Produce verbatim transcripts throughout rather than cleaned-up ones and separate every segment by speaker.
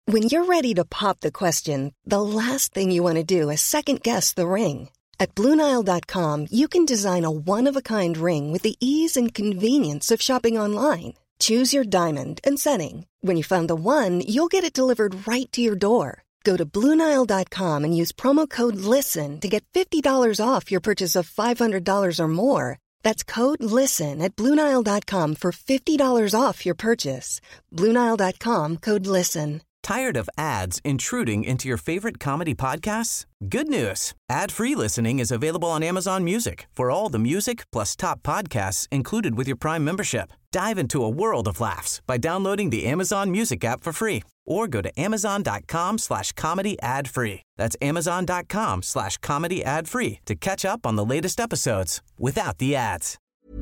Speaker 1: When you're ready to pop the question, the last thing you want to do is second-guess the ring. At Blue Nile dot com, you can design a one-of-a-kind ring with the ease and convenience of shopping online. Choose your diamond and setting. When you find the one, you'll get it delivered right to your door. Go to Blue Nile dot com and use promo code LISTEN to get fifty dollars off your purchase of five hundred dollars or more. That's code LISTEN at Blue Nile dot com for fifty dollars off your purchase. Blue Nile dot com, code LISTEN.
Speaker 2: Tired of ads intruding into your favorite comedy podcasts? Good news. Ad-free listening is available on Amazon Music for all the music plus top podcasts included with your Prime membership. Dive into a world of laughs by downloading the Amazon Music app for free or go to amazon.com slash comedy ad free. That's amazon.com slash comedy ad free to catch up on the latest episodes without the ads.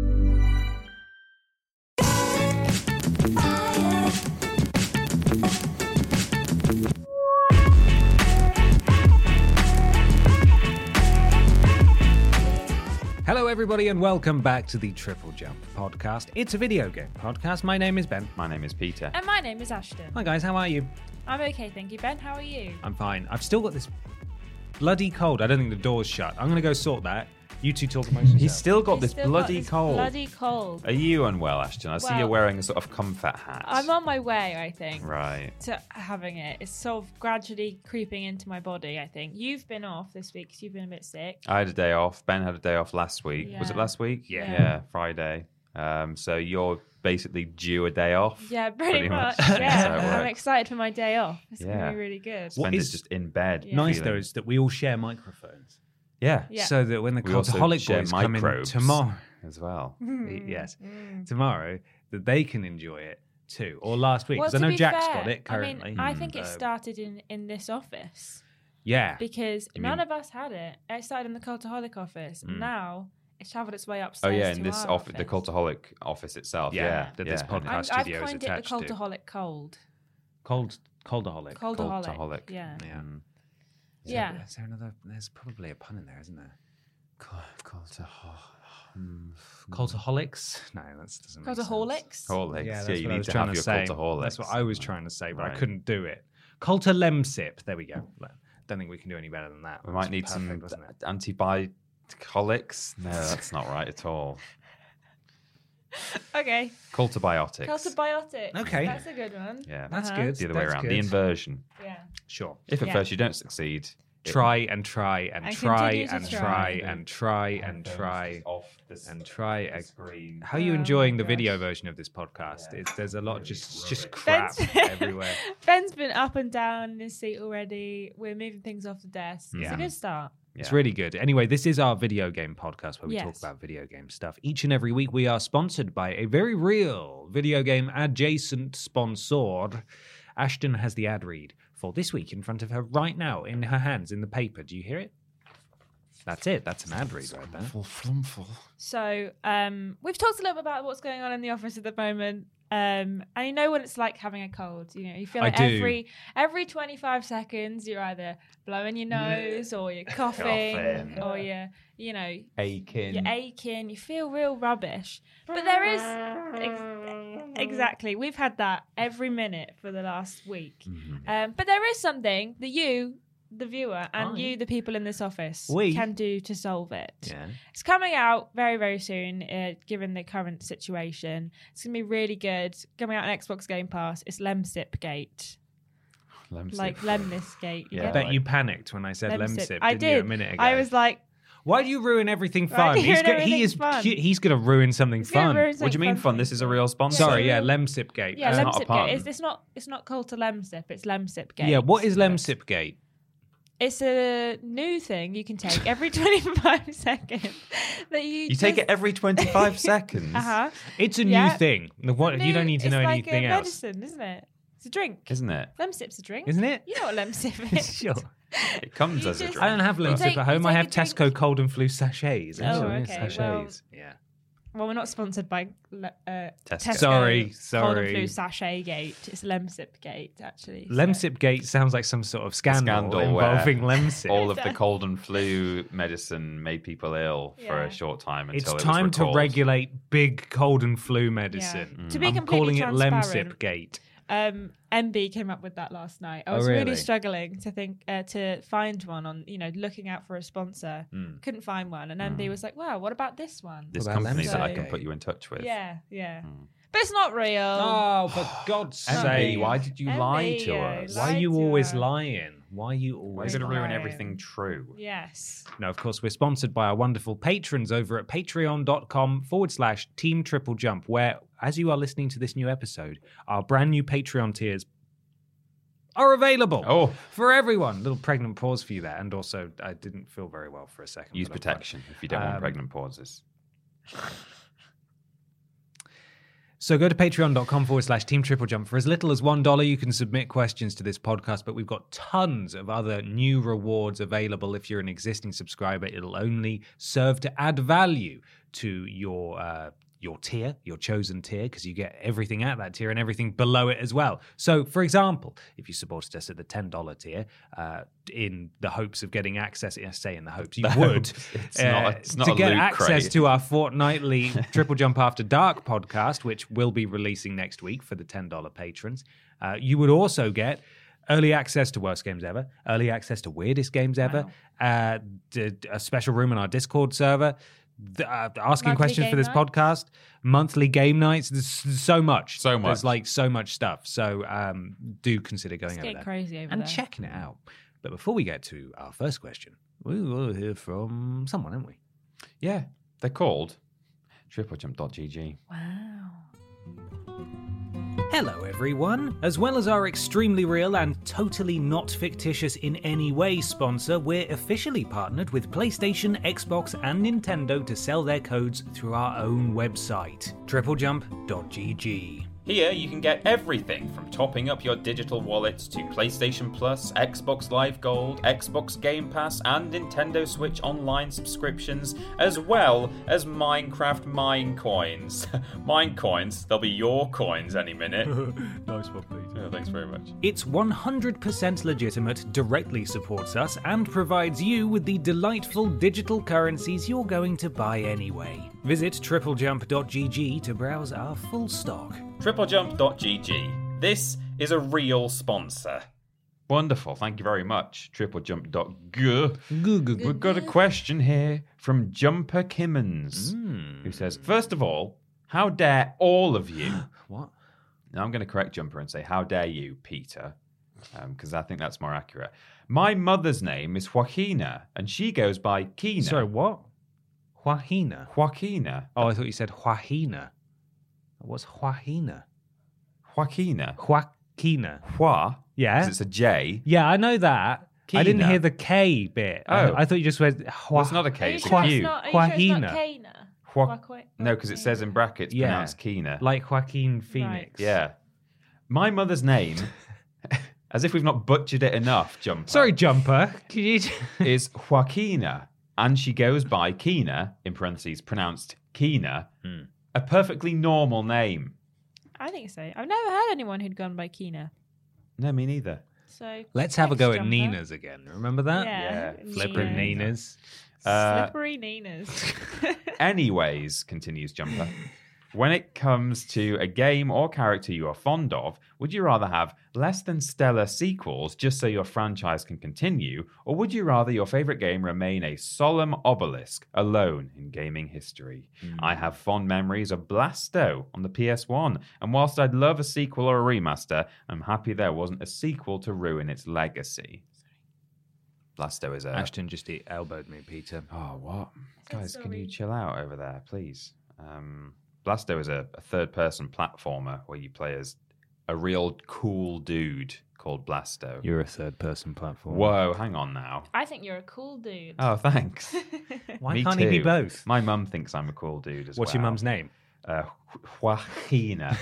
Speaker 3: Hello everybody and welcome back to the Triple Jump podcast. It's a video game podcast. My name is Ben.
Speaker 4: My name is Peter.
Speaker 5: And my name is Ashton.
Speaker 3: Hi guys, how are you?
Speaker 5: I'm okay, thank you. Ben, how are you?
Speaker 3: I'm fine. I've still got this bloody cold. I don't think the door's shut. I'm going to go sort that. You two talk amongst yourselves.
Speaker 4: He's still got
Speaker 5: He's
Speaker 4: this
Speaker 5: still
Speaker 4: bloody
Speaker 5: got this
Speaker 4: cold.
Speaker 5: Bloody cold.
Speaker 4: Are you unwell, Ashton? I see
Speaker 5: Well,
Speaker 4: you're wearing a sort of comfort hat.
Speaker 5: I'm on my way, I think.
Speaker 4: Right.
Speaker 5: To having it. It's sort of gradually creeping into my body, I think. You've been off this week because you've been a bit sick.
Speaker 4: I had a day off. Ben had a day off last week. Was it
Speaker 5: Yeah.
Speaker 4: last week?
Speaker 3: Yeah.
Speaker 4: Yeah, Friday. Um, so you're basically due a day off.
Speaker 5: Yeah, pretty,
Speaker 4: Pretty
Speaker 5: much.
Speaker 4: much. That's how it
Speaker 5: Yeah, I'm
Speaker 4: works.
Speaker 5: excited for my day off. It's going
Speaker 4: Yeah.
Speaker 5: to be really good.
Speaker 3: What
Speaker 4: Spend
Speaker 3: is-
Speaker 4: it just in bed.
Speaker 5: Yeah.
Speaker 3: Nice
Speaker 4: feeling-
Speaker 3: though is that we all share microphones.
Speaker 4: Yeah.
Speaker 5: Yeah.
Speaker 3: So that when the
Speaker 4: We also
Speaker 3: Cultaholic
Speaker 4: share
Speaker 3: boys come in
Speaker 4: microbes
Speaker 3: tomorrow,
Speaker 4: as well.
Speaker 3: yes,
Speaker 5: Mm.
Speaker 3: tomorrow, that they can enjoy it too. Or last week,
Speaker 5: Well,
Speaker 3: because
Speaker 5: to
Speaker 3: I know
Speaker 5: be
Speaker 3: Jack's
Speaker 5: fair,
Speaker 3: got it currently.
Speaker 5: I mean, I think it
Speaker 3: Uh,
Speaker 5: started in, in this office.
Speaker 3: Yeah.
Speaker 5: Because
Speaker 4: You
Speaker 5: none
Speaker 4: mean-
Speaker 5: of us had it. It started in the Cultaholic office.
Speaker 4: Mm.
Speaker 5: Now it's travelled its way
Speaker 4: Oh
Speaker 5: upstairs.
Speaker 4: yeah, in
Speaker 5: to
Speaker 4: this
Speaker 5: our
Speaker 4: office, the Cultaholic office itself.
Speaker 3: Yeah,
Speaker 4: Yeah,
Speaker 3: that this
Speaker 4: yeah.
Speaker 3: podcast-
Speaker 5: I'm, I've
Speaker 3: studio is
Speaker 5: coined it the
Speaker 3: attached to.
Speaker 5: Cultaholic cold.
Speaker 3: Cold, coldaholic.
Speaker 5: Coldaholic.
Speaker 4: Cultaholic.
Speaker 5: Yeah.
Speaker 3: Yeah.
Speaker 4: Mm.
Speaker 3: Is
Speaker 5: Yeah.
Speaker 3: There, is there another? There's probably a pun in there, isn't there?
Speaker 4: Cul- Cultaholic. Mm.
Speaker 3: Cultaholics? No, that doesn't make sense.
Speaker 5: Cultaholics?
Speaker 4: Cultaholics.
Speaker 3: Yeah,
Speaker 4: Yeah,
Speaker 3: that's
Speaker 4: you
Speaker 3: what I
Speaker 4: need
Speaker 3: was
Speaker 4: to
Speaker 3: trying
Speaker 4: have
Speaker 3: to
Speaker 4: your
Speaker 3: say.
Speaker 4: cultaholics.
Speaker 3: That's what I was trying to say, but I
Speaker 4: Right.
Speaker 3: couldn't do it. Cultalemsip. There we go. Don't think we can do any better than that.
Speaker 4: We
Speaker 3: That
Speaker 4: might
Speaker 3: was
Speaker 4: need
Speaker 3: perfect,
Speaker 4: some
Speaker 3: wasn't it?
Speaker 4: antibiotics. No, that's not right at all.
Speaker 5: Okay.
Speaker 4: Cultibiotics.
Speaker 5: Cultibiotics.
Speaker 3: Okay.
Speaker 5: That's a good one.
Speaker 4: Yeah,
Speaker 3: That's
Speaker 5: Uh-huh.
Speaker 3: good.
Speaker 4: the other way
Speaker 3: That's
Speaker 4: around.
Speaker 3: good.
Speaker 4: The inversion.
Speaker 5: Yeah.
Speaker 3: Sure.
Speaker 4: If at
Speaker 5: Yeah.
Speaker 4: first you don't succeed, it-
Speaker 3: Try and try and,
Speaker 5: And
Speaker 3: try
Speaker 5: continue to
Speaker 3: and
Speaker 5: try.
Speaker 3: try and try and try
Speaker 4: off the
Speaker 3: and try.
Speaker 4: the
Speaker 3: ag-
Speaker 4: screen.
Speaker 3: How are you
Speaker 5: Oh
Speaker 3: enjoying
Speaker 5: my
Speaker 3: the video
Speaker 5: gosh.
Speaker 3: version of this podcast? It's, there's a lot just just
Speaker 4: rubbish.
Speaker 3: crap
Speaker 5: Ben's-
Speaker 3: everywhere.
Speaker 5: Ben's been up and down in his seat already. We're moving things off the desk. It's
Speaker 3: Yeah.
Speaker 5: a good start.
Speaker 3: It's
Speaker 4: Yeah.
Speaker 3: really good. Anyway, this is our video game podcast where we talk
Speaker 5: Yes.
Speaker 3: about video game stuff. Each and every week, we are sponsored by a very real video game adjacent sponsor. Ashton has the ad read for this week in front of her right now, in her hands, in the paper. Do you hear it? That's it. That's an ad read right there.
Speaker 5: So um, we've talked a little bit about what's going on in the office at the moment. Um, and you know what it's like having a cold. You know, you feel
Speaker 3: I
Speaker 5: like
Speaker 3: do.
Speaker 5: every every twenty-five seconds you're either blowing your nose or you're coughing,
Speaker 4: Coughing.
Speaker 5: or you're, you know,
Speaker 4: Aching.
Speaker 5: you're aching. You feel real rubbish. But there is ex- exactly. We've had that every minute for the last week.
Speaker 4: Mhm.
Speaker 5: Um, but there is something that you, the viewer, and
Speaker 3: I-
Speaker 5: you, the people in this office,
Speaker 3: We-
Speaker 5: can do to solve it.
Speaker 3: Yeah.
Speaker 5: It's coming out very, very soon, uh, given the current situation. It's going to be really good. Coming out on Xbox Game Pass. It's Lemsip Gate.
Speaker 4: Lemsip.
Speaker 5: Like Lemnis Gate. You
Speaker 4: Yeah.
Speaker 3: I
Speaker 5: get
Speaker 3: bet
Speaker 5: it?
Speaker 3: you panicked when I said
Speaker 5: Lemsip.
Speaker 3: Lemsip.
Speaker 5: I
Speaker 3: didn't you,
Speaker 5: did.
Speaker 3: a minute ago.
Speaker 5: I was like,
Speaker 3: Why do you ruin everything
Speaker 5: Why
Speaker 3: fun?
Speaker 5: do you
Speaker 3: He's
Speaker 5: ruin
Speaker 3: go-
Speaker 5: everything
Speaker 3: he is.
Speaker 5: fun?
Speaker 3: he- He's going to ruin something
Speaker 5: He's gonna
Speaker 3: fun.
Speaker 5: ruin
Speaker 4: What do you
Speaker 5: something
Speaker 4: mean
Speaker 5: fun
Speaker 4: fun?
Speaker 5: for
Speaker 4: This is a
Speaker 5: you.
Speaker 4: real sponsor.
Speaker 3: Sorry, yeah,
Speaker 5: so-
Speaker 3: Lemsip Gate.
Speaker 5: yeah,
Speaker 4: It's not a
Speaker 5: Lemsip
Speaker 4: pun.
Speaker 5: Gate. It's, it's not. It's not called to Lemsip. It's Lemsip Gate.
Speaker 3: Yeah, what is
Speaker 4: Yes.
Speaker 3: Lemsip Gate?
Speaker 5: It's a new thing you can take every twenty-five seconds. That you
Speaker 4: You take it every twenty-five seconds.
Speaker 5: Uh huh.
Speaker 3: It's a
Speaker 5: Yeah.
Speaker 3: new thing. The What, you don't need to know
Speaker 5: it's
Speaker 3: anything
Speaker 5: like a
Speaker 3: else.
Speaker 5: medicine, isn't it? It's a drink.
Speaker 4: Isn't it?
Speaker 5: Lemsip's a drink.
Speaker 3: Isn't it?
Speaker 5: You know what Lemsip is?
Speaker 3: Sure.
Speaker 4: It comes
Speaker 5: You
Speaker 4: as a
Speaker 5: just-
Speaker 4: drink.
Speaker 3: I don't have
Speaker 5: You
Speaker 3: Lemsip
Speaker 5: take-
Speaker 3: at home.
Speaker 5: you
Speaker 3: I
Speaker 5: take
Speaker 3: have
Speaker 5: a drink-
Speaker 3: Tesco cold and flu sachets.
Speaker 5: Oh,
Speaker 3: actually.
Speaker 5: okay.
Speaker 3: Sachets.
Speaker 5: Well,
Speaker 3: yeah.
Speaker 5: Well, we're not sponsored by uh, Tesco.
Speaker 3: Sorry,
Speaker 5: Cold
Speaker 3: sorry.
Speaker 5: and Flu Sachet Gate. It's Lemsip Gate, actually. so-
Speaker 3: Lemsip Gate sounds like some sort of scandal,
Speaker 4: Scandal where
Speaker 3: involving Lemsip.
Speaker 4: All of the
Speaker 5: does.
Speaker 4: cold and flu medicine made people ill for
Speaker 5: Yeah.
Speaker 4: a short time until
Speaker 3: It's
Speaker 4: it was
Speaker 3: time to
Speaker 4: recalled.
Speaker 3: regulate big cold and flu medicine.
Speaker 5: To be
Speaker 3: I'm
Speaker 5: completely
Speaker 3: calling it
Speaker 5: transparent,
Speaker 3: Lemsip Gate.
Speaker 5: Um, M B came up with that last night. I
Speaker 3: Oh,
Speaker 5: was
Speaker 3: really?
Speaker 5: really struggling to think uh, to find one on, you know, looking out for a sponsor.
Speaker 3: Mm.
Speaker 5: Couldn't find one, and M B was like, "Wow, what about this one?"
Speaker 4: This
Speaker 3: What about
Speaker 4: company that I
Speaker 5: Lemsip?
Speaker 4: can put you in touch with.
Speaker 5: Yeah, yeah,
Speaker 4: Hmm.
Speaker 5: but it's not real.
Speaker 3: Oh, for God's
Speaker 4: M B,
Speaker 3: sake.
Speaker 4: why did you
Speaker 5: M B,
Speaker 4: lie to
Speaker 5: yeah,
Speaker 4: us?
Speaker 3: Why are
Speaker 5: lied
Speaker 3: you
Speaker 5: to
Speaker 3: always
Speaker 5: her.
Speaker 3: lying? Why are you
Speaker 4: Why
Speaker 3: always
Speaker 4: are you going to ruin
Speaker 5: lying.
Speaker 4: everything true?
Speaker 5: Yes.
Speaker 3: No, of course, we're sponsored by our wonderful patrons over at patreon.com forward slash team triple jump, where, as you are listening to this new episode, our brand new Patreon tiers are available
Speaker 4: Oh.
Speaker 3: for everyone. Little pregnant pause for you there. And also, I didn't feel very well for a second.
Speaker 4: Use
Speaker 3: but I'm
Speaker 4: protection if you don't want
Speaker 3: Um,
Speaker 4: pregnant pauses.
Speaker 3: So go to patreon.com forward slash team triple jump. For as little as one dollar, you can submit questions to this podcast, but we've got tons of other new rewards available. If you're an existing subscriber, it'll only serve to add value to your uh, your tier, your chosen tier, because you get everything at that tier and everything below it as well. So, for example, if you supported us at the ten dollar tier, uh, in the hopes of getting access, I say in the hopes, you would,
Speaker 4: It's
Speaker 3: uh,
Speaker 4: not a- it's not
Speaker 3: to
Speaker 4: a
Speaker 3: get
Speaker 4: loot
Speaker 3: access
Speaker 4: crate.
Speaker 3: to our fortnightly Triple Jump After Dark podcast, which we'll be releasing next week for the ten dollar patrons. Uh, you would also get early access to Worst Games Ever, early access to Weirdest Games Ever, uh, d- d- a special room in our Discord server, th- uh, asking
Speaker 5: Monthly
Speaker 3: questions for
Speaker 5: game
Speaker 3: this
Speaker 5: nights.
Speaker 3: podcast, monthly game nights. There's so much.
Speaker 4: So much.
Speaker 3: There's like so much stuff. So um, do consider going
Speaker 5: It's
Speaker 3: over
Speaker 5: getting
Speaker 3: there
Speaker 5: crazy over
Speaker 3: and
Speaker 5: there.
Speaker 3: checking it out. But before we get to our first question, we will hear from someone, haven't we?
Speaker 4: Yeah, they're called triple jump dot g g.
Speaker 5: Wow.
Speaker 3: Hello, everyone. As well as our extremely real and totally not fictitious in any way sponsor, we're officially partnered with PlayStation, Xbox, and Nintendo to sell their codes through our own website, triple jump dot g g.
Speaker 6: Here you can get everything from topping up your digital wallets to PlayStation Plus, Xbox Live Gold, Xbox Game Pass, and Nintendo Switch Online subscriptions, as well as Minecraft Mine Coins. Mine Coins, they'll be your coins any minute.
Speaker 3: Nice one, Pete.
Speaker 6: Oh, thanks very much.
Speaker 3: It's one hundred percent legitimate, directly supports us, and provides you with the delightful digital currencies you're going to buy anyway. Visit triple jump dot g g to browse our full stock.
Speaker 6: triple jump dot g g. This is a real sponsor.
Speaker 4: Wonderful. Thank you very much. triple jump dot g g.
Speaker 3: Goo, goo, goo.
Speaker 4: We've got a question here from Jumper Kimmons,
Speaker 3: Hmm.
Speaker 4: who says, first of all, how dare all of you...
Speaker 3: What?
Speaker 4: Now I'm going to correct Jumper and say, how dare you, Peter? Because I think that's more accurate. My mother's name is Joaquina, and she goes by Kina.
Speaker 3: Sorry, what? Joaquina.
Speaker 4: Joaquina.
Speaker 3: Oh, I thought you said Joaquina. What's Joaquina?
Speaker 4: Joaquina.
Speaker 3: Joaquina.
Speaker 4: Hua.
Speaker 3: Yeah.
Speaker 4: 'Cause it's a J.
Speaker 3: Yeah, I know that. I didn't
Speaker 4: Kina.
Speaker 3: hear the K bit. I,
Speaker 4: Oh.
Speaker 3: I thought you just said Hua-
Speaker 4: Well, it's not a
Speaker 5: Are
Speaker 4: K,
Speaker 5: you
Speaker 4: it's
Speaker 5: sure
Speaker 4: a
Speaker 5: it's
Speaker 4: Q.
Speaker 5: not, are you sure it's not
Speaker 3: Joaquina.
Speaker 5: Kana?
Speaker 4: Hua-
Speaker 5: Joaqui-
Speaker 4: No, because it says in brackets
Speaker 3: Yeah.
Speaker 4: pronounced Kina.
Speaker 3: like Joaquin Phoenix.
Speaker 4: Yeah. My mother's name, as if we've not butchered it enough, Jumper.
Speaker 3: Sorry, Jumper. Could you...
Speaker 4: is Joaquina, and she goes by Kina, in parentheses, pronounced Kina, a perfectly normal name.
Speaker 5: I think so. I've never heard anyone who'd gone by Kina.
Speaker 4: No, me neither.
Speaker 5: So
Speaker 3: Let's have a
Speaker 5: thanks,
Speaker 3: go at
Speaker 5: Jumper.
Speaker 3: Nina's again. Remember that?
Speaker 5: Yeah.
Speaker 3: Flipper
Speaker 5: Nina's.
Speaker 3: Nina's.
Speaker 4: Uh,
Speaker 5: Slippery Nina's.
Speaker 4: Anyways, continues Jumper, when it comes to a game or character you are fond of, would you rather have less than stellar sequels just so your franchise can continue, or would you rather your favorite game remain a solemn obelisk alone in gaming history? I have fond memories of Blasto on the P S one, and whilst I'd love a sequel or a remaster, I'm happy there wasn't a sequel to ruin its legacy. Blasto is a...
Speaker 3: Ashton just e- elbowed me, Peter.
Speaker 4: Oh, what? Guys, can you
Speaker 5: sorry.
Speaker 4: chill out over there, please? Um, Blasto is a, a third-person platformer where you play as a real cool dude called Blasto.
Speaker 3: You're a third-person platform.
Speaker 4: Whoa, hang on now.
Speaker 5: I think you're a cool dude.
Speaker 4: Oh, thanks.
Speaker 3: Why
Speaker 4: Me
Speaker 3: can't he be
Speaker 4: too.
Speaker 3: both?
Speaker 4: My mum thinks I'm a cool dude as
Speaker 3: What's
Speaker 4: well.
Speaker 3: your mum's name?
Speaker 4: Uh, Joaquina.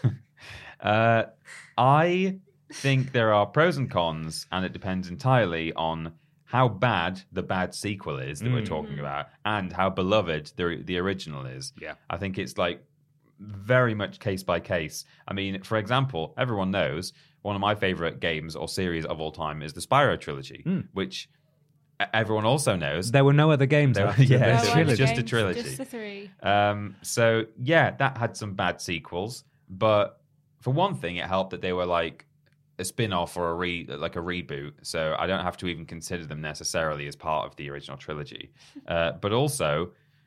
Speaker 4: uh, I think there are pros and cons, and it depends entirely on how bad the bad sequel is that we're
Speaker 3: Mm.
Speaker 4: talking about, and how beloved the the original is.
Speaker 3: Yeah.
Speaker 4: I think it's like very much case by case. I mean, for example, everyone knows one of my favorite games or series of all time is the Spyro trilogy,
Speaker 3: Mm.
Speaker 4: which e- everyone also knows.
Speaker 3: There were no other games
Speaker 4: There-
Speaker 3: after
Speaker 4: yeah,
Speaker 3: the
Speaker 4: there
Speaker 5: Oh,
Speaker 4: was
Speaker 3: trilogy.
Speaker 4: just a
Speaker 5: games,
Speaker 4: trilogy.
Speaker 5: Just the three.
Speaker 4: Um, so yeah, that had some bad sequels, but for one thing, it helped that they were like a spin-off or a re like a reboot, so I don't have to even consider them necessarily as part of the original trilogy. Uh, but also,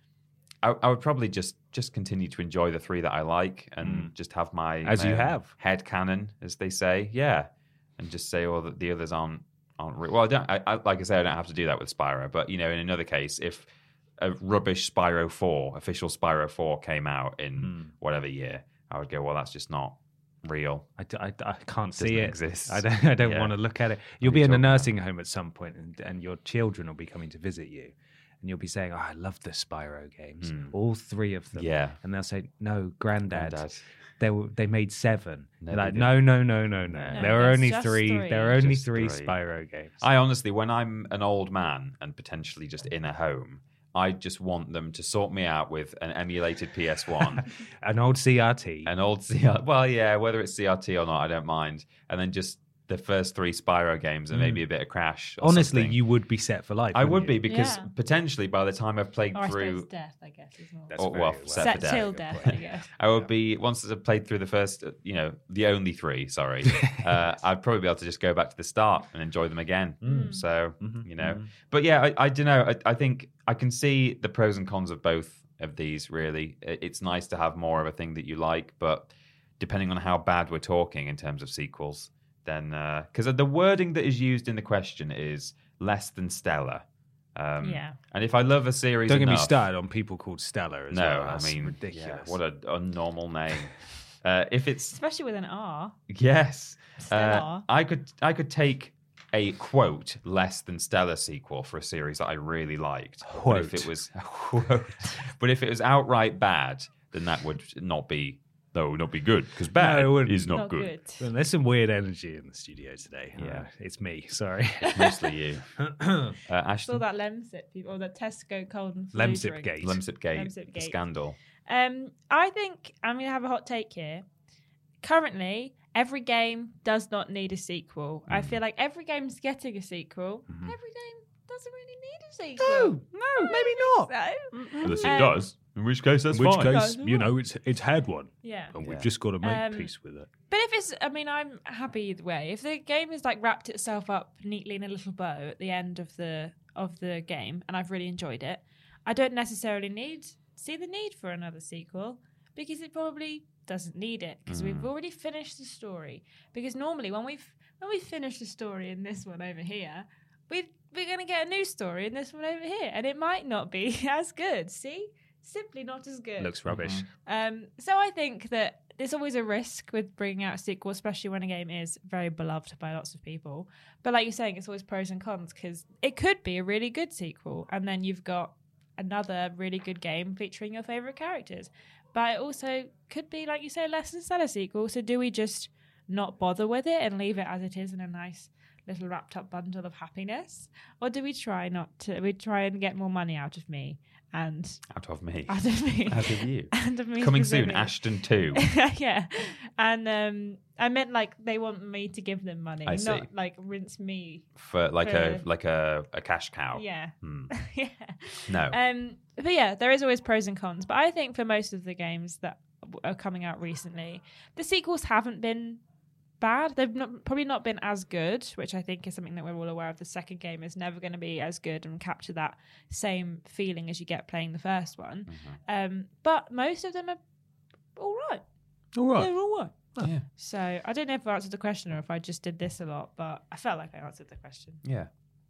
Speaker 4: I, I would probably just just continue to enjoy the three that I like and
Speaker 3: Mm.
Speaker 4: just have my
Speaker 3: As
Speaker 4: my
Speaker 3: you
Speaker 4: own
Speaker 3: have.
Speaker 4: head canon, as they say, yeah, and just say, well, the, the others aren't aren't re-. Well, I don't. I, I, like I say, I don't have to do that with Spyro, but you know, in another case, if a rubbish Spyro four, official Spyro four came out in
Speaker 3: Mm.
Speaker 4: whatever year, I would go, well, that's just not real.
Speaker 3: I, d- I d- I can't
Speaker 4: Doesn't
Speaker 3: see it.
Speaker 4: exist.
Speaker 3: I don't. I don't
Speaker 4: Yeah.
Speaker 3: want to look at it. You'll
Speaker 4: are
Speaker 3: be
Speaker 4: you
Speaker 3: in a
Speaker 4: talking about?
Speaker 3: nursing home at some point, and, and your children will be coming to visit you, and you'll be saying, "Oh, I love the Spyro games,
Speaker 4: Hmm.
Speaker 3: all three of them."
Speaker 4: Yeah.
Speaker 3: and they'll say, "No, Granddad,
Speaker 4: Granddad.
Speaker 3: they were, they made seven."
Speaker 4: No,
Speaker 3: You're
Speaker 4: they
Speaker 3: like,
Speaker 4: didn't.
Speaker 3: no, no, no, no, no.
Speaker 4: No,
Speaker 3: There were
Speaker 5: there's
Speaker 3: only
Speaker 5: just
Speaker 3: three.
Speaker 5: three.
Speaker 3: There were only
Speaker 4: Just
Speaker 3: three,
Speaker 4: three.
Speaker 3: Spyro games.
Speaker 4: I honestly, when I'm an old man and potentially just in a home, I just want them to sort me out with an emulated P S one,
Speaker 3: An old C R T.
Speaker 4: an old C R T. Well, yeah, whether it's C R T or not, I don't mind. And then just the first three Spyro games and maybe a bit of Crash. Or
Speaker 3: Honestly,
Speaker 4: something.
Speaker 3: you would be set for life.
Speaker 4: I
Speaker 3: wouldn't
Speaker 4: would
Speaker 3: you?
Speaker 4: be because
Speaker 5: Yeah.
Speaker 4: potentially by the time I've played
Speaker 5: Or I
Speaker 4: through,
Speaker 5: suppose death, I guess, as well.
Speaker 3: That's
Speaker 4: or,
Speaker 3: very
Speaker 4: well,
Speaker 3: well.
Speaker 4: set
Speaker 5: Set
Speaker 4: for death.
Speaker 5: till death, I guess.
Speaker 4: I would be once I've played through the first, uh, you know, the only three. Sorry, uh, I'd probably be able to just go back to the start and enjoy them again.
Speaker 3: Mm.
Speaker 4: So
Speaker 3: Mhm,
Speaker 4: you know,
Speaker 3: mhm.
Speaker 4: but yeah, I, I don't know. I, I think I can see the pros and cons of both of these. Really, It- it's nice to have more of a thing that you like, but depending on how bad we're talking in terms of sequels, then because the wording that is used in the question is less than stellar. Um,
Speaker 5: Yeah.
Speaker 4: and if I love a series,
Speaker 3: Don't get me
Speaker 4: enough-
Speaker 3: started on people called Stellar as
Speaker 4: No,
Speaker 3: well.
Speaker 4: I
Speaker 3: That's
Speaker 4: mean,
Speaker 3: ridiculous.
Speaker 4: yeah, what a unnormal name. uh, if it's
Speaker 5: Especially with an R.
Speaker 4: yes, uh,
Speaker 5: Stellar.
Speaker 4: I could I could take a quote less than stellar sequel for a series that I really liked. But if
Speaker 3: Quote.
Speaker 4: it was quote, but if it was outright bad, then that would not be no, not be good because bad
Speaker 3: No, it wouldn't.
Speaker 4: is not,
Speaker 5: Not
Speaker 4: good.
Speaker 5: good.
Speaker 3: Well, there's some weird energy in the studio today.
Speaker 4: Yeah.
Speaker 3: Uh, it's me. Sorry.
Speaker 4: It's mostly you, uh,
Speaker 5: Saw
Speaker 4: Ashton.
Speaker 5: that Lemsip people, or that Tesco cold and flu
Speaker 3: Lemsip
Speaker 5: drink.
Speaker 3: Gate.
Speaker 4: Lemsip Gate,
Speaker 5: Lemsip
Speaker 4: the
Speaker 5: Gate.
Speaker 4: scandal.
Speaker 5: Um, I think I'm going to have a hot take here. Currently, every game does not need a sequel. I feel like every game's getting a sequel. Every game doesn't really need a sequel.
Speaker 3: no, maybe not.
Speaker 5: So,
Speaker 4: Unless
Speaker 5: Um,
Speaker 4: it does, in which case that's
Speaker 3: In which
Speaker 4: fine.
Speaker 3: case, you know, it's it's had one,
Speaker 5: yeah.
Speaker 3: and we've
Speaker 4: Yeah.
Speaker 3: just got to make
Speaker 5: Um,
Speaker 3: peace with it.
Speaker 5: But if it's, I mean, I'm happy either way. If the game has like wrapped itself up neatly in a little bow at the end of the of the game, and I've really enjoyed it, I don't necessarily need see the need for another sequel because it probably doesn't need it because we've already finished the story. Because normally when we've when we finish the story in this one over here, we we're going to get a new story in this one over here, and it might not be as good. See, simply not as good.
Speaker 3: Looks rubbish.
Speaker 5: Um, so I think that there's always a risk with bringing out a sequel, especially when a game is very beloved by lots of people. But like you're saying, it's always pros and cons because it could be a really good sequel, and then you've got another really good game featuring your favorite characters. But it also could be, like you say, a less than stellar sequel. So do we just not bother with it and leave it as it is in a nice little wrapped up bundle of happiness, or do we try not to? We try and get more money out of me and
Speaker 4: Out of me,
Speaker 5: out of me,
Speaker 4: out of you.
Speaker 5: and of me
Speaker 4: Coming soon,
Speaker 5: specifically.
Speaker 4: Ashton two.
Speaker 5: Yeah, and um, I meant like they want me to give them money,
Speaker 4: I
Speaker 5: not
Speaker 4: see.
Speaker 5: like rinse me.
Speaker 4: For like a
Speaker 5: For-
Speaker 4: like a, a cash cow.
Speaker 5: Yeah,
Speaker 4: Hmm.
Speaker 5: yeah.
Speaker 4: No.
Speaker 5: Um, but yeah, there is always pros and cons. But I think for most of the games that w- are coming out recently, the sequels haven't been bad. They've not, probably not been as good, which I think is something that we're all aware of. The second game is never going to be as good and capture that same feeling as you get playing the first one.
Speaker 4: Mm-hmm.
Speaker 5: Um, but most of them are all right.
Speaker 3: All right.
Speaker 5: They're all right.
Speaker 4: yeah.
Speaker 5: So I don't know if I answered the question or if I just did this a lot, but I felt like I answered the question.
Speaker 4: Yeah.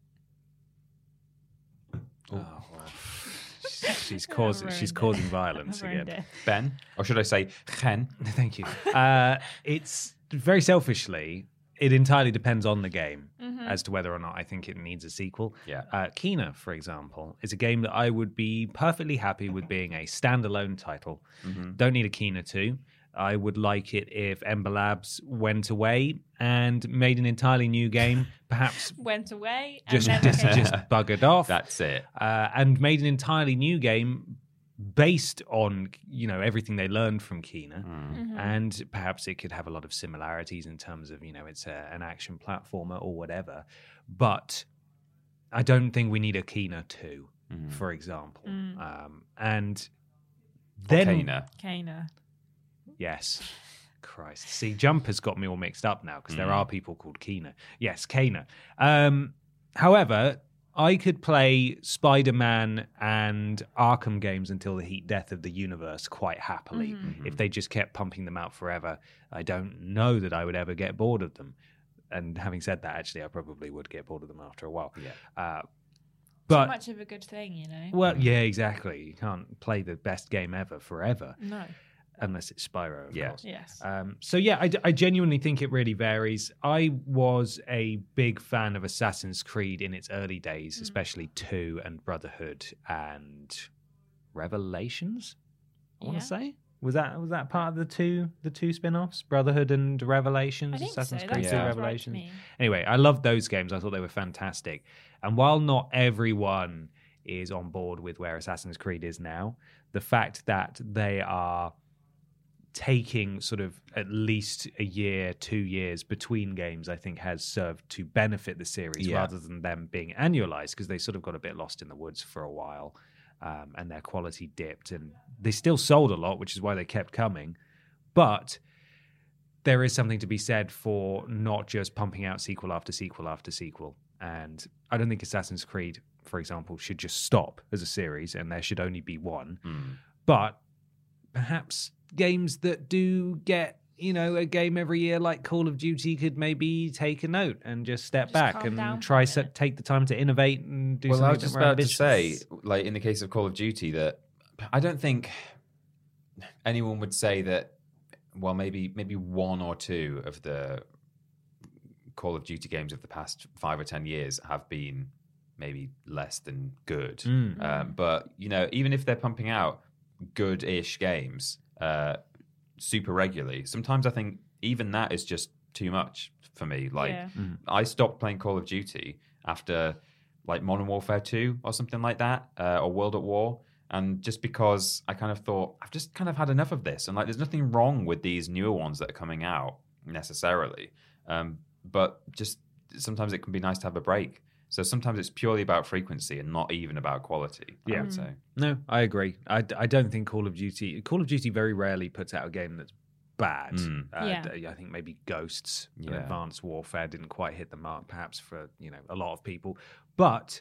Speaker 3: Oh, well. She's causing she's
Speaker 5: ruined it.
Speaker 3: causing violence
Speaker 5: I've ruined
Speaker 3: again.
Speaker 5: it.
Speaker 4: Ben, or should I say Chen?
Speaker 3: Thank you. Uh, it's very selfishly, it entirely depends on the game as to whether or not I think it needs a sequel.
Speaker 4: Yeah.
Speaker 3: Uh, Kena, for example, is a game that I would be perfectly happy with being a standalone title. Don't need a Kena two. I would like it if Ember Labs went away and made an entirely new game, perhaps
Speaker 5: Went away and
Speaker 3: just
Speaker 5: never
Speaker 3: just,
Speaker 5: came
Speaker 3: just buggered off.
Speaker 4: That's it.
Speaker 3: uh, and made an entirely new game based on, you know, everything they learned from Kena.
Speaker 5: Mm-hmm.
Speaker 3: And perhaps it could have a lot of similarities in terms of, you know, it's a, an action platformer or whatever. But I don't think we need a Kena two, for example.
Speaker 5: Mm.
Speaker 3: Um, and
Speaker 4: Then,
Speaker 3: then,
Speaker 4: Kena.
Speaker 5: Kana.
Speaker 3: yes, Christ. See, Jumper's got me all mixed up now because
Speaker 4: Mm.
Speaker 3: there are people called Kena. Yes, Kena. Um, however, I could play Spider-Man and Arkham games until the heat death of the universe quite happily.
Speaker 5: Mm-hmm.
Speaker 3: If they just kept pumping them out forever, I don't know that I would ever get bored of them. And having said that, actually, I probably would get bored of them after a while.
Speaker 4: Yeah.
Speaker 3: Uh,
Speaker 5: Too
Speaker 3: but
Speaker 5: much of a good thing, you know.
Speaker 3: well, yeah, exactly. You can't play the best game ever forever
Speaker 5: No.
Speaker 3: unless it's Spyro, of
Speaker 4: Yeah.
Speaker 3: course.
Speaker 5: Yes.
Speaker 3: Um, so yeah, I, I genuinely think it really varies. I was a big fan of Assassin's Creed in its early days, especially two and Brotherhood and Revelations. I want
Speaker 5: Yeah.
Speaker 3: to say was that was that part of the two the two spin-offs, Brotherhood and Revelations,
Speaker 5: I think
Speaker 3: Assassin's
Speaker 5: so.
Speaker 3: Creed
Speaker 5: That
Speaker 3: two
Speaker 4: sounds
Speaker 5: sounds right to
Speaker 3: Revelations.
Speaker 5: me.
Speaker 3: Anyway, I loved those games. I thought they were fantastic. And while not everyone is on board with where Assassin's Creed is now, the fact that they are taking sort of at least a year, two years between games, I think has served to benefit the series
Speaker 4: Yeah.
Speaker 3: rather than them being annualized, because they sort of got a bit lost in the woods for a while, um, and their quality dipped. And they still sold a lot, which is why they kept coming. But there is something to be said for not just pumping out sequel after sequel after sequel. And I don't think Assassin's Creed, for example, should just stop as a series and there should only be one.
Speaker 4: Mm.
Speaker 3: But perhaps games that do get, you know, a game every year like Call of Duty could maybe take a note and just step
Speaker 5: Just
Speaker 3: back
Speaker 5: calm down
Speaker 3: and
Speaker 5: for
Speaker 3: try
Speaker 5: a
Speaker 3: to
Speaker 5: minute.
Speaker 3: take the time to innovate and do
Speaker 4: Well,
Speaker 3: something
Speaker 4: I
Speaker 3: a
Speaker 4: was
Speaker 3: bit
Speaker 4: just
Speaker 3: more
Speaker 4: about to
Speaker 3: ambitious.
Speaker 4: say, like in the case of Call of Duty, that I don't think anyone would say that. Well, maybe maybe one or two of the Call of Duty games of the past five or ten years have been maybe less than good.
Speaker 3: Mm.
Speaker 4: Um, but you know, even if they're pumping out good-ish games uh, super regularly, sometimes I think even that is just too much for me. Like,
Speaker 5: Yeah.
Speaker 4: I stopped playing Call of Duty after like Modern Warfare two or something like that, uh, or World at War. And just because I kind of thought, I've just kind of had enough of this. And like, there's nothing wrong with these newer ones that are coming out necessarily. Um, but just sometimes it can be nice to have a break. So sometimes it's purely about frequency and not even about quality, I
Speaker 3: Yeah.
Speaker 4: would say.
Speaker 3: No, I agree. I, I don't think Call of Duty... Call of Duty very rarely puts out a game that's bad.
Speaker 4: Mm.
Speaker 3: Uh,
Speaker 5: Yeah.
Speaker 3: d- I think maybe Ghosts and
Speaker 4: Yeah.
Speaker 3: Advanced Warfare didn't quite hit the mark, perhaps for, you know, a lot of people. But...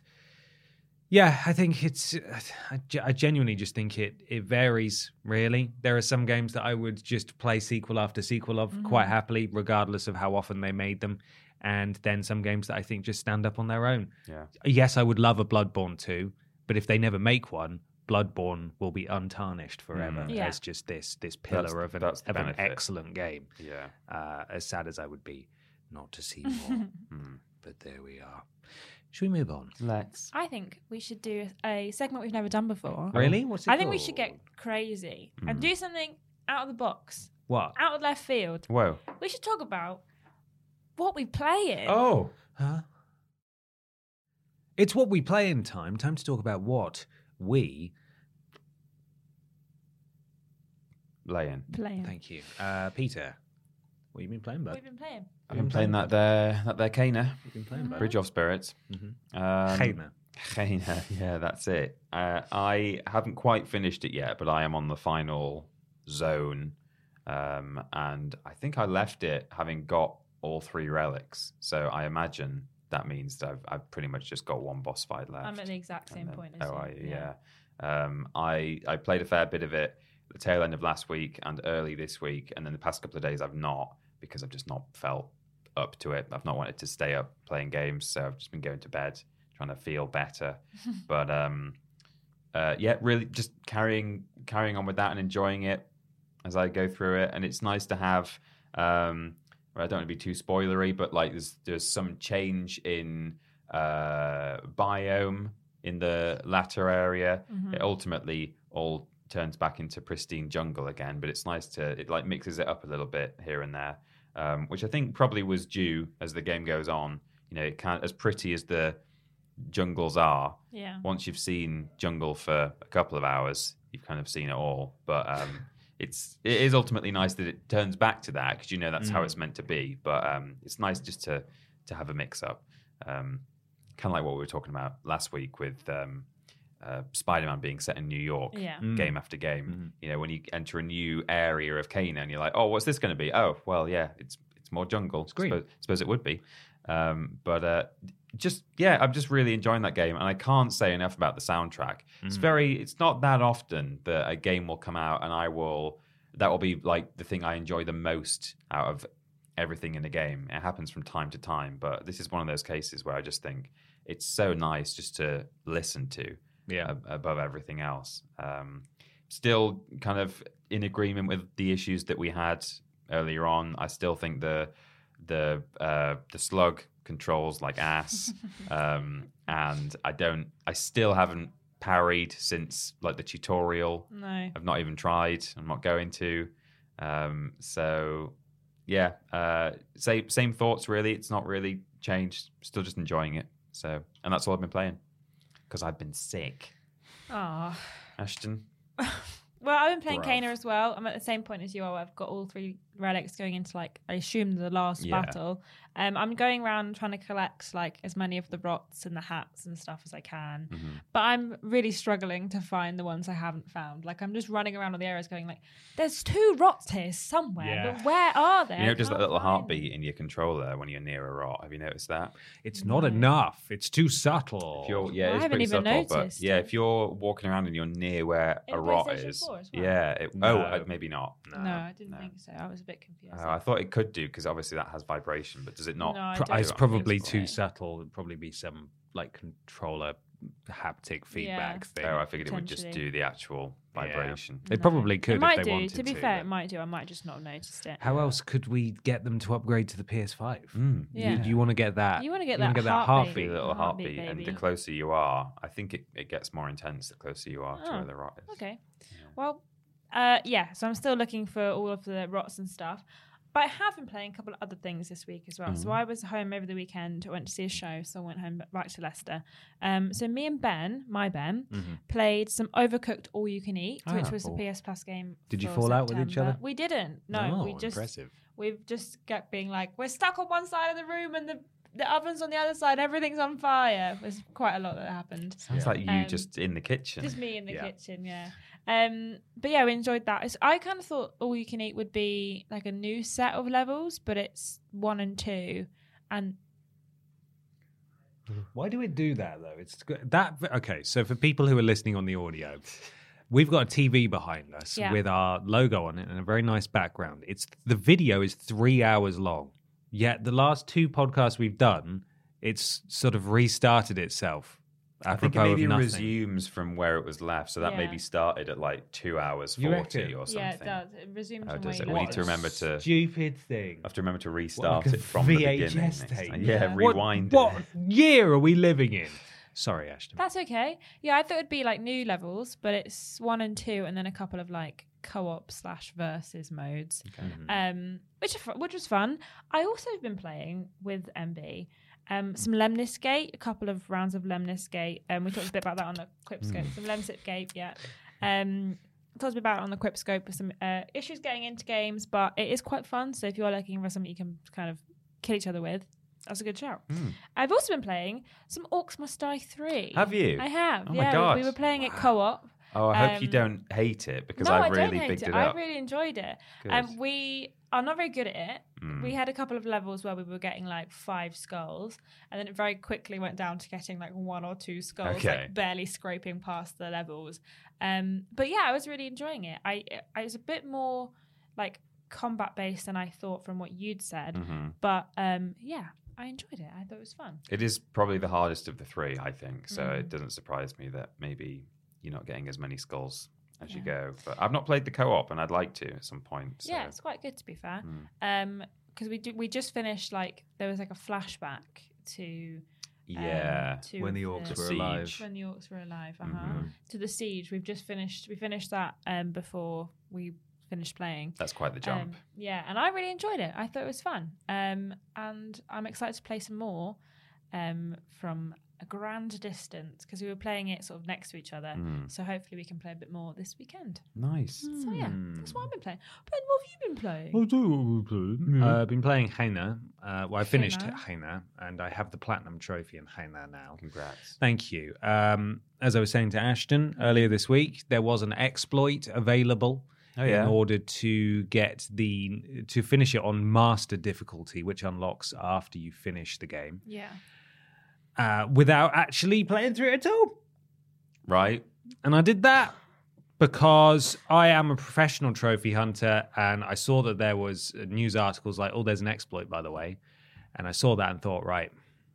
Speaker 3: yeah, I think it's. I, ge- I genuinely just think it it varies. Really, there are some games that I would just play sequel after sequel of quite happily, regardless of how often they made them, and then some games that I think just stand up on their own.
Speaker 4: Yeah.
Speaker 3: Yes, I would love a Bloodborne two, but if they never make one, Bloodborne will be untarnished forever
Speaker 4: Mm.
Speaker 5: Yeah.
Speaker 3: as just this this pillar
Speaker 4: That's-
Speaker 3: of an
Speaker 4: that's the
Speaker 3: of an
Speaker 4: benefit.
Speaker 3: excellent game.
Speaker 4: Yeah.
Speaker 3: Uh, as sad as I would be not to see more,
Speaker 4: Mm.
Speaker 3: but there we are. Should we move on?
Speaker 4: Let's.
Speaker 5: I think we should do a segment we've never done before.
Speaker 3: Really? What's it
Speaker 5: I think we should get
Speaker 3: called?
Speaker 5: crazy and
Speaker 4: Mm.
Speaker 5: do something out of the box,
Speaker 3: What?
Speaker 5: out of left field.
Speaker 4: Whoa.
Speaker 5: We should talk about what we play in.
Speaker 4: Oh.
Speaker 3: Huh? It's what we play in time. Time to talk about what we.
Speaker 4: Lay in.
Speaker 5: Playing.
Speaker 3: Thank you, uh, Peter. What have you been playing,
Speaker 5: What
Speaker 3: bud?
Speaker 5: we've been playing.
Speaker 4: I've been playing that there, that there Kana,
Speaker 3: You've been playing, bud.
Speaker 4: Bridge of Spirits.
Speaker 3: Mhm.
Speaker 4: Um,
Speaker 3: Kana.
Speaker 4: Kana, yeah, that's it. Uh, I haven't quite finished it yet, but I am on the final zone. Um, and I think I left it having got all three relics. So I imagine that means that I've, I've pretty much just got one boss fight left.
Speaker 5: I'm at the exact same
Speaker 4: And then-
Speaker 5: point as
Speaker 4: oh,
Speaker 5: you.
Speaker 4: are you? Yeah. Um, I I played a fair bit of it at the tail end of last week and early this week, and then the past couple of days I've not, because I've just not felt up to it. I've not wanted to stay up playing games, so I've just been going to bed trying to feel better. but um, uh, yeah, really just carrying carrying on with that and enjoying it as I go through it. And it's nice to have. Um, well, I don't want to be too spoilery, but like there's there's some change in uh, biome in the latter area. It ultimately all turns back into pristine jungle again, but it's nice to it like mixes it up a little bit here and there, um, which I think probably was due as the game goes on. You know, it can't as pretty as the jungles are.
Speaker 5: Yeah.
Speaker 4: Once you've seen jungle for a couple of hours, you've kind of seen it all. But um, it's it is ultimately nice that it turns back to that because you know that's how it's meant to be. But um, it's nice just to to have a mix up, um, kind of like what we were talking about last week with um, uh, Spider-Man being set in New York,
Speaker 5: Yeah.
Speaker 3: Mm.
Speaker 4: game after game.
Speaker 3: Mm.
Speaker 4: You know, when you enter a new area of Canaan, you're like, oh, what's this going to be? Oh, well, yeah, it's it's more jungle.
Speaker 3: It's green.
Speaker 4: Suppose, suppose it would be. Um, but uh, just yeah, I'm just really enjoying that game, and I can't say enough about the soundtrack. It's
Speaker 3: Mm.
Speaker 4: very, it's not that often that a game will come out, and I will that will be like the thing I enjoy the most out of everything in the game. It happens from time to time, but this is one of those cases where I just think it's so nice just to listen to
Speaker 3: Yeah.
Speaker 4: ab- above everything else. Um, still kind of in agreement with the issues that we had earlier on. I still think the the uh, the slug controls like ass, um, and I don't. I still haven't parried since like the tutorial.
Speaker 5: No.
Speaker 4: I've not even tried. I'm not going to. Um, so yeah, uh, same same thoughts really. It's not really changed. Still just enjoying it. So, and that's all I've been playing because I've been sick.
Speaker 5: Oh.
Speaker 4: Ashton,
Speaker 5: Well, I've been playing
Speaker 4: Bruv.
Speaker 5: Kana as well. I'm at the same point as you are. I've got all three relics going into, like, I assume the last
Speaker 4: Yeah.
Speaker 5: battle. Um, I'm going around trying to collect, like, as many of the rots and the hats and stuff as I can.
Speaker 4: Mm-hmm.
Speaker 5: But I'm really struggling to find the ones I haven't found. Like, I'm just running around all the areas going, like, there's two rots here somewhere,
Speaker 3: Yeah.
Speaker 5: but where are they?
Speaker 4: you know,
Speaker 5: I
Speaker 4: just that
Speaker 5: can't
Speaker 4: little
Speaker 5: find
Speaker 4: heartbeat
Speaker 5: them.
Speaker 4: in your controller when you're near a rot. Have you noticed that?
Speaker 3: It's not enough. It's too subtle.
Speaker 4: If you're, yeah,
Speaker 5: I
Speaker 4: it's
Speaker 5: haven't
Speaker 4: pretty
Speaker 5: even
Speaker 4: subtle, but
Speaker 5: noticed
Speaker 4: yeah,
Speaker 5: it.
Speaker 4: if you're walking around and you're near where
Speaker 5: In
Speaker 4: a rot
Speaker 5: PlayStation
Speaker 4: is,
Speaker 5: four as well?
Speaker 4: yeah. It,
Speaker 3: No.
Speaker 4: Oh, uh, maybe not.
Speaker 5: No, I didn't
Speaker 4: no.
Speaker 5: think so. I was a bit confused.
Speaker 4: Oh, I thought it could do because obviously that has vibration, but does it not?
Speaker 5: No, I
Speaker 3: Pro-
Speaker 5: don't
Speaker 3: it's
Speaker 5: think
Speaker 3: probably
Speaker 5: so.
Speaker 3: too subtle. It'd probably be some like controller haptic feedback thing.
Speaker 4: Oh, I figured it would just
Speaker 5: Potentially.
Speaker 4: do the actual
Speaker 3: Yeah.
Speaker 4: vibration.
Speaker 3: They
Speaker 5: No.
Speaker 3: probably could
Speaker 5: It might
Speaker 3: if they
Speaker 5: do.
Speaker 3: wanted
Speaker 5: To be
Speaker 3: to,
Speaker 5: fair,
Speaker 3: but-
Speaker 5: it might do. I might just not have noticed it.
Speaker 3: How else could we get them to upgrade to the P S five?
Speaker 4: Mm.
Speaker 5: Yeah.
Speaker 3: You, you want to get that?
Speaker 5: You wanna get
Speaker 3: wanna
Speaker 5: that
Speaker 4: The
Speaker 5: heartbeat.
Speaker 4: little
Speaker 5: Heartbeat,
Speaker 4: heartbeat, and the
Speaker 5: baby.
Speaker 4: closer you are, I think it, it gets more intense the closer you are to
Speaker 5: Oh,
Speaker 4: where the rot is.
Speaker 5: Okay. Well, uh, yeah. So I'm still looking for all of the rots and stuff. But I have been playing a couple of other things this week as well.
Speaker 4: Mm-hmm.
Speaker 5: So I was home over the weekend. I went to see a show, so I went home back to Leicester. Um, so me and Ben, my Ben, played some Overcooked All You Can Eat, which
Speaker 3: Ah,
Speaker 5: was
Speaker 3: cool.
Speaker 5: a P S Plus game.
Speaker 3: Did you
Speaker 5: for
Speaker 3: fall out with each
Speaker 5: September.
Speaker 3: other?
Speaker 5: We didn't. No,
Speaker 3: Oh,
Speaker 5: we just
Speaker 3: impressive.
Speaker 5: we've just kept being like, we're stuck on one side of the room and the the oven's on the other side. Everything's on fire. There's quite a lot that happened.
Speaker 4: Sounds like you
Speaker 5: Um,
Speaker 4: just in the kitchen.
Speaker 5: Just me in the
Speaker 3: Yeah.
Speaker 5: kitchen, yeah. Um, but yeah, we enjoyed that. It's, I kind of thought All You Can Eat would be like a new set of levels, but it's one and two, and
Speaker 3: Why do it do that though? It's good- that okay. So for people who are listening on the audio, we've got a T V behind us
Speaker 5: Yeah.
Speaker 3: with our logo on it and a very nice background. It's the video is three hours long. Yet the last two podcasts we've done, it's sort of restarted itself.
Speaker 4: I think it
Speaker 3: apropos of
Speaker 4: maybe
Speaker 3: nothing.
Speaker 4: resumes from where it was left, so that
Speaker 5: Yeah.
Speaker 4: maybe started at like two hours
Speaker 3: You
Speaker 4: forty
Speaker 3: reckon?
Speaker 4: or something.
Speaker 5: yeah, it does. It resumes
Speaker 4: Oh,
Speaker 5: from
Speaker 4: does
Speaker 5: where
Speaker 4: it?
Speaker 5: you
Speaker 4: We
Speaker 5: left
Speaker 4: need to
Speaker 5: it.
Speaker 4: remember to
Speaker 3: Stupid thing.
Speaker 4: I have to remember to
Speaker 3: What,
Speaker 4: restart
Speaker 3: like a
Speaker 4: it from
Speaker 3: V
Speaker 4: the
Speaker 3: H
Speaker 4: beginning.
Speaker 3: S
Speaker 4: next
Speaker 3: tape?
Speaker 4: time. Yeah,
Speaker 5: Yeah.
Speaker 3: What-
Speaker 4: rewind
Speaker 3: What,
Speaker 4: it.
Speaker 3: year are we living in? Sorry, Ashton.
Speaker 5: That's okay. Yeah, I thought it'd be like new levels, but it's one and two, and then a couple of like co-op slash versus modes, um, which are fu- which was fun. I also have been playing with M B. Um, some Lemnis Gate, a couple of rounds of Lemnis Gate. Um, we talked a bit about that on the Quipscope. Some Lemsip Gate, yeah. Um, talked a bit about it on the Quipscope with some uh, issues getting into games, but it is quite fun. So if you're looking for something you can kind of kill each other with, that's a good shout. I've also been playing some Orcs Must Die three.
Speaker 4: Have you?
Speaker 5: I have.
Speaker 4: Oh my
Speaker 5: yeah,
Speaker 4: gosh.
Speaker 5: we were playing it co-op.
Speaker 4: Oh, I hope you
Speaker 5: Um,
Speaker 4: don't hate it because
Speaker 5: no,
Speaker 4: I
Speaker 5: I
Speaker 4: really
Speaker 5: don't hate
Speaker 4: bigged
Speaker 5: it.
Speaker 4: it
Speaker 5: I
Speaker 4: up.
Speaker 5: really enjoyed it.
Speaker 4: Good.
Speaker 5: Um, we are not very good at it.
Speaker 4: Mm.
Speaker 5: We had a couple of levels where we were getting like five skulls, and then it very quickly went down to getting like one or two skulls,
Speaker 4: Okay.
Speaker 5: like barely scraping past the levels. Um, but yeah, I was really enjoying it. I I was a bit more like combat based than I thought from what you'd said,
Speaker 4: Mhm.
Speaker 5: but um, yeah, I enjoyed it. I thought it was fun.
Speaker 4: It is probably the hardest of the three, I think. So
Speaker 5: Mm.
Speaker 4: it doesn't surprise me that maybe you're not getting as many skulls as you
Speaker 5: Yeah.
Speaker 4: go. But I've not played the co-op, and I'd like to at some point. So.
Speaker 5: Yeah, it's quite good to be fair.
Speaker 4: Mm.
Speaker 5: Um, because we do, we just finished like there was like a flashback to um,
Speaker 4: Yeah.
Speaker 5: to
Speaker 3: When the orcs
Speaker 5: the
Speaker 3: were
Speaker 4: Siege.
Speaker 3: alive.
Speaker 5: when the orcs were alive, uh-huh.
Speaker 4: Mhm.
Speaker 5: To the siege. We've just finished. We finished that um before we finished playing.
Speaker 4: That's quite the jump.
Speaker 5: Um, yeah, and I really enjoyed it. I thought it was fun. Um, and I'm excited to play some more. um, from a grand distance because we were playing it sort of next to each other.
Speaker 4: Mm.
Speaker 5: So hopefully we can play a bit more this weekend.
Speaker 4: Nice.
Speaker 5: So yeah, that's what I've been playing. Ben, what have you been playing?
Speaker 3: I'll do what we've been. Uh, I've been playing Heina. Uh, well, I finished
Speaker 5: Heina.
Speaker 3: Heina, and I have the platinum trophy in Heina now.
Speaker 4: Congrats.
Speaker 3: Thank you. Um, as I was saying to Ashton earlier this week, there was an exploit available
Speaker 4: Oh, yeah.
Speaker 3: in order to get the to finish it on master difficulty, which unlocks after you finish the game,
Speaker 5: Yeah.
Speaker 3: uh, without actually playing through it at all.
Speaker 4: Right.
Speaker 3: And I did that because I am a professional trophy hunter, and I saw that there was news articles like, "Oh, there's an exploit, by the way," and I saw that and thought, right,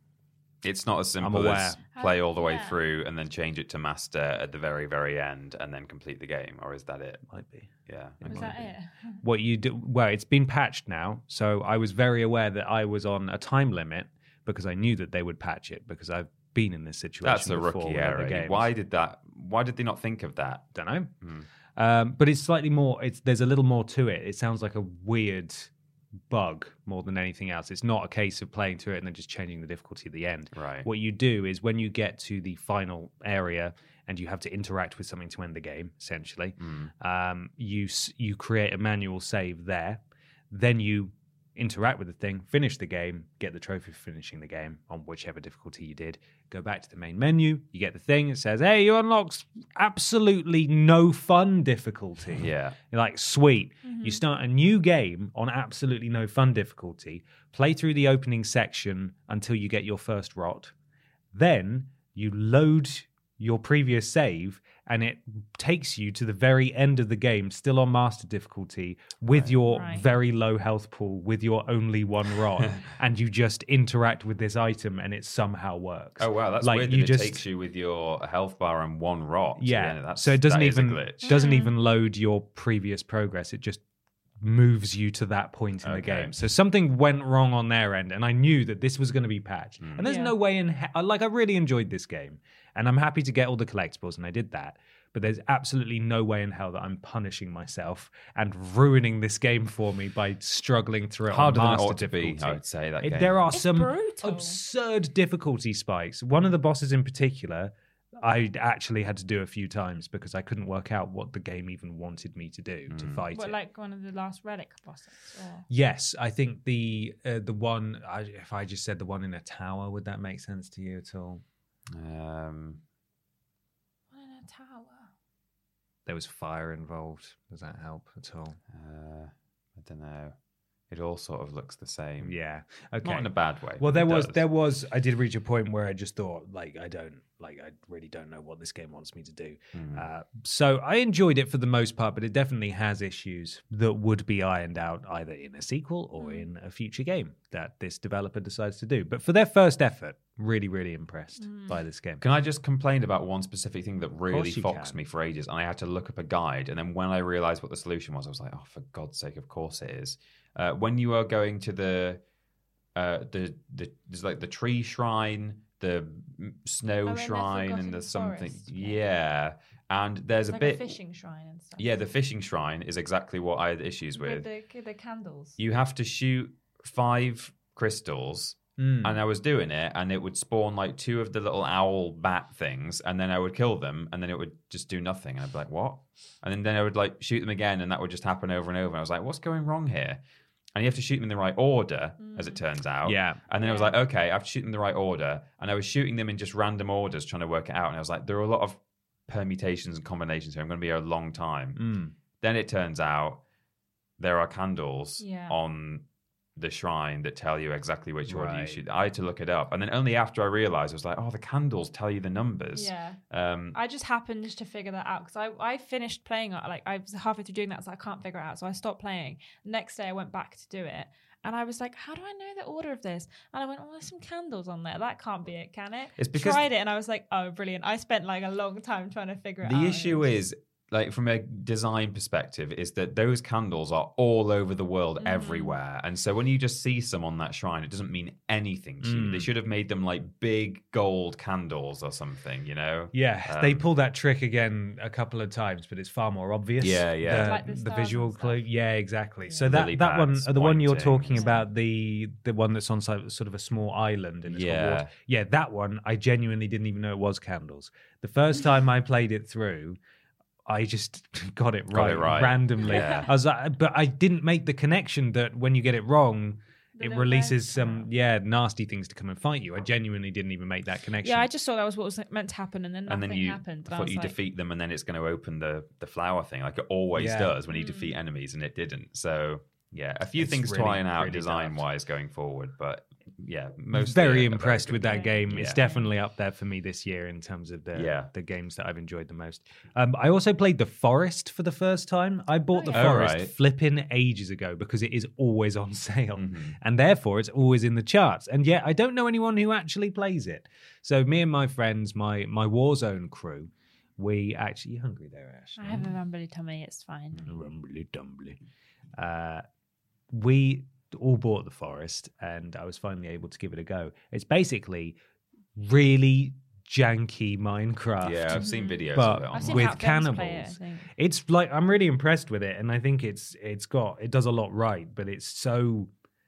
Speaker 4: It's not as simple
Speaker 3: aware.
Speaker 4: as play all the way
Speaker 5: Yeah.
Speaker 4: through and then change it to master at the very, very end and then complete the game. Or is that it?
Speaker 3: might be.
Speaker 4: Yeah.
Speaker 5: Was
Speaker 3: might
Speaker 5: that
Speaker 3: be.
Speaker 5: it?
Speaker 3: What you do? Well, it's been patched now, so I was very aware that I was on a time limit because I knew that they would patch it because I've been in this situation.
Speaker 4: That's a
Speaker 3: before
Speaker 4: rookie
Speaker 3: with other
Speaker 4: error.
Speaker 3: games.
Speaker 4: Why did that? Why did they not think of that?
Speaker 3: Don't know.
Speaker 4: Hmm.
Speaker 3: Um, but it's slightly more. It's there's a little more to it. It sounds like a weird bug more than anything else. It's not a case of playing through it and then just changing the difficulty at the end.
Speaker 4: Right.
Speaker 3: What you do is when you get to the final area and you have to interact with something to end the game, essentially,
Speaker 4: Mm.
Speaker 3: um, you s- you create a manual save there. Then you interact with the thing, finish the game, get the trophy for finishing the game on whichever difficulty you did. Go back to the main menu, you get the thing. It says, "Hey, you unlocked absolutely no fun difficulty."
Speaker 4: Yeah.
Speaker 3: You're like, sweet. You start a new game on absolutely no fun difficulty, play through the opening section until you get your first rot. Then you load your previous save and it takes you to the very end of the game, still on master difficulty, with your
Speaker 5: Right.
Speaker 3: very low health pool, with your only one rot, and you just interact with this item and it somehow works.
Speaker 4: Oh wow, that's
Speaker 3: Like,
Speaker 4: weird.
Speaker 3: you
Speaker 4: That it
Speaker 3: just-
Speaker 4: takes you with your health bar and one rot.
Speaker 3: Yeah,
Speaker 4: that's,
Speaker 3: so it doesn't
Speaker 4: that is a
Speaker 3: even
Speaker 4: glitch.
Speaker 3: doesn't even load your previous progress. It just moves you to that point in the
Speaker 4: Okay.
Speaker 3: game. So something went wrong on their end, and I knew that this was going to be patched.
Speaker 4: Mm.
Speaker 3: And there's
Speaker 5: Yeah.
Speaker 3: no way in he- I- like I really enjoyed this game, and I'm happy to get all the collectibles, and I did that. But there's absolutely no way in hell that I'm punishing myself and ruining this game for me by struggling through it.
Speaker 4: Harder
Speaker 3: on
Speaker 4: than it
Speaker 3: master
Speaker 4: ought to be,
Speaker 3: difficulty.
Speaker 4: I would say, that
Speaker 3: It-
Speaker 4: game.
Speaker 3: There are
Speaker 5: It's
Speaker 3: some
Speaker 5: brutal.
Speaker 3: absurd difficulty spikes. One of the bosses in particular, I actually had to do a few times because I couldn't work out what the game even wanted me to do to fight
Speaker 5: What,
Speaker 3: it.
Speaker 5: like one of the last relic bosses? Or...
Speaker 3: Yes, I think the uh, the one. I, if I just said the one in a tower, would that make sense to you at all?
Speaker 4: Um,
Speaker 5: One in a tower.
Speaker 3: There was fire involved. Does that help at all?
Speaker 4: uh, I don't know. It all sort of looks the same.
Speaker 3: Yeah. Okay.
Speaker 4: Not in a bad way.
Speaker 3: Well, there
Speaker 4: It
Speaker 3: was
Speaker 4: does.
Speaker 3: there was. I did reach a point where I just thought, like, I don't like. I really don't know what this game wants me to do.
Speaker 4: Hmm.
Speaker 3: Uh, so I enjoyed it for the most part, but it definitely has issues that would be ironed out either in a sequel or in a future game that this developer decides to do. But for their first effort, really, really impressed by this game.
Speaker 4: Can I just complain about one specific thing that really
Speaker 3: you
Speaker 4: foxed
Speaker 3: can.
Speaker 4: me for ages? And I had to look up a guide. And then when I realized what the solution was, I was like, oh, for God's sake, of course it is. Uh, when you are going to the, uh, the, the, there's like the tree shrine, the mm, snow
Speaker 5: Oh, in the
Speaker 4: shrine,
Speaker 5: Forgotten
Speaker 4: and there's something.
Speaker 5: Forest,
Speaker 4: Yeah.
Speaker 5: yeah.
Speaker 4: And there's a
Speaker 5: like
Speaker 4: bit.
Speaker 5: a fishing shrine and stuff.
Speaker 4: Yeah, the fishing shrine is exactly what I had issues with.
Speaker 5: With the, the candles.
Speaker 4: You have to shoot five crystals.
Speaker 3: Mm.
Speaker 4: And I was doing it, and it would spawn like two of the little owl bat things, and then I would kill them, and then it would just do nothing. And I'd be like, what? And then, then I would like shoot them again, and that would just happen over and over. And I was like, what's going wrong here? And you have to shoot them in the right order, as it turns out.
Speaker 3: Yeah.
Speaker 4: And then I was
Speaker 5: Yeah.
Speaker 4: like, okay, I have to shoot them in the right order. And I was shooting them in just random orders, trying to work it out. And I was like, there are a lot of permutations and combinations here. I'm going to be here a long time.
Speaker 3: Mm.
Speaker 4: Then it turns out there are candles
Speaker 5: Yeah.
Speaker 4: on the shrine that tell you exactly which order you
Speaker 3: Right.
Speaker 4: should. I had to look it up, and then only after I realized, I was like, "Oh, the candles tell you the numbers."
Speaker 5: Yeah.
Speaker 4: Um,
Speaker 5: I just happened to figure that out because I, I finished playing it. Like I was halfway through doing that, so I can't figure it out. So I stopped playing. Next day, I went back to do it. And I was like, how do I know the order of this? And I went, oh, there's some candles on there. That can't be it, can it?
Speaker 4: It's because-
Speaker 5: Tried it, and I was like, oh, brilliant. I spent like a long time trying to figure it out.
Speaker 4: the
Speaker 5: and it
Speaker 4: issue
Speaker 5: was-
Speaker 4: is, like from a design perspective, is that those candles are all over the world, mm. everywhere. And so when you just see some on that shrine, it doesn't mean anything to mm. you. They should have made them like big gold candles or something, you know?
Speaker 3: Yeah,
Speaker 4: um,
Speaker 3: they pull that trick again a couple of times, but it's far more obvious.
Speaker 4: Yeah, yeah.
Speaker 3: The,
Speaker 5: like the,
Speaker 3: the visual clue. Yeah, exactly. Yeah. So that,
Speaker 4: Lily
Speaker 3: that one, the one you're talking
Speaker 5: yeah.
Speaker 3: about, the the one that's on sort of a small island and it's
Speaker 4: yeah.
Speaker 3: got water. Yeah, that one, I genuinely didn't even know it was candles. The first time I played it through, I just got it right,
Speaker 4: got it right.
Speaker 3: randomly.
Speaker 4: Yeah.
Speaker 3: I was like, but I didn't make the connection that when you get it wrong,
Speaker 5: The
Speaker 3: it
Speaker 5: little
Speaker 3: releases
Speaker 5: birds
Speaker 3: some
Speaker 5: come out.
Speaker 3: yeah nasty things to come and fight you. I genuinely didn't even make that connection.
Speaker 5: Yeah, I just thought that was what was meant to happen, and then
Speaker 4: and
Speaker 5: nothing
Speaker 4: then you
Speaker 5: happened. And I
Speaker 4: thought
Speaker 5: was
Speaker 4: you
Speaker 5: like,
Speaker 4: defeat them, and then it's going to open the the flower thing, like it always
Speaker 3: Yeah.
Speaker 4: does when you
Speaker 5: Mm.
Speaker 4: defeat enemies, and it didn't. So yeah, a few
Speaker 3: It's
Speaker 4: things
Speaker 3: really,
Speaker 4: to iron out
Speaker 3: really
Speaker 4: design
Speaker 3: daft.
Speaker 4: wise going forward, but yeah, most
Speaker 3: very impressed with that
Speaker 5: Yeah.
Speaker 3: game. It's
Speaker 4: Yeah.
Speaker 3: definitely up there for me this year in terms of the
Speaker 4: Yeah.
Speaker 3: the games that I've enjoyed the most. Um, I also played The Forest for the first time. I bought
Speaker 5: Oh,
Speaker 3: The
Speaker 5: yeah.
Speaker 3: Forest
Speaker 4: Oh, right.
Speaker 3: flipping ages ago because it is always on sale,
Speaker 4: Mhm.
Speaker 3: and therefore it's always in the charts. And yet I don't know anyone who actually plays it. So me and my friends, my my Warzone crew, we actually you hungry there, Ash?
Speaker 5: I have a rumbly tummy. It's fine.
Speaker 3: Rumbly dumbly. Uh, we all bought The Forest, and I was finally able to give it a go. It's basically really janky Minecraft.
Speaker 4: Yeah, I've seen videos
Speaker 3: But
Speaker 4: of it.
Speaker 5: I've
Speaker 4: On
Speaker 5: seen
Speaker 3: with
Speaker 5: Hat Films play it, I
Speaker 3: cannibals.
Speaker 5: think.
Speaker 3: It's like I'm really impressed with it, and I think it's it's got it does a lot right, but it's so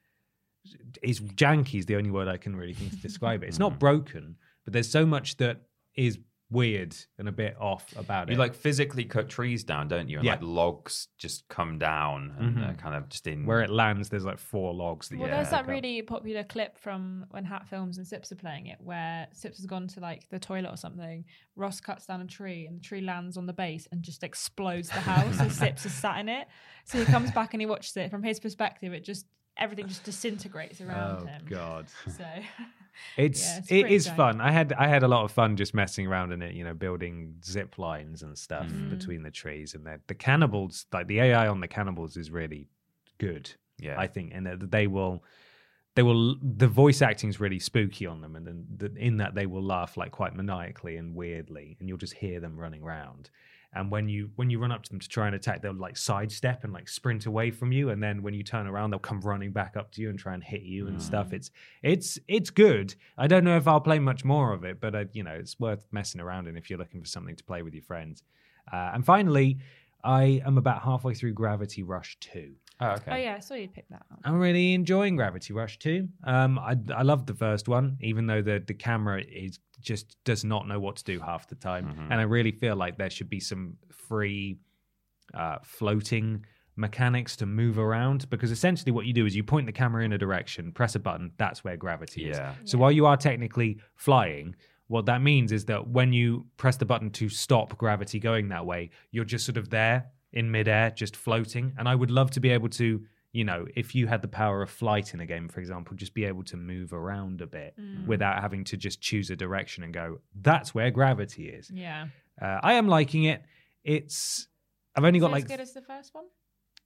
Speaker 3: it's janky is the only word I can really think to describe it. It's not broken, but there's so much that is weird and a bit off about
Speaker 4: You
Speaker 3: it.
Speaker 4: like physically cut trees down, don't you? And
Speaker 3: Yeah.
Speaker 4: like logs just come down and
Speaker 3: Mhm.
Speaker 4: uh, kind of just in
Speaker 3: where it lands, there's like four logs that
Speaker 5: Well,
Speaker 3: you
Speaker 5: there's that
Speaker 3: pick up.
Speaker 5: really popular clip from when Hat Films and Sips are playing it, where Sips has gone to like the toilet or something. Ross cuts down a tree, and the tree lands on the base and just explodes the house. And Sips is sat in it, so he comes back and he watches it. From his perspective, it just everything just disintegrates around
Speaker 3: Oh
Speaker 5: him.
Speaker 3: god.
Speaker 5: So
Speaker 3: It's,
Speaker 5: Yeah, it's
Speaker 3: it
Speaker 5: pretty
Speaker 3: is
Speaker 5: janky.
Speaker 3: fun. I had I had a lot of fun just messing around in it, you know, building zip lines and stuff
Speaker 5: Mm.
Speaker 3: between the trees. And the the cannibals, like the A I on the cannibals, is really good.
Speaker 4: yeah.
Speaker 3: I think, and that they will, they will. The voice acting is really spooky on them, and then the, in that they will laugh like quite maniacally and weirdly, and you'll just hear them running around. And when you when you run up to them to try and attack, they'll like sidestep and like sprint away from you. And then when you turn around, they'll come running back up to you and try and hit you and stuff. It's it's it's good. I don't know if I'll play much more of it, but uh, you know, it's worth messing around in if you're looking for something to play with your friends. Uh, and finally, I am about halfway through Gravity Rush two.
Speaker 4: Oh, okay.
Speaker 5: oh yeah, I saw you pick that up.
Speaker 3: I'm really enjoying Gravity Rush two. Um, I I loved the first one, even though the the camera is just does not know what to do half the time,
Speaker 4: Mhm.
Speaker 3: and I really feel like there should be some free uh, floating mechanics to move around, because essentially what you do is you point the camera in a direction, press a button, that's where gravity is.
Speaker 4: Yeah.
Speaker 3: So while you are technically flying, what that means is that when you press the button to stop gravity going that way, you're just sort of there in midair, just floating. And I would love to be able to, you know, if you had the power of flight in a game, for example, just be able to move around a bit
Speaker 5: Mm.
Speaker 3: without having to just choose a direction and go, that's where gravity is.
Speaker 5: Yeah.
Speaker 3: Uh, I am liking it. It's, I've only
Speaker 5: Is
Speaker 3: got
Speaker 5: it
Speaker 3: like,
Speaker 5: as good as the first one?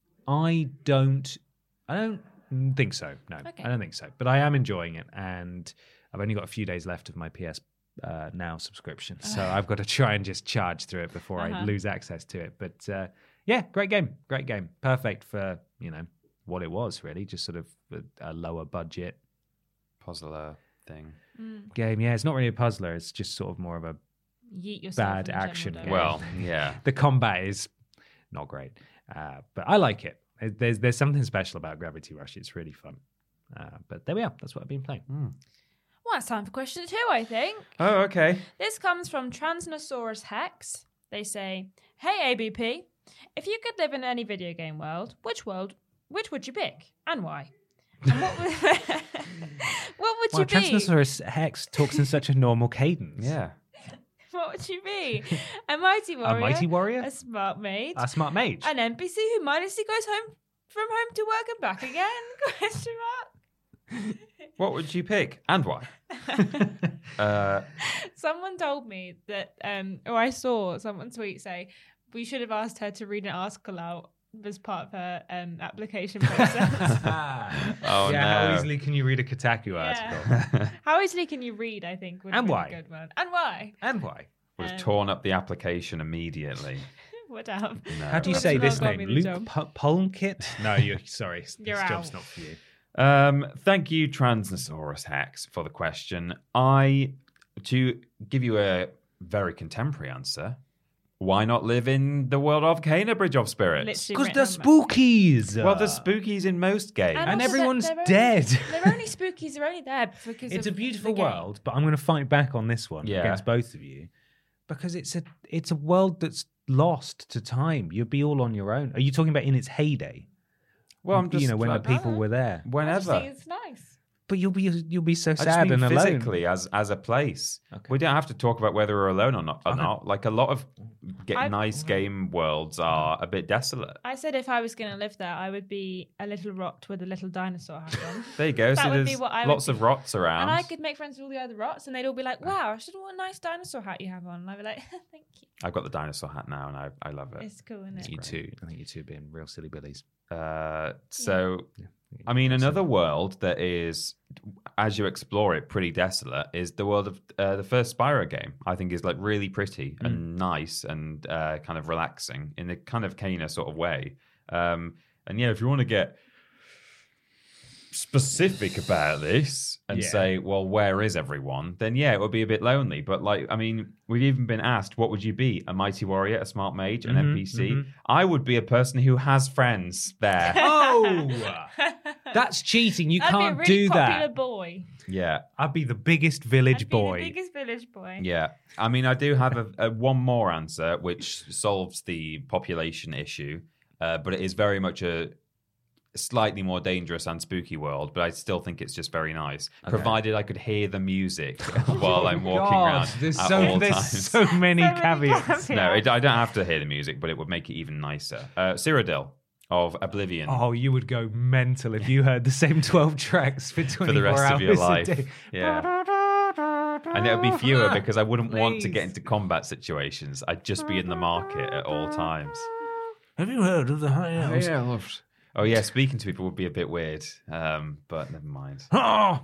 Speaker 3: I don't, I don't think so. No,
Speaker 5: Okay.
Speaker 3: I don't think so. But I am enjoying it, and I've only got a few days left of my P S uh, Now subscription, so I've got to try and just charge through it before I
Speaker 5: Uh-huh.
Speaker 3: lose access to it. But uh, yeah, great game, great game, perfect for you know what it was really, just sort of a, a lower budget
Speaker 4: Puzzler thing.
Speaker 5: Mm.
Speaker 3: game. Yeah, it's not really a puzzler; it's just sort of more of a
Speaker 5: Yeet yourself
Speaker 3: bad
Speaker 5: in general,
Speaker 3: action
Speaker 5: don't
Speaker 3: game.
Speaker 5: you?
Speaker 4: Well, yeah.
Speaker 3: the combat is not great, uh, but I like it. There's there's something special about Gravity Rush. It's really fun. Uh, but there we are. That's what I've been playing.
Speaker 5: Well, it's time for question two, I think.
Speaker 4: Oh, okay.
Speaker 5: This comes from Transnosaurus Hex. They say, "Hey A B P, if you could live in any video game world, which world, which would you pick, and why? And what would, what would
Speaker 3: Wow,
Speaker 5: you be?
Speaker 3: Transnosaurus Hex talks in such a normal cadence.
Speaker 4: Yeah.
Speaker 5: What would you be? A mighty warrior,
Speaker 3: A mighty warrior?
Speaker 5: a smart maid,
Speaker 3: A smart mage.
Speaker 5: an N P C who mindlessly goes home from home to work and back again? Question mark.
Speaker 4: What would you pick and why? uh,
Speaker 5: Someone told me that, um, or I saw someone tweet say, we should have asked her to read an article out as part of her um, application process.
Speaker 4: oh,
Speaker 3: yeah, how
Speaker 4: no.
Speaker 3: easily can you read a Kotaku article?
Speaker 5: Yeah. How easily can you read, I think, would
Speaker 3: And
Speaker 5: be
Speaker 3: why?
Speaker 5: a good one. And why?
Speaker 3: And why?
Speaker 4: Would have
Speaker 5: Um,
Speaker 4: torn up the application immediately.
Speaker 5: would have.
Speaker 3: How do you
Speaker 5: Would've
Speaker 3: say
Speaker 5: not
Speaker 3: this
Speaker 5: got
Speaker 3: name?
Speaker 5: me the
Speaker 3: Luke
Speaker 5: job.
Speaker 3: P- Polnkit? No, you're sorry.
Speaker 5: You're
Speaker 3: this job's
Speaker 5: out.
Speaker 3: not for you.
Speaker 4: Um, thank you, Transnosaurus Hex, for the question. I, to give you a very contemporary answer, why not live in the world of Cana Bridge of Spirits?
Speaker 5: Literally
Speaker 3: Because
Speaker 5: written
Speaker 3: they're
Speaker 5: on that.
Speaker 3: spookies.
Speaker 4: Well, there's spookies in most games.
Speaker 3: And
Speaker 5: also
Speaker 3: everyone's
Speaker 5: they're- they're
Speaker 3: dead.
Speaker 5: Only, they're only spookies. They're only there because
Speaker 3: It's
Speaker 5: of
Speaker 3: a beautiful
Speaker 5: the game.
Speaker 3: world, but I'm going to fight back on this one
Speaker 4: Yeah.
Speaker 3: against both of you because it's a it's a world that's lost to time. You'd be all on your own. Are you talking about in its heyday?
Speaker 4: Well, I'm just
Speaker 3: you know when
Speaker 4: like,
Speaker 3: the people were there.
Speaker 5: I just
Speaker 4: whenever.
Speaker 5: think it's nice.
Speaker 3: But you'll be you'll be so
Speaker 4: I just
Speaker 3: sad
Speaker 4: mean
Speaker 3: and alone.
Speaker 4: physically as as a place.
Speaker 3: Okay.
Speaker 4: We don't have to talk about whether we're alone or not. Or
Speaker 3: Okay.
Speaker 4: not. Like a lot of get
Speaker 5: I-
Speaker 4: nice game worlds are a bit desolate.
Speaker 5: I said if I was going to live there, I would be a little rot with a little dinosaur hat on.
Speaker 4: There you go.
Speaker 5: That
Speaker 4: so
Speaker 5: would be
Speaker 4: there's
Speaker 5: what I would
Speaker 4: lots
Speaker 5: be.
Speaker 4: of rots around.
Speaker 5: And I could make friends with all the other rots, and they'd all be like, "Wow, I should what a nice dinosaur hat you have on." And I'd be like, "Thank you."
Speaker 4: I've got the dinosaur hat now, and I I love it.
Speaker 5: It's cool, isn't it?
Speaker 3: You two, I think you two have been real silly billies.
Speaker 4: Uh, so,
Speaker 3: Yeah.
Speaker 4: I mean, another world that is, as you explore it, pretty desolate is the world of uh, the first Spyro game. I think is like really pretty
Speaker 3: Mm.
Speaker 4: and nice and uh, kind of relaxing in a kind of Kena sort of way. Um, and yeah, if you want to get specific about this and
Speaker 3: Yeah.
Speaker 4: say, well, where is everyone? Then yeah, it would be a bit lonely. But like, I mean, we've even been asked, what would you be? A mighty warrior, a smart mage, an
Speaker 3: Mhm,
Speaker 4: N P C?
Speaker 3: mhm.
Speaker 4: I would be a person who has friends there.
Speaker 3: Oh, that's cheating. You
Speaker 5: I'd
Speaker 3: can't
Speaker 5: be a really
Speaker 3: do
Speaker 5: popular
Speaker 3: that.
Speaker 5: boy.
Speaker 4: Yeah,
Speaker 3: I'd be the biggest village
Speaker 5: I'd
Speaker 3: boy.
Speaker 5: Be the biggest village boy.
Speaker 4: yeah. I mean, I do have a, a one more answer which solves the population issue, uh, but it is very much a slightly more dangerous and spooky world. But I still think it's just very nice, provided I could hear the music while I'm walking
Speaker 3: God,
Speaker 4: around
Speaker 3: there's
Speaker 4: at
Speaker 3: so
Speaker 4: all
Speaker 3: there's
Speaker 4: times.
Speaker 3: so many
Speaker 5: So many
Speaker 3: caveats.
Speaker 5: caveats.
Speaker 4: No, it, I don't have to hear the music, but it would make it even nicer. Uh, Cyrodiil of Oblivion.
Speaker 3: Oh, you would go mental if you heard the same twelve tracks for twenty-four
Speaker 4: for the rest
Speaker 3: hours
Speaker 4: of your
Speaker 3: a
Speaker 4: life.
Speaker 3: day.
Speaker 4: Yeah. And it would be fewer because I wouldn't want to get
Speaker 3: Please.
Speaker 4: into combat situations. I'd just be in the market at all times.
Speaker 3: Have you heard of the High Elves?
Speaker 4: Oh yeah, speaking to people would be a bit weird, um, but never mind.
Speaker 3: Oh,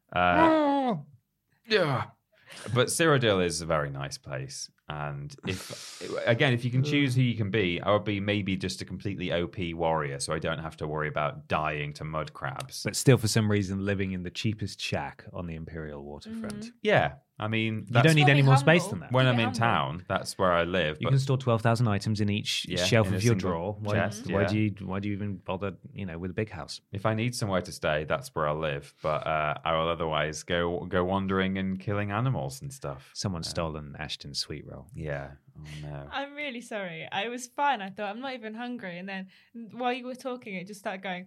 Speaker 4: Uh, yeah. But Cyrodiil is a very nice place, and if again, if you can choose who you can be, I would be maybe just a completely O P warrior, so I don't have to worry about dying to mud crabs.
Speaker 3: but still, for some reason, living in the cheapest shack on the Imperial waterfront.
Speaker 4: Yeah, I mean,
Speaker 3: You
Speaker 4: that's
Speaker 3: don't need
Speaker 5: Gotta
Speaker 3: any
Speaker 5: be
Speaker 3: more
Speaker 5: humble.
Speaker 3: space than that.
Speaker 4: when
Speaker 5: Keep
Speaker 4: I'm
Speaker 5: it
Speaker 4: in
Speaker 5: humble.
Speaker 4: town. That's where I live.
Speaker 3: You
Speaker 4: but-
Speaker 3: can store twelve thousand items in each
Speaker 4: Yeah,
Speaker 3: shelf
Speaker 4: in a
Speaker 3: of your
Speaker 4: single
Speaker 3: drawer. Why,
Speaker 4: chest,
Speaker 3: why
Speaker 4: yeah.
Speaker 3: do you why do you even bother? You know, with a big house.
Speaker 4: If I need somewhere to stay, that's where I'll live. But uh, I will otherwise go go wandering and killing animals and stuff.
Speaker 3: Someone's stolen Ashton's sweet roll.
Speaker 4: Yeah. Oh no.
Speaker 5: I'm really sorry. I was fine. I thought I'm not even hungry, and then while you were talking, it just started going.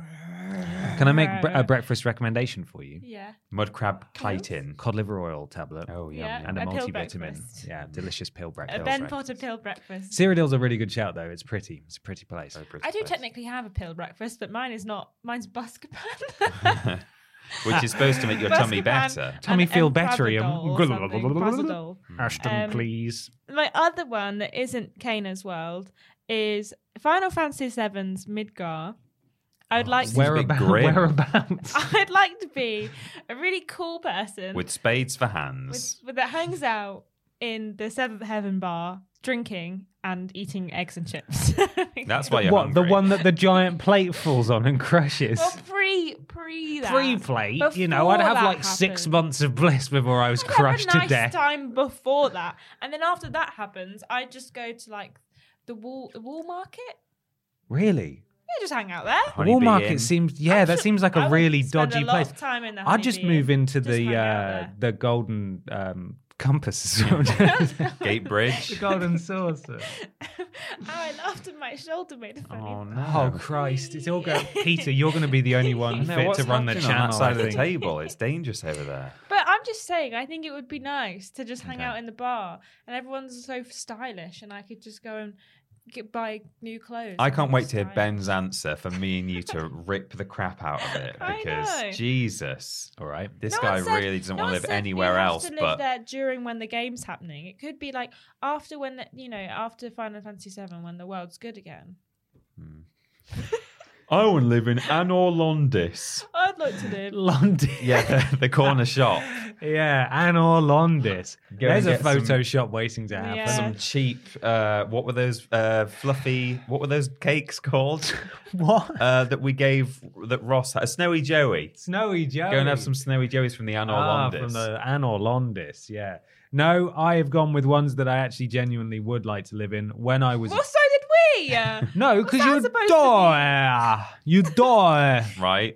Speaker 3: Can I make bre- a breakfast recommendation for you?
Speaker 5: Yeah.
Speaker 4: Mud crab chitin.
Speaker 3: Cod liver oil tablet
Speaker 4: Oh yum,
Speaker 5: Yeah.
Speaker 4: yum.
Speaker 3: and a,
Speaker 5: a pill
Speaker 3: multivitamin.
Speaker 5: breakfast.
Speaker 3: Yeah, delicious pill
Speaker 5: A
Speaker 3: breakfast.
Speaker 5: Ben Potter pill breakfast.
Speaker 3: Cyrodiil's a really good shout though. It's pretty. It's a pretty place.
Speaker 4: Very pretty
Speaker 5: I do
Speaker 4: place.
Speaker 5: technically have a pill breakfast, but mine is not. Mine's Buscopan.
Speaker 4: Which is supposed to make your tummy
Speaker 5: Buscopan
Speaker 4: better.
Speaker 3: Tummy
Speaker 5: and
Speaker 3: feel better,
Speaker 5: Empravadol or something. Prazodol.
Speaker 3: Ashton,
Speaker 5: Um,
Speaker 3: please.
Speaker 5: My other one that isn't Kana's world is Final Fantasy seven's Midgar. I'd like to.
Speaker 4: Where-
Speaker 3: Where
Speaker 4: a bit
Speaker 3: about?
Speaker 4: grim.
Speaker 3: Whereabouts?
Speaker 5: I'd like to be a really cool person
Speaker 4: With spades for
Speaker 5: with,
Speaker 4: hands.
Speaker 5: with that hangs out in the Seventh Heaven bar, drinking and eating eggs and chips.
Speaker 4: That's why you're
Speaker 3: What the
Speaker 4: hungry.
Speaker 3: one that the giant plate falls on and crushes?
Speaker 5: Well, pre pre that.
Speaker 3: Free plate, you know. I'd
Speaker 5: Before
Speaker 3: have
Speaker 5: that
Speaker 3: like six
Speaker 5: happened.
Speaker 3: months of bliss before I was
Speaker 5: I'd
Speaker 3: crushed
Speaker 5: have a nice
Speaker 3: to death.
Speaker 5: time before that, and then after that happens, I just go to like the wall the wall market.
Speaker 3: Really?
Speaker 5: Yeah, just hang out there.
Speaker 3: The
Speaker 4: Honeybee
Speaker 3: Wall market
Speaker 4: Inn.
Speaker 3: seems, yeah, that seems like
Speaker 5: I
Speaker 3: a
Speaker 5: would
Speaker 3: really
Speaker 5: spend
Speaker 3: dodgy
Speaker 5: a lot
Speaker 3: place.
Speaker 5: of time in the
Speaker 3: I'd just
Speaker 5: Honeybee
Speaker 3: move
Speaker 5: Inn.
Speaker 3: into
Speaker 5: Just
Speaker 3: the
Speaker 5: hang out
Speaker 3: uh,
Speaker 5: there.
Speaker 3: the golden um, compass. the
Speaker 4: Gate Bridge.
Speaker 3: golden saucer.
Speaker 5: Oh, I laughed and my shoulder made a funny.
Speaker 4: Oh no.
Speaker 3: Oh Christ! It's all going. Peter, you're going to be the only one
Speaker 4: No,
Speaker 3: fit
Speaker 4: what's
Speaker 3: to run the
Speaker 4: happening
Speaker 3: channel.
Speaker 4: on that side
Speaker 3: I
Speaker 4: of the
Speaker 3: think.
Speaker 4: table? It's dangerous over there.
Speaker 5: But I'm just saying, I think it would be nice to just hang
Speaker 4: Okay.
Speaker 5: out in the bar, and everyone's so stylish, and I could just go and get buy new clothes.
Speaker 4: I
Speaker 5: and
Speaker 4: can't
Speaker 5: be
Speaker 4: wait to hear
Speaker 5: stylish.
Speaker 4: Ben's answer for me and you to rip the crap out of it
Speaker 5: I
Speaker 4: because
Speaker 5: know.
Speaker 4: Jesus,
Speaker 3: All right.
Speaker 4: this
Speaker 5: No
Speaker 4: guy
Speaker 5: one said-
Speaker 4: really doesn't
Speaker 5: no
Speaker 4: want
Speaker 5: one
Speaker 4: to live
Speaker 5: said
Speaker 4: anywhere
Speaker 5: you have
Speaker 4: else.
Speaker 5: To live
Speaker 4: But
Speaker 5: there during when the game's happening. It could be like after when the, you know after Final Fantasy seven when the world's good again.
Speaker 4: I want to live in Anor Londis.
Speaker 5: I'd like to live.
Speaker 3: London.
Speaker 4: Yeah, the, the corner shop.
Speaker 3: Yeah, Anor Londis.
Speaker 4: Go
Speaker 3: There's
Speaker 4: and
Speaker 3: a
Speaker 4: get some-
Speaker 3: Photoshop waiting to happen.
Speaker 5: Yeah.
Speaker 4: Some cheap, uh, what were those uh, fluffy, what were those cakes called?
Speaker 3: What?
Speaker 4: uh, that we gave, that Ross had. A Snowy Joey.
Speaker 3: Snowy Joey.
Speaker 4: Go and have some Snowy Joeys from the Anor
Speaker 3: ah,
Speaker 4: Londis.
Speaker 3: from the Anor Londis, yeah. No, I have gone with ones that I actually genuinely would like to live in when I was...
Speaker 5: Well, so did we. Uh,
Speaker 3: No,
Speaker 5: what's
Speaker 3: because
Speaker 5: that
Speaker 3: you
Speaker 5: supposed to
Speaker 3: die. You die.
Speaker 4: Right.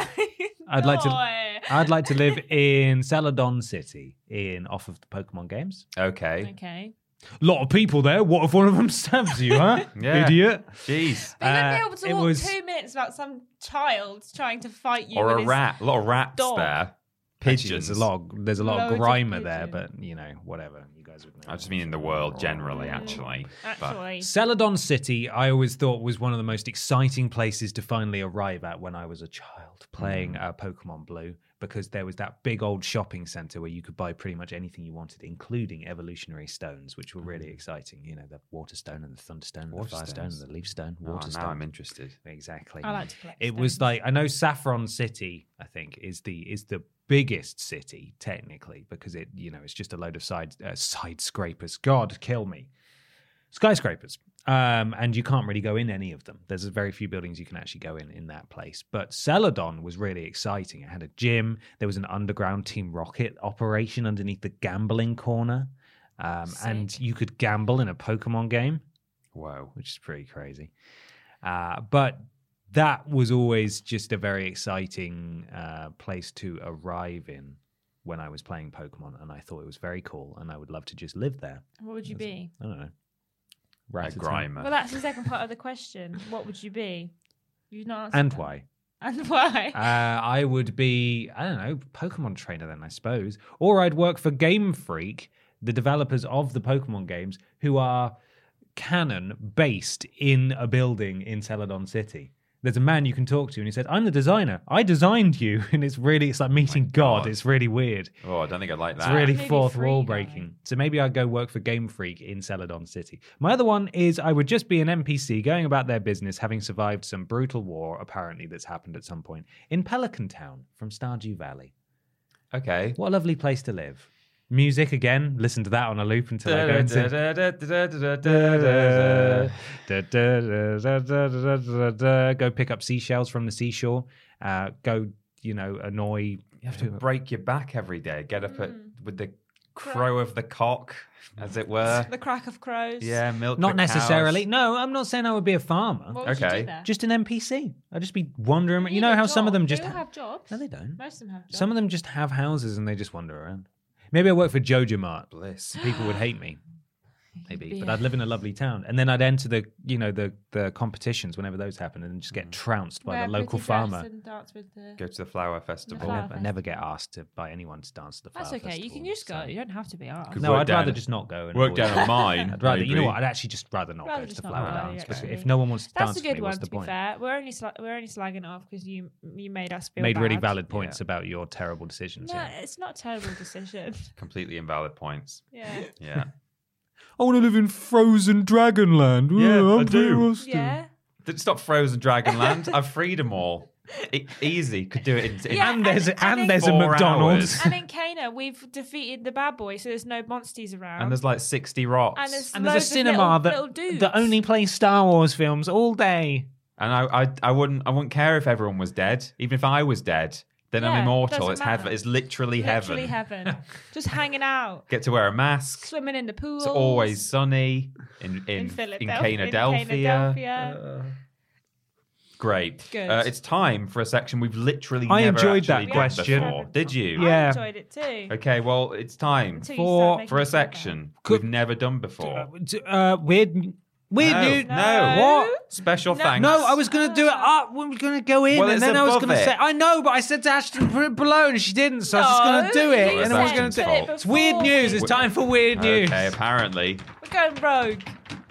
Speaker 3: I'd like to.
Speaker 5: No.
Speaker 3: I'd like to live in Celadon City, in off of the Pokemon games.
Speaker 4: Okay.
Speaker 5: Okay.
Speaker 3: A lot of people there. What if one of them stabs you, huh?
Speaker 4: Yeah.
Speaker 3: Idiot.
Speaker 4: Jeez.
Speaker 5: But you wouldn't
Speaker 3: Uh,
Speaker 5: be able to
Speaker 3: it
Speaker 5: walk
Speaker 3: was-
Speaker 5: two minutes about some child trying to fight you.
Speaker 4: Or
Speaker 5: with
Speaker 4: a
Speaker 5: his
Speaker 4: rat. A lot of rats
Speaker 5: dog.
Speaker 4: there.
Speaker 3: Actually,
Speaker 4: Pigeons.
Speaker 3: There's a lot. Of, there's a lot
Speaker 5: Loads
Speaker 3: of
Speaker 5: of
Speaker 3: Grimer there,
Speaker 5: pigeons.
Speaker 3: but you know, whatever. You guys would know.
Speaker 4: I just mean in the world generally, actually. But
Speaker 5: Actually.
Speaker 3: Celadon City, I always thought was one of the most exciting places to finally arrive at when I was a child playing uh, Pokemon Blue, because there was that big old shopping center where you could buy pretty much anything you wanted, including evolutionary stones, which were really exciting. You know, the Water Stone and the Thunder Stone, and the
Speaker 4: Water
Speaker 3: Fire Stone, and
Speaker 4: stones.
Speaker 3: the Leaf Stone,
Speaker 4: oh,
Speaker 3: Water
Speaker 4: now
Speaker 3: Stone.
Speaker 4: I'm interested.
Speaker 3: Exactly.
Speaker 5: I like to collect
Speaker 3: It was
Speaker 5: stones.
Speaker 3: like, I know Saffron City, I think, is the is the biggest city technically, because it, you know, it's just a load of side uh, side scrapers. God, kill me. Skyscrapers. Um, and you can't really go in any of them. There's very few buildings you can actually go in in that place. But Celadon was really exciting. It had a gym. There was an underground Team Rocket operation underneath the gambling corner. Um, and you could gamble in a Pokemon game,
Speaker 4: Whoa.
Speaker 3: which is pretty crazy. Uh, but that was always just a very exciting uh, place to arrive in when I was playing Pokemon, and I thought it was very cool, and I would love to just live there.
Speaker 5: What would you be?
Speaker 3: I don't know.
Speaker 4: A
Speaker 3: Rattata.
Speaker 4: Grimer.
Speaker 5: Well, that's the second part of the question. What would you be? You've not answered
Speaker 3: And
Speaker 5: that.
Speaker 3: why?
Speaker 5: And why?
Speaker 3: Uh, I would be, I don't know, Pokemon trainer then, I suppose. Or I'd work for Game Freak, the developers of the Pokemon games, who are canon based in a building in Celadon City. There's a man you can talk to, and he said, "I'm the designer. I designed you." And it's really, it's like meeting God.
Speaker 4: God.
Speaker 3: It's really weird.
Speaker 4: Oh, I don't think I'd like
Speaker 3: It's
Speaker 4: that.
Speaker 3: really
Speaker 5: Maybe
Speaker 3: fourth
Speaker 5: free
Speaker 3: wall
Speaker 5: guy.
Speaker 3: breaking. So maybe I'd go work for Game Freak in Celadon City. My other one is I would just be an N P C going about their business, having survived some brutal war, apparently, that's happened at some point, in Pelican Town from Stardew Valley.
Speaker 4: Okay.
Speaker 3: What a lovely place to live. Music again. Listen to that on a loop until I go into... Go pick up seashells from the seashore. Uh, go, you know, annoy...
Speaker 4: You have to break your back every day. Get up at, with the crow of the cock, as it were.
Speaker 5: The crack of crows.
Speaker 4: Yeah, milk.
Speaker 3: Not
Speaker 4: the cows.
Speaker 3: necessarily. No, I'm not saying I would be a farmer.
Speaker 5: What would you
Speaker 4: Okay.
Speaker 5: do there?
Speaker 3: Just an N P C. I'd just be wandering. You,
Speaker 5: need
Speaker 3: know
Speaker 5: a
Speaker 3: how some of
Speaker 5: job.
Speaker 3: them just
Speaker 5: They all
Speaker 3: ha-
Speaker 5: have jobs.
Speaker 3: No, they don't.
Speaker 5: Most of them have jobs.
Speaker 3: Some of them just have houses and they just wander around. Maybe I work for Jojo Mart.
Speaker 4: Bliss.
Speaker 3: People would hate me. Maybe,
Speaker 5: be
Speaker 3: but
Speaker 5: a-
Speaker 3: I'd live in a lovely town, and then I'd enter the, you know, the the competitions whenever those happen, and just get trounced by
Speaker 5: Wear
Speaker 3: the local
Speaker 5: pretty dress
Speaker 3: farmer.
Speaker 5: and dance with the...
Speaker 4: Go to the flower
Speaker 3: I
Speaker 4: festival.
Speaker 5: flower
Speaker 3: never, I never get asked to by anyone to dance to the flower
Speaker 5: That's okay. You
Speaker 3: festival,
Speaker 5: can just go.
Speaker 3: so-
Speaker 5: You don't have to be asked.
Speaker 4: Could
Speaker 3: No,
Speaker 4: work
Speaker 3: I'd
Speaker 4: down-
Speaker 3: rather just not go. And
Speaker 4: work
Speaker 3: avoid
Speaker 4: down
Speaker 3: it.
Speaker 4: on mine,
Speaker 3: I'd rather, you know
Speaker 4: maybe.
Speaker 3: what? I'd actually just rather not
Speaker 5: Rather
Speaker 3: go to
Speaker 5: just
Speaker 3: the
Speaker 5: not
Speaker 3: flower
Speaker 5: go,
Speaker 3: dance.
Speaker 5: yeah,
Speaker 3: Because
Speaker 5: okay.
Speaker 3: if no one wants to
Speaker 5: That's
Speaker 3: dance
Speaker 5: a
Speaker 3: with me,
Speaker 5: good
Speaker 3: what's
Speaker 5: one.
Speaker 3: the
Speaker 5: To be
Speaker 3: point?
Speaker 5: fair, we're only sla- we're only slagging off because you you made us feel
Speaker 3: Made really
Speaker 5: bad.
Speaker 3: valid points about your terrible decisions.
Speaker 5: No,
Speaker 3: Yeah.
Speaker 5: it's not a terrible decision.
Speaker 4: Completely invalid points.
Speaker 5: Yeah.
Speaker 4: Yeah.
Speaker 3: I want to live in frozen Dragonland.
Speaker 4: Yeah,
Speaker 3: Ooh,
Speaker 4: I
Speaker 3: I'm
Speaker 4: do.
Speaker 3: Frosty.
Speaker 5: Yeah.
Speaker 4: It's not Frozen Dragonland. I've freed them all. E- easy. Could do it in, in
Speaker 5: Yeah,
Speaker 3: And there's
Speaker 5: and-
Speaker 3: and,
Speaker 5: and
Speaker 3: there's a
Speaker 4: four
Speaker 3: McDonald's.
Speaker 4: hours.
Speaker 5: And in Cana, we've defeated the bad boy, so there's no monsters around.
Speaker 4: And there's like sixty rocks.
Speaker 5: And there's-
Speaker 3: And there's a
Speaker 5: loads of
Speaker 3: cinema
Speaker 5: little-
Speaker 3: that
Speaker 5: little dudes.
Speaker 3: that only plays Star Wars films all day.
Speaker 4: And I, I, I wouldn't, I wouldn't care if everyone was dead. Even if I was dead, then I'm
Speaker 5: Yeah,
Speaker 4: immortal.
Speaker 5: doesn't
Speaker 4: It's
Speaker 5: matter.
Speaker 4: heaven. It's literally,
Speaker 5: Literally
Speaker 4: heaven.
Speaker 5: heaven. Just hanging out,
Speaker 4: Get to wear a mask.
Speaker 5: swimming in the pool.
Speaker 4: It's always sunny in in
Speaker 5: in
Speaker 4: in,
Speaker 5: Philadelphia. in
Speaker 4: Canadelphia.
Speaker 5: Canadelphia.
Speaker 4: Great.
Speaker 5: Good.
Speaker 4: Uh, it's time for a section we've literally
Speaker 3: I
Speaker 4: never
Speaker 3: enjoyed that
Speaker 4: actually done
Speaker 3: question.
Speaker 4: before. Did you?
Speaker 3: Yeah.
Speaker 5: I enjoyed it too.
Speaker 4: Okay. Well, it's time
Speaker 5: Until you
Speaker 3: For-
Speaker 5: start making
Speaker 4: for a
Speaker 5: me feel bad.
Speaker 4: section
Speaker 3: Could-
Speaker 4: we've never done before.
Speaker 3: Uh, weird, weird
Speaker 4: no,
Speaker 3: news.
Speaker 4: no.
Speaker 5: No.
Speaker 3: What?
Speaker 4: Special
Speaker 5: No.
Speaker 4: thanks.
Speaker 3: No, I was going to do it up. We were going to go in,
Speaker 4: Well,
Speaker 3: and
Speaker 4: it's
Speaker 3: then I was
Speaker 4: above
Speaker 3: going to
Speaker 4: it.
Speaker 3: say, I know, but I said to Ashton, put it below, and she didn't, so I was just going to do it.
Speaker 5: you
Speaker 3: And then I was
Speaker 4: said
Speaker 3: going to do
Speaker 4: put it
Speaker 3: It's weird
Speaker 5: before
Speaker 3: news.
Speaker 5: we-
Speaker 3: It's time for weird news.
Speaker 4: Okay. Apparently.
Speaker 5: We're going rogue.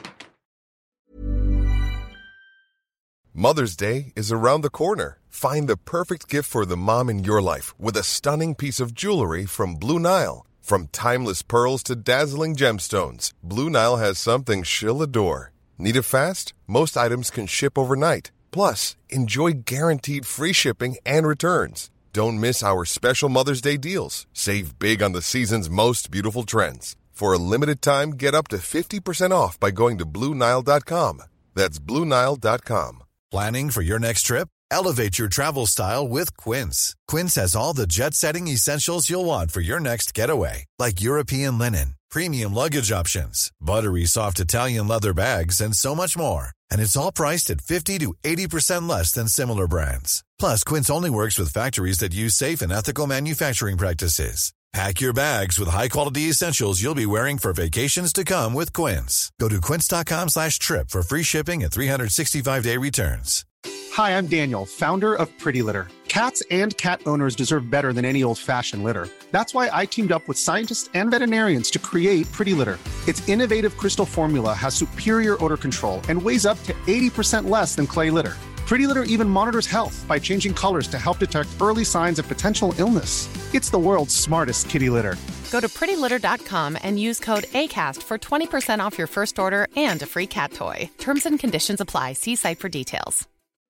Speaker 7: Mother's Day is around the corner. Find the perfect gift for the mom in your life with a stunning piece of jewelry from Blue Nile. From timeless pearls to dazzling gemstones, Blue Nile has something she'll adore. Need it fast? Most items can ship overnight. Plus, enjoy guaranteed free shipping and returns. Don't miss our special Mother's Day deals. Save big on the season's most beautiful trends. For a limited time, get up to fifty percent off by going to Blue Nile dot com. That's Blue Nile dot com.
Speaker 8: Planning for your next trip? Elevate your travel style with Quince. Quince has all the jet-setting essentials you'll want for your next getaway, like European linen, premium luggage options, buttery soft Italian leather bags, and so much more. And it's all priced at fifty to eighty percent less than similar brands. Plus, Quince only works with factories that use safe and ethical manufacturing practices. Pack your bags with high-quality essentials you'll be wearing for vacations to come with Quince. Go to quince.com slash trip for free shipping and three sixty-five day returns.
Speaker 9: Hi, I'm Daniel, founder of Pretty Litter. Cats and cat owners deserve better than any old-fashioned litter. That's why I teamed up with scientists and veterinarians to create Pretty Litter. Its innovative crystal formula has superior odor control and weighs up to eighty percent less than clay litter. Pretty Litter even monitors health by changing colors to help detect early signs of potential illness. It's the world's smartest kitty litter.
Speaker 10: Go to pretty litter dot com and use code ACAST for twenty percent off your first order and a free cat toy. Terms and conditions apply. See site for details.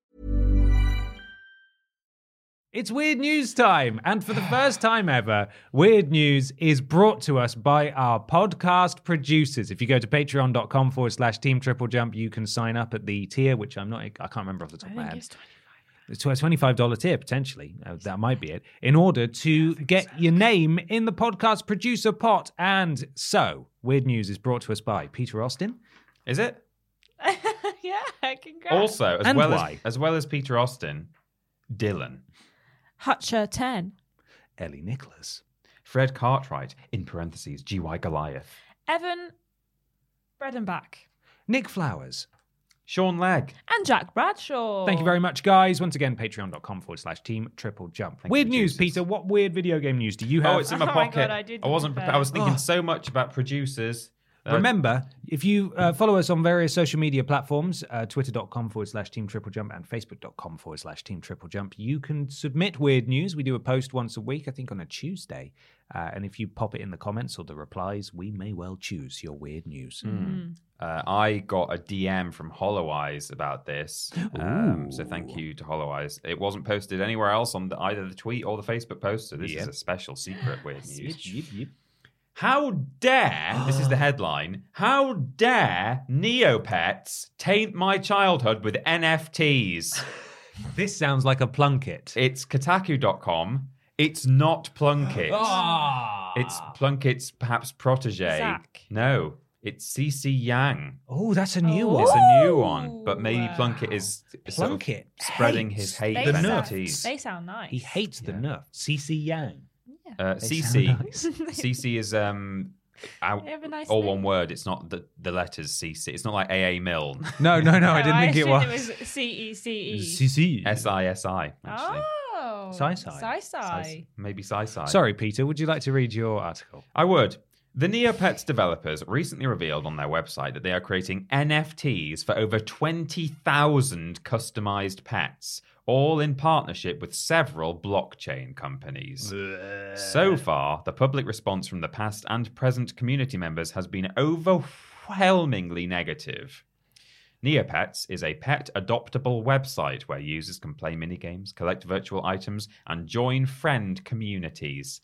Speaker 3: It's Weird News time, and for the first time ever, Weird News is brought to us by our podcast producers. If you go to patreon.com forward slash Team Triple Jump, you can sign up at the tier, which I'm not, I can't remember off the top of my head. It's a twenty-five dollars tier, potentially. Uh, that might be it. In order to get so. your name in the podcast producer pot. And so, Weird News is brought to us by Peter Austin.
Speaker 4: Is it?
Speaker 5: Yeah, congrats.
Speaker 4: Also, as
Speaker 3: and
Speaker 4: well
Speaker 3: why?
Speaker 4: as as well as Peter Austin, Dylan.
Speaker 5: Hutcher ten.
Speaker 3: Ellie Nicholas.
Speaker 4: Fred Cartwright, in parentheses, G Y Goliath.
Speaker 5: Evan Bredenbach.
Speaker 3: Nick Flowers.
Speaker 4: Sean Legg.
Speaker 5: And Jack Bradshaw.
Speaker 3: Thank you very much, guys. Once again, patreon.com forward slash Team Triple Jump.
Speaker 4: Thank
Speaker 3: weird
Speaker 4: you,
Speaker 3: news,
Speaker 4: producers.
Speaker 3: Peter. What weird video game news do you have?
Speaker 4: Oh, it's in my
Speaker 5: Oh my
Speaker 4: pocket.
Speaker 5: God, I did
Speaker 4: I wasn't
Speaker 5: prepare.
Speaker 4: prepared. I was thinking
Speaker 3: Oh.
Speaker 4: so much about producers. Uh,
Speaker 3: Remember, if you uh, follow us on various social media platforms, uh, twitter.com forward slash Team Triple Jump and facebook.com forward slash Team Triple Jump, you can submit weird news. We do a post once a week, I think on a Tuesday. Uh, and if you pop it in the comments or the replies, we may well choose your weird news.
Speaker 4: Mm. Uh, I got a D M from Hollow Eyes about this. Um, so thank you to Hollow Eyes. It wasn't posted anywhere else on the, either the tweet or the Facebook post. So this
Speaker 3: Yep.
Speaker 4: is a special secret weird news.
Speaker 3: Yep, yep.
Speaker 4: How dare, this is the headline, how dare Neopets taint my childhood with N F Ts?
Speaker 3: This sounds like a Plunkett.
Speaker 4: It's Kotaku dot com. It's not Plunkett.
Speaker 3: Ah.
Speaker 4: It's Plunkett's perhaps protege.
Speaker 5: Zach.
Speaker 4: No, it's C C Yang.
Speaker 3: Oh, that's a new
Speaker 5: Oh.
Speaker 3: one.
Speaker 4: It's a new one, but maybe
Speaker 5: Wow.
Speaker 4: Plunkett is sort of
Speaker 3: Plunkett
Speaker 4: spreading
Speaker 3: hates
Speaker 4: his hate
Speaker 5: They
Speaker 4: for
Speaker 3: the
Speaker 5: sound,
Speaker 4: N
Speaker 3: nerf.
Speaker 4: F Ts.
Speaker 5: They sound nice.
Speaker 3: He hates the
Speaker 4: Yeah.
Speaker 3: nerf. C C Yang.
Speaker 4: Uh,
Speaker 3: They
Speaker 4: C
Speaker 3: sound
Speaker 4: C.
Speaker 3: nice.
Speaker 4: C C is um, out,
Speaker 5: They have a nice
Speaker 4: all
Speaker 5: name.
Speaker 4: one word. It's not the, the letters C C. It's not like A A Milne.
Speaker 3: No, no, no, I
Speaker 5: No,
Speaker 3: didn't think it
Speaker 5: assumed
Speaker 3: was.
Speaker 5: it was C E C E.
Speaker 3: C C.
Speaker 4: S I S I, actually.
Speaker 5: Oh.
Speaker 3: Sai-Sai.
Speaker 5: Sai-Sai.
Speaker 4: Maybe Sai-Sai.
Speaker 3: Sorry, Peter, would you like to read your article?
Speaker 4: I would. The Neopets developers recently revealed on their website that they are creating N F Ts for over twenty thousand customized pets, all in partnership with several blockchain companies. So far, the public response from the past and present community members has been overwhelmingly negative. Neopets is a pet adoptable website where users can play minigames, collect virtual items, and join friend communities.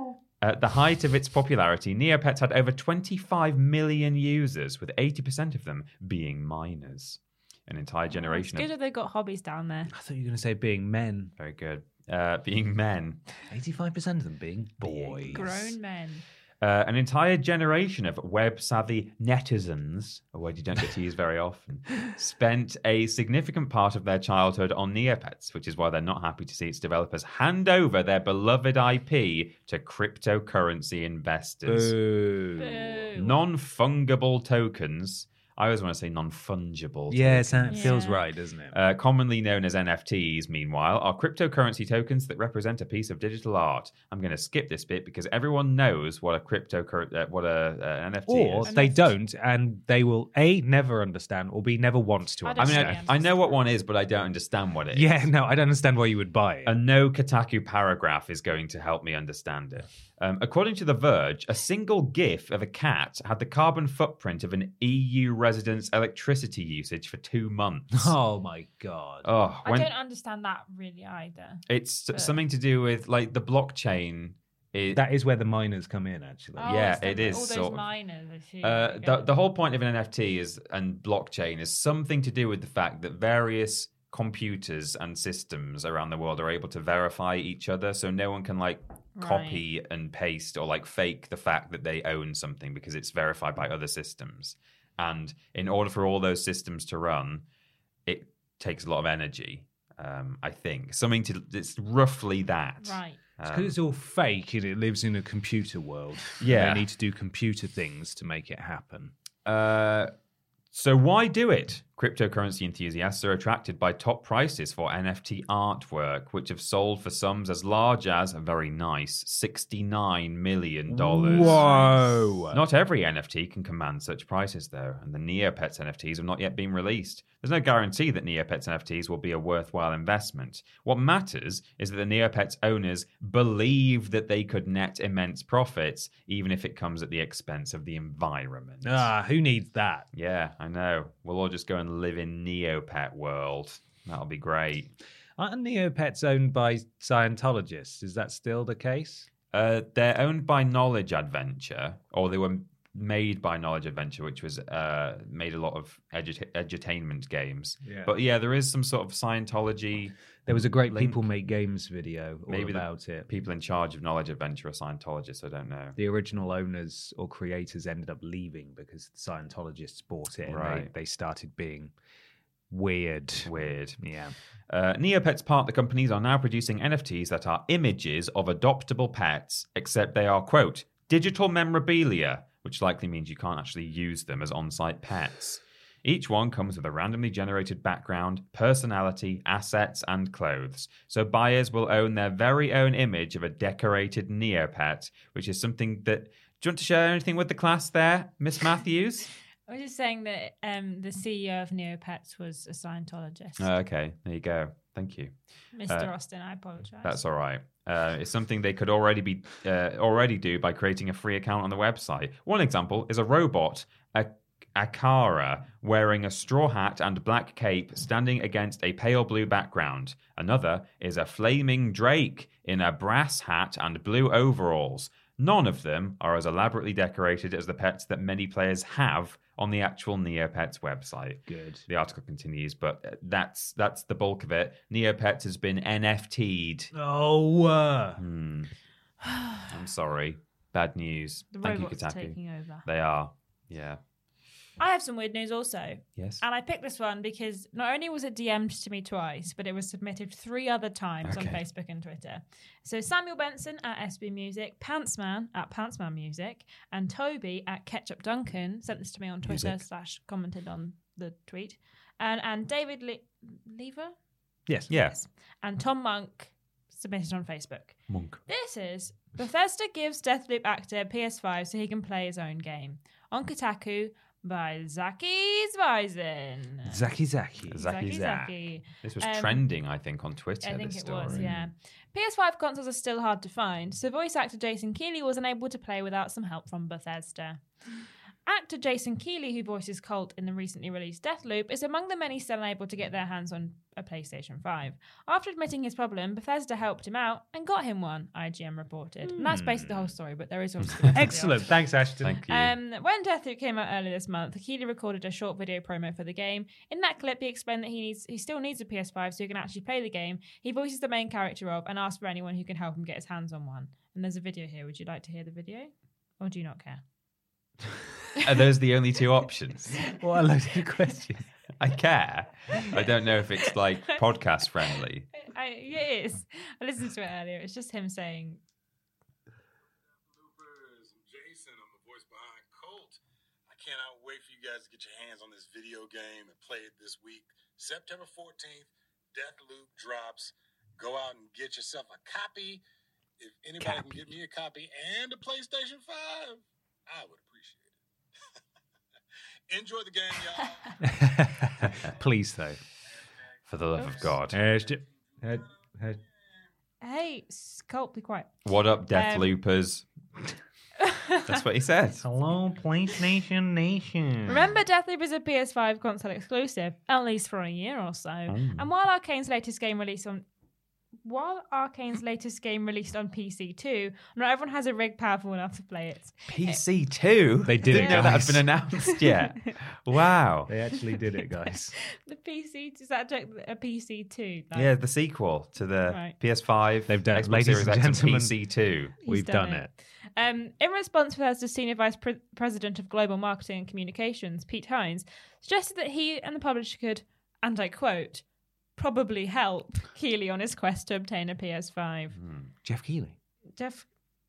Speaker 4: At the height of its popularity, Neopets had over twenty-five million users, with eighty percent of them being minors. An entire
Speaker 5: It's
Speaker 4: generation
Speaker 5: good
Speaker 4: of...
Speaker 5: that they've got hobbies down there.
Speaker 3: I thought you were going to say being men.
Speaker 4: Very good. Uh, being men.
Speaker 3: eighty-five percent of them being boys.
Speaker 5: Grown men.
Speaker 4: Uh, an entire generation of web-savvy netizens, a word you don't get to use very often, spent a significant part of their childhood on Neopets, which is why they're not happy to see its developers hand over their beloved I P to cryptocurrency investors.
Speaker 3: Boo.
Speaker 5: Boo.
Speaker 4: Non-fungible tokens. I always want to say non-fungible.
Speaker 3: Yes,
Speaker 4: tokens.
Speaker 3: that feels
Speaker 5: Yeah.
Speaker 3: right, doesn't it?
Speaker 4: Uh, commonly known as N F Ts, meanwhile, are cryptocurrency tokens that represent a piece of digital art. I'm going to skip this bit because everyone knows what a cryptocurrency, uh, what a uh, N F T
Speaker 3: Or
Speaker 4: is.
Speaker 3: they don't, and they will A, never understand, or B, never want to
Speaker 5: I
Speaker 4: I
Speaker 5: don't
Speaker 4: mean,
Speaker 3: understand.
Speaker 4: I, I know what one is, but I don't understand what it is.
Speaker 3: Yeah, no, I don't understand why you would buy it.
Speaker 4: A no Kotaku paragraph is going to help me understand it. Um, according to The Verge, a single GIF of a cat had the carbon footprint of an E U resident's electricity usage for two months.
Speaker 3: Oh my god!
Speaker 4: Oh,
Speaker 5: I
Speaker 4: when,
Speaker 5: don't understand that really either.
Speaker 4: it's
Speaker 5: but-
Speaker 4: something to do with like the blockchain. It,
Speaker 3: That is where the miners come in, actually.
Speaker 5: Oh,
Speaker 4: yeah,
Speaker 5: it's the-
Speaker 4: it is
Speaker 5: All those
Speaker 4: sort of.
Speaker 5: miners. I see.
Speaker 4: Uh,
Speaker 5: Okay.
Speaker 4: the, the whole point of an N F T is and blockchain is something to do with the fact that various computers and systems around the world are able to verify each other, so no one can like copy and paste or like fake the fact that they own something because it's verified by other systems. And in order for all those systems to run, it takes a lot of energy. Um, I think something to it's roughly that.
Speaker 5: Right.
Speaker 3: It's because it's all fake and it lives in a computer world.
Speaker 4: Yeah.
Speaker 3: They need to do computer things to make it happen.
Speaker 4: Uh, so why do it? Cryptocurrency enthusiasts are attracted by top prices for N F T artwork, which have sold for sums as large as, very nice, sixty-nine million dollars.
Speaker 3: Whoa!
Speaker 4: Not every N F T can command such prices, though, and the Neopets N F Ts have not yet been released. There's no guarantee that Neopets N F Ts will be a worthwhile investment. What matters is that the Neopets owners believe that they could net immense profits, even if it comes at the expense of the environment.
Speaker 3: Ah, who needs that?
Speaker 4: Yeah, I know. We'll all just go and live in Neopet world. That'll be great.
Speaker 3: Aren't Neopets owned by Scientologists? Is that still the case?
Speaker 4: Uh, they're owned by Knowledge Adventure, or they were made by Knowledge Adventure, which was uh, made a lot of edu- edutainment games.
Speaker 3: Yeah.
Speaker 4: But yeah, there is some sort of Scientology.
Speaker 3: There was a great
Speaker 4: link.
Speaker 3: People Make Games video all
Speaker 4: Maybe the
Speaker 3: about it.
Speaker 4: People in charge of Knowledge Adventure are Scientologists. I don't know.
Speaker 3: The original owners or creators ended up leaving because the Scientologists bought it and
Speaker 4: Right.
Speaker 3: they, they started being weird.
Speaker 4: Weird.
Speaker 3: Yeah.
Speaker 4: Uh, Neopets partner companies are now producing N F Ts that are images of adoptable pets, except they are, quote, digital memorabilia, which likely means you can't actually use them as on-site pets. Each one comes with a randomly generated background, personality, assets, and clothes. So buyers will own their very own image of a decorated Neopet, which is something that... Do you want to share anything with the class there, Miss Matthews?
Speaker 5: I was just saying that um, the C E O of Neopets was a Scientologist.
Speaker 4: Uh, okay, there you go. Thank you.
Speaker 5: Mister
Speaker 4: uh,
Speaker 5: Austin, I apologize.
Speaker 4: That's all right. Uh, it's something they could already be uh, already do by creating a free account on the website. One example is a robot, a Akara, wearing a straw hat and black cape, standing against a pale blue background. Another is a flaming drake in a brass hat and blue overalls. None of them are as elaborately decorated as the pets that many players have on the actual Neopets website.
Speaker 3: Good.
Speaker 4: The article continues, but that's that's the bulk of it. Neopets has been N F T'd.
Speaker 3: Oh, uh,
Speaker 4: Hmm. I'm sorry. Bad news.
Speaker 5: the
Speaker 4: Thank you,
Speaker 5: robots are
Speaker 4: Kotaku.
Speaker 5: taking over.
Speaker 4: They are. Yeah.
Speaker 5: I have some weird news also.
Speaker 4: Yes.
Speaker 5: And I picked this one because not only was it D M'd to me twice, but it was submitted three other times on
Speaker 4: Okay.
Speaker 5: Facebook and Twitter. So Samuel Benson at S B Music, Pantsman at Pantsman Music, and Toby at Ketchup Duncan sent this to me on Twitter
Speaker 4: Music.
Speaker 5: slash commented on the tweet. And and David Le- Lever?
Speaker 3: yes.
Speaker 4: Yeah.
Speaker 5: And Tom Monk submitted on Facebook.
Speaker 4: Monk.
Speaker 5: This is Bethesda gives Deathloop actor P S five so he can play his own game. On Kotaku by Zaki Zweisen.
Speaker 3: Zaki Zaki.
Speaker 4: Zaki Zak.
Speaker 5: Zaki.
Speaker 4: This was
Speaker 5: Um,
Speaker 4: trending, I think, on Twitter.
Speaker 5: I think
Speaker 4: this
Speaker 5: it was,
Speaker 4: story.
Speaker 5: yeah. P S five consoles are still hard to find, so voice actor Jason Keeley was unable to play without some help from Bethesda. Actor Jason Keeley, who voices Colt in the recently released Deathloop, is among the many still unable to get their hands on a PlayStation five. After admitting his problem, Bethesda helped him out and got him one, I G N reported. And that's basically the whole story, but there is obviously...
Speaker 3: Excellent. Thanks, Ashton.
Speaker 4: Thank you.
Speaker 5: Um, when Deathloop came out earlier this month, Keeley recorded a short video promo for the game. In that clip, he explained that he needs he still needs a P S five so he can actually play the game. He voices the main character of and asks for anyone who can help him get his hands on one. And there's a video here. Would you like to hear the video? Or do you not care?
Speaker 4: Are those the only two options?
Speaker 3: What a loaded question.
Speaker 4: I care. I don't know if it's like podcast friendly.
Speaker 5: I, it is. I listened to it earlier. It's just him saying,
Speaker 11: Bloopers. I'm Jason. I'm the voice behind Colt. I cannot wait for you guys to get your hands on this video game and play it this week. September fourteenth, Deathloop drops. Go out and get yourself a copy. If anybody can get me a copy and a PlayStation five, I would appreciate it. Enjoy the game, y'all.
Speaker 3: Please, though.
Speaker 4: For the love of God.
Speaker 5: hey, Colt, be quiet.
Speaker 4: What up, Deathloopers? That's what he said.
Speaker 3: Hello, PlayStation Nation.
Speaker 5: Remember, Deathloop is a P S five console exclusive, at least for a year or so.
Speaker 3: Mm.
Speaker 5: And while Arcane's latest game released on while Arcane's latest game released on P C too, not everyone has a rig powerful enough to play it.
Speaker 4: P C two?
Speaker 3: They did
Speaker 4: Didn't
Speaker 3: it,
Speaker 4: know that
Speaker 3: guys.
Speaker 4: had been announced yet. Wow.
Speaker 3: They actually did it, guys.
Speaker 5: The P C is that a P C two? No.
Speaker 4: Yeah, the sequel to the
Speaker 5: Right.
Speaker 4: P S five,
Speaker 3: They've done it.
Speaker 4: Xbox
Speaker 3: Ladies
Speaker 4: Series
Speaker 3: and
Speaker 4: X, and
Speaker 3: gentlemen.
Speaker 4: P C two.
Speaker 5: He's
Speaker 3: We've done it.
Speaker 5: Um, in response, Bethesda's senior vice pre- president of global marketing and communications, Pete Hines, suggested that he and the publisher could, and I quote, probably help Keighley on his quest to obtain a P S five.
Speaker 3: Jeff Keighley.
Speaker 5: Jeff,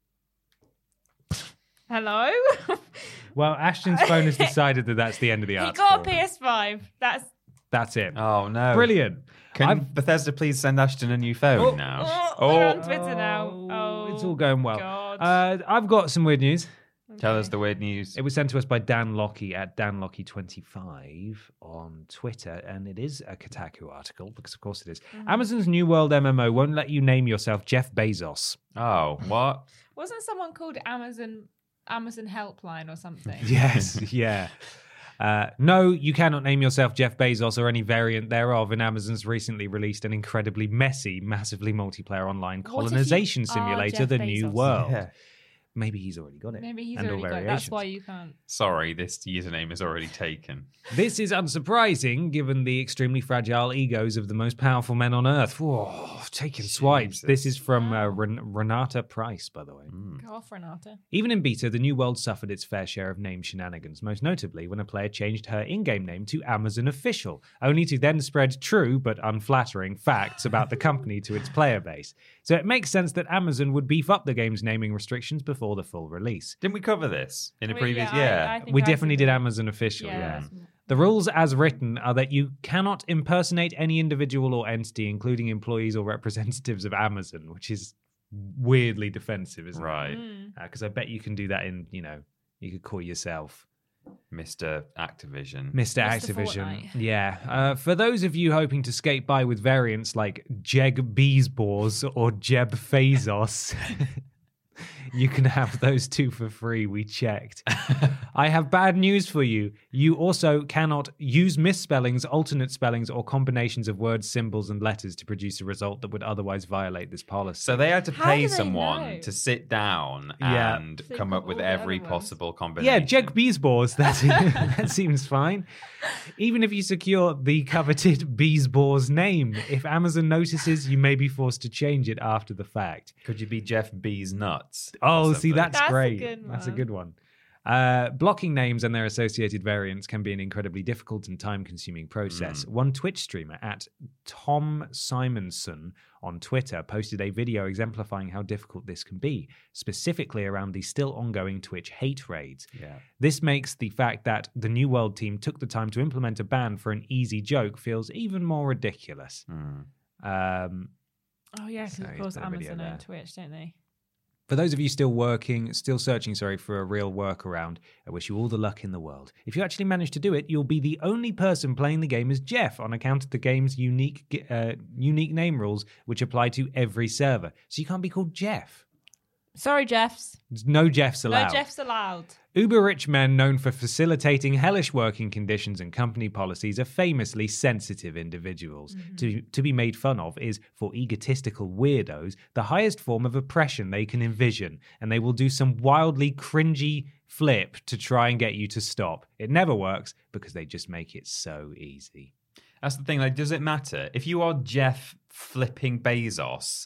Speaker 5: hello.
Speaker 3: Well, Ashton's phone has decided that that's the end of the
Speaker 5: He
Speaker 3: article.
Speaker 5: got a P S five. That's
Speaker 3: That's it.
Speaker 4: Oh, no.
Speaker 3: Brilliant.
Speaker 4: Can
Speaker 3: I've-
Speaker 4: Bethesda please send Ashton a new phone
Speaker 3: Oh.
Speaker 4: now?
Speaker 5: oh, we're on Twitter now. Oh,
Speaker 3: It's all going well.
Speaker 5: God.
Speaker 3: Uh, I've got some weird news.
Speaker 4: Tell us the weird news.
Speaker 3: It was sent to us by Dan Lockie at Dan Lockie twenty-five on Twitter, and it is a Kotaku article, because of course it is.
Speaker 5: Mm-hmm.
Speaker 3: Amazon's New World M M O won't let you name yourself Jeff Bezos.
Speaker 4: Oh, what?
Speaker 5: Wasn't someone called Amazon Amazon Helpline or something?
Speaker 3: Yes, yeah. Uh, no, you cannot name yourself Jeff Bezos or any variant thereof, and Amazon's recently released an incredibly messy, massively multiplayer online
Speaker 5: What if you
Speaker 3: colonization
Speaker 5: are
Speaker 3: simulator,
Speaker 5: Jeff
Speaker 3: The New
Speaker 5: Bezos?
Speaker 3: World.
Speaker 4: Yeah.
Speaker 3: Maybe he's already got it.
Speaker 5: Maybe he's
Speaker 3: and all
Speaker 5: already got it.
Speaker 3: variations.
Speaker 5: That's why you can't.
Speaker 4: Sorry, this username is already taken.
Speaker 3: This is unsurprising, given the extremely fragile egos of the most powerful men on Earth. Whoa, taking swipes. This is from uh, Ren- Renata Price, by the way.
Speaker 5: Go off, Renata.
Speaker 3: Even in beta, the New World suffered its fair share of name shenanigans, most notably when a player changed her in-game name to Amazon Official, only to then spread true but unflattering facts about the company to its player base. So it makes sense that Amazon would beef up the game's naming restrictions before the full release.
Speaker 4: Didn't we cover this in a
Speaker 5: Well,
Speaker 4: previous
Speaker 5: yeah,
Speaker 4: year?
Speaker 5: I- I think
Speaker 3: We
Speaker 5: I
Speaker 3: definitely
Speaker 5: said
Speaker 3: did
Speaker 5: that.
Speaker 3: Amazon Official,
Speaker 5: Yeah,
Speaker 3: yeah.
Speaker 5: that's-
Speaker 3: The rules as written are that you cannot impersonate any individual or entity, including employees or representatives of Amazon, which is weirdly defensive, isn't
Speaker 4: Right.
Speaker 5: Mm.
Speaker 3: it? Because I bet you can do that in, you know, you could call yourself
Speaker 4: Mister Activision.
Speaker 3: Mister
Speaker 5: Mister
Speaker 3: Activision.
Speaker 5: Fortnite.
Speaker 3: Yeah. Uh, for those of you hoping to skate by with variants like Jeg Beesbors or Jeb Fazos, you can have those two for free. We checked. I have bad news for you. You also cannot use misspellings, alternate spellings, or combinations of words, symbols, and letters to produce a result that would otherwise violate this policy.
Speaker 4: So they had to
Speaker 5: How
Speaker 4: pay
Speaker 5: do they
Speaker 4: someone
Speaker 5: know?
Speaker 4: to sit down
Speaker 3: Yeah.
Speaker 4: and
Speaker 5: Think
Speaker 4: come
Speaker 5: of
Speaker 4: up with
Speaker 5: all the
Speaker 4: every
Speaker 5: other ones.
Speaker 4: possible combination.
Speaker 3: Yeah, Jeg Beesbors. That that seems fine. Even if you secure the coveted Beesbors name, if Amazon notices, you may be forced to change it after the fact.
Speaker 4: Could you be Jeff B's nuts?
Speaker 3: Oh,
Speaker 4: or
Speaker 3: see,
Speaker 4: something?
Speaker 3: that's,
Speaker 5: That's a
Speaker 3: great.
Speaker 5: good
Speaker 3: That's a
Speaker 5: one.
Speaker 3: good one. Uh, blocking names and their associated variants can be an incredibly difficult and time-consuming process. One Twitch streamer at Tom Simonson on Twitter posted a video exemplifying how difficult this can be, specifically around the still ongoing Twitch hate raids.
Speaker 4: Yeah.
Speaker 3: This makes the fact that the New World team took the time to implement a ban for an easy joke feels even more ridiculous.
Speaker 4: Hmm.
Speaker 3: Um,
Speaker 5: Oh, yeah, because
Speaker 3: So
Speaker 5: of
Speaker 3: he's
Speaker 5: course
Speaker 3: put a video
Speaker 5: Amazon
Speaker 3: there.
Speaker 5: own Twitch, don't they?
Speaker 3: For those of you still working, still searching, sorry, for a real workaround, I wish you all the luck in the world. If you actually manage to do it, you'll be the only person playing the game as Jeff on account of the game's unique uh, unique name rules, which apply to every server. So you can't be called Jeff.
Speaker 5: Sorry, Jeffs.
Speaker 3: There's no Jeffs allowed.
Speaker 5: No Jeffs allowed.
Speaker 3: Uber rich men known for facilitating hellish working conditions and company policies are famously sensitive individuals. To, to be made fun of is, for egotistical weirdos, the highest form of oppression they can envision, and they will do some wildly cringy flip to try and get you to stop. It never works because they just make it so easy.
Speaker 4: That's the thing. Like, does it matter if you are Jeff flipping Bezos?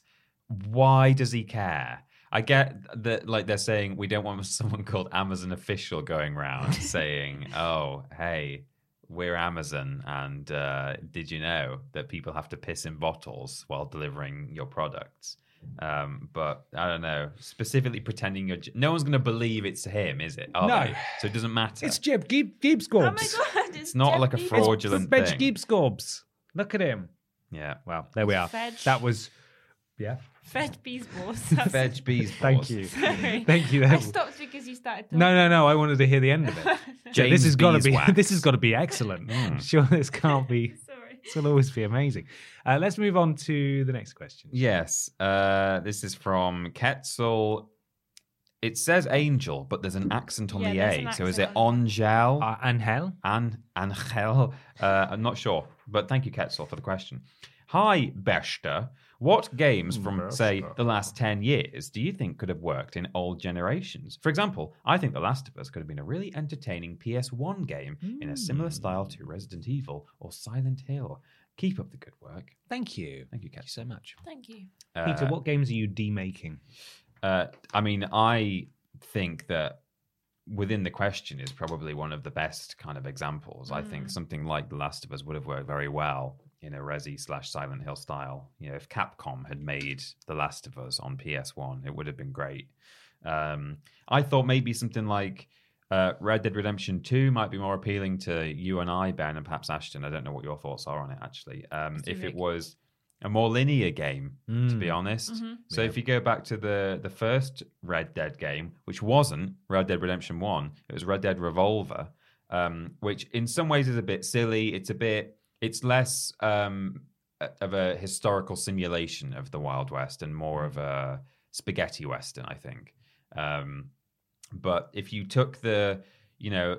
Speaker 4: Why does he care? I get that, like, they're saying we don't want someone called Amazon Official going around saying, "Oh, hey, we're Amazon, and uh, did you know that people have to piss in bottles while delivering your products?" Um, but I don't know. Specifically pretending you're, no one's going to believe it's him, is it? Are
Speaker 3: No.
Speaker 4: they? So it doesn't matter.
Speaker 3: It's Jeb Gibbs
Speaker 5: Oh my
Speaker 3: Gorbs.
Speaker 5: god. It's,
Speaker 4: It's not
Speaker 5: Jeff
Speaker 4: like a
Speaker 5: Bezos.
Speaker 4: fraudulent
Speaker 3: Bench
Speaker 4: thing.
Speaker 3: Gibbs Gorbs. Look at him.
Speaker 4: Yeah.
Speaker 3: Well, there we are.
Speaker 5: Fedge.
Speaker 3: That was, yeah.
Speaker 5: Fed Beesbors.
Speaker 4: Veg bees.
Speaker 3: Thank you.
Speaker 5: Sorry.
Speaker 3: Thank you.
Speaker 5: I stopped because you started talking.
Speaker 3: No, no, no. I wanted to hear the end of it. So
Speaker 4: James
Speaker 3: this has got to be.
Speaker 4: Beeswax.
Speaker 3: This has got to be excellent. Sure, this can't be.
Speaker 5: Sorry.
Speaker 3: This will always be amazing. Uh, let's move on to the next question.
Speaker 4: Yes. Uh, this is from Quetzal it says Angel, but there's an accent on
Speaker 5: Yeah,
Speaker 4: the
Speaker 5: there's
Speaker 4: A.
Speaker 5: an
Speaker 4: So is it
Speaker 5: accent on
Speaker 4: Angel?
Speaker 3: Uh, Angel?
Speaker 4: An Angel? Uh, I'm not sure, but thank you, Quetzal, for the question. Hi, Bester. What games from, say, the last ten years do you think could have worked in old generations? For example, I think The Last of Us could have been a really entertaining P S one game mm. in a similar style to Resident Evil or Silent Hill. Keep up the good work.
Speaker 3: Thank you.
Speaker 4: Thank you,
Speaker 3: Thank
Speaker 4: Kat.
Speaker 3: you so much.
Speaker 5: Thank you.
Speaker 4: Uh,
Speaker 3: Peter, what games are you demaking?
Speaker 4: Uh, I mean, I think that within the question is probably one of the best kind of examples. Mm. I think something like The Last of Us would have worked very well in a Resi slash Silent Hill style. You know, if Capcom had made The Last of Us on P S one, it would have been great. Um, I thought maybe something like uh, Red Dead Redemption two might be more appealing to you and I, Ben, and perhaps Ashton. I don't know what your thoughts are on it, actually. Um, if it was a more linear game, mm. to be honest. Mm-hmm. So yep. if you go back to the, the first Red Dead game, which wasn't Red Dead Redemption one, it was Red Dead Revolver, um, which in some ways is a bit silly. It's a bit... It's less um, of a historical simulation of the Wild West and more of a spaghetti western, I think. Um, but if you took the, you know,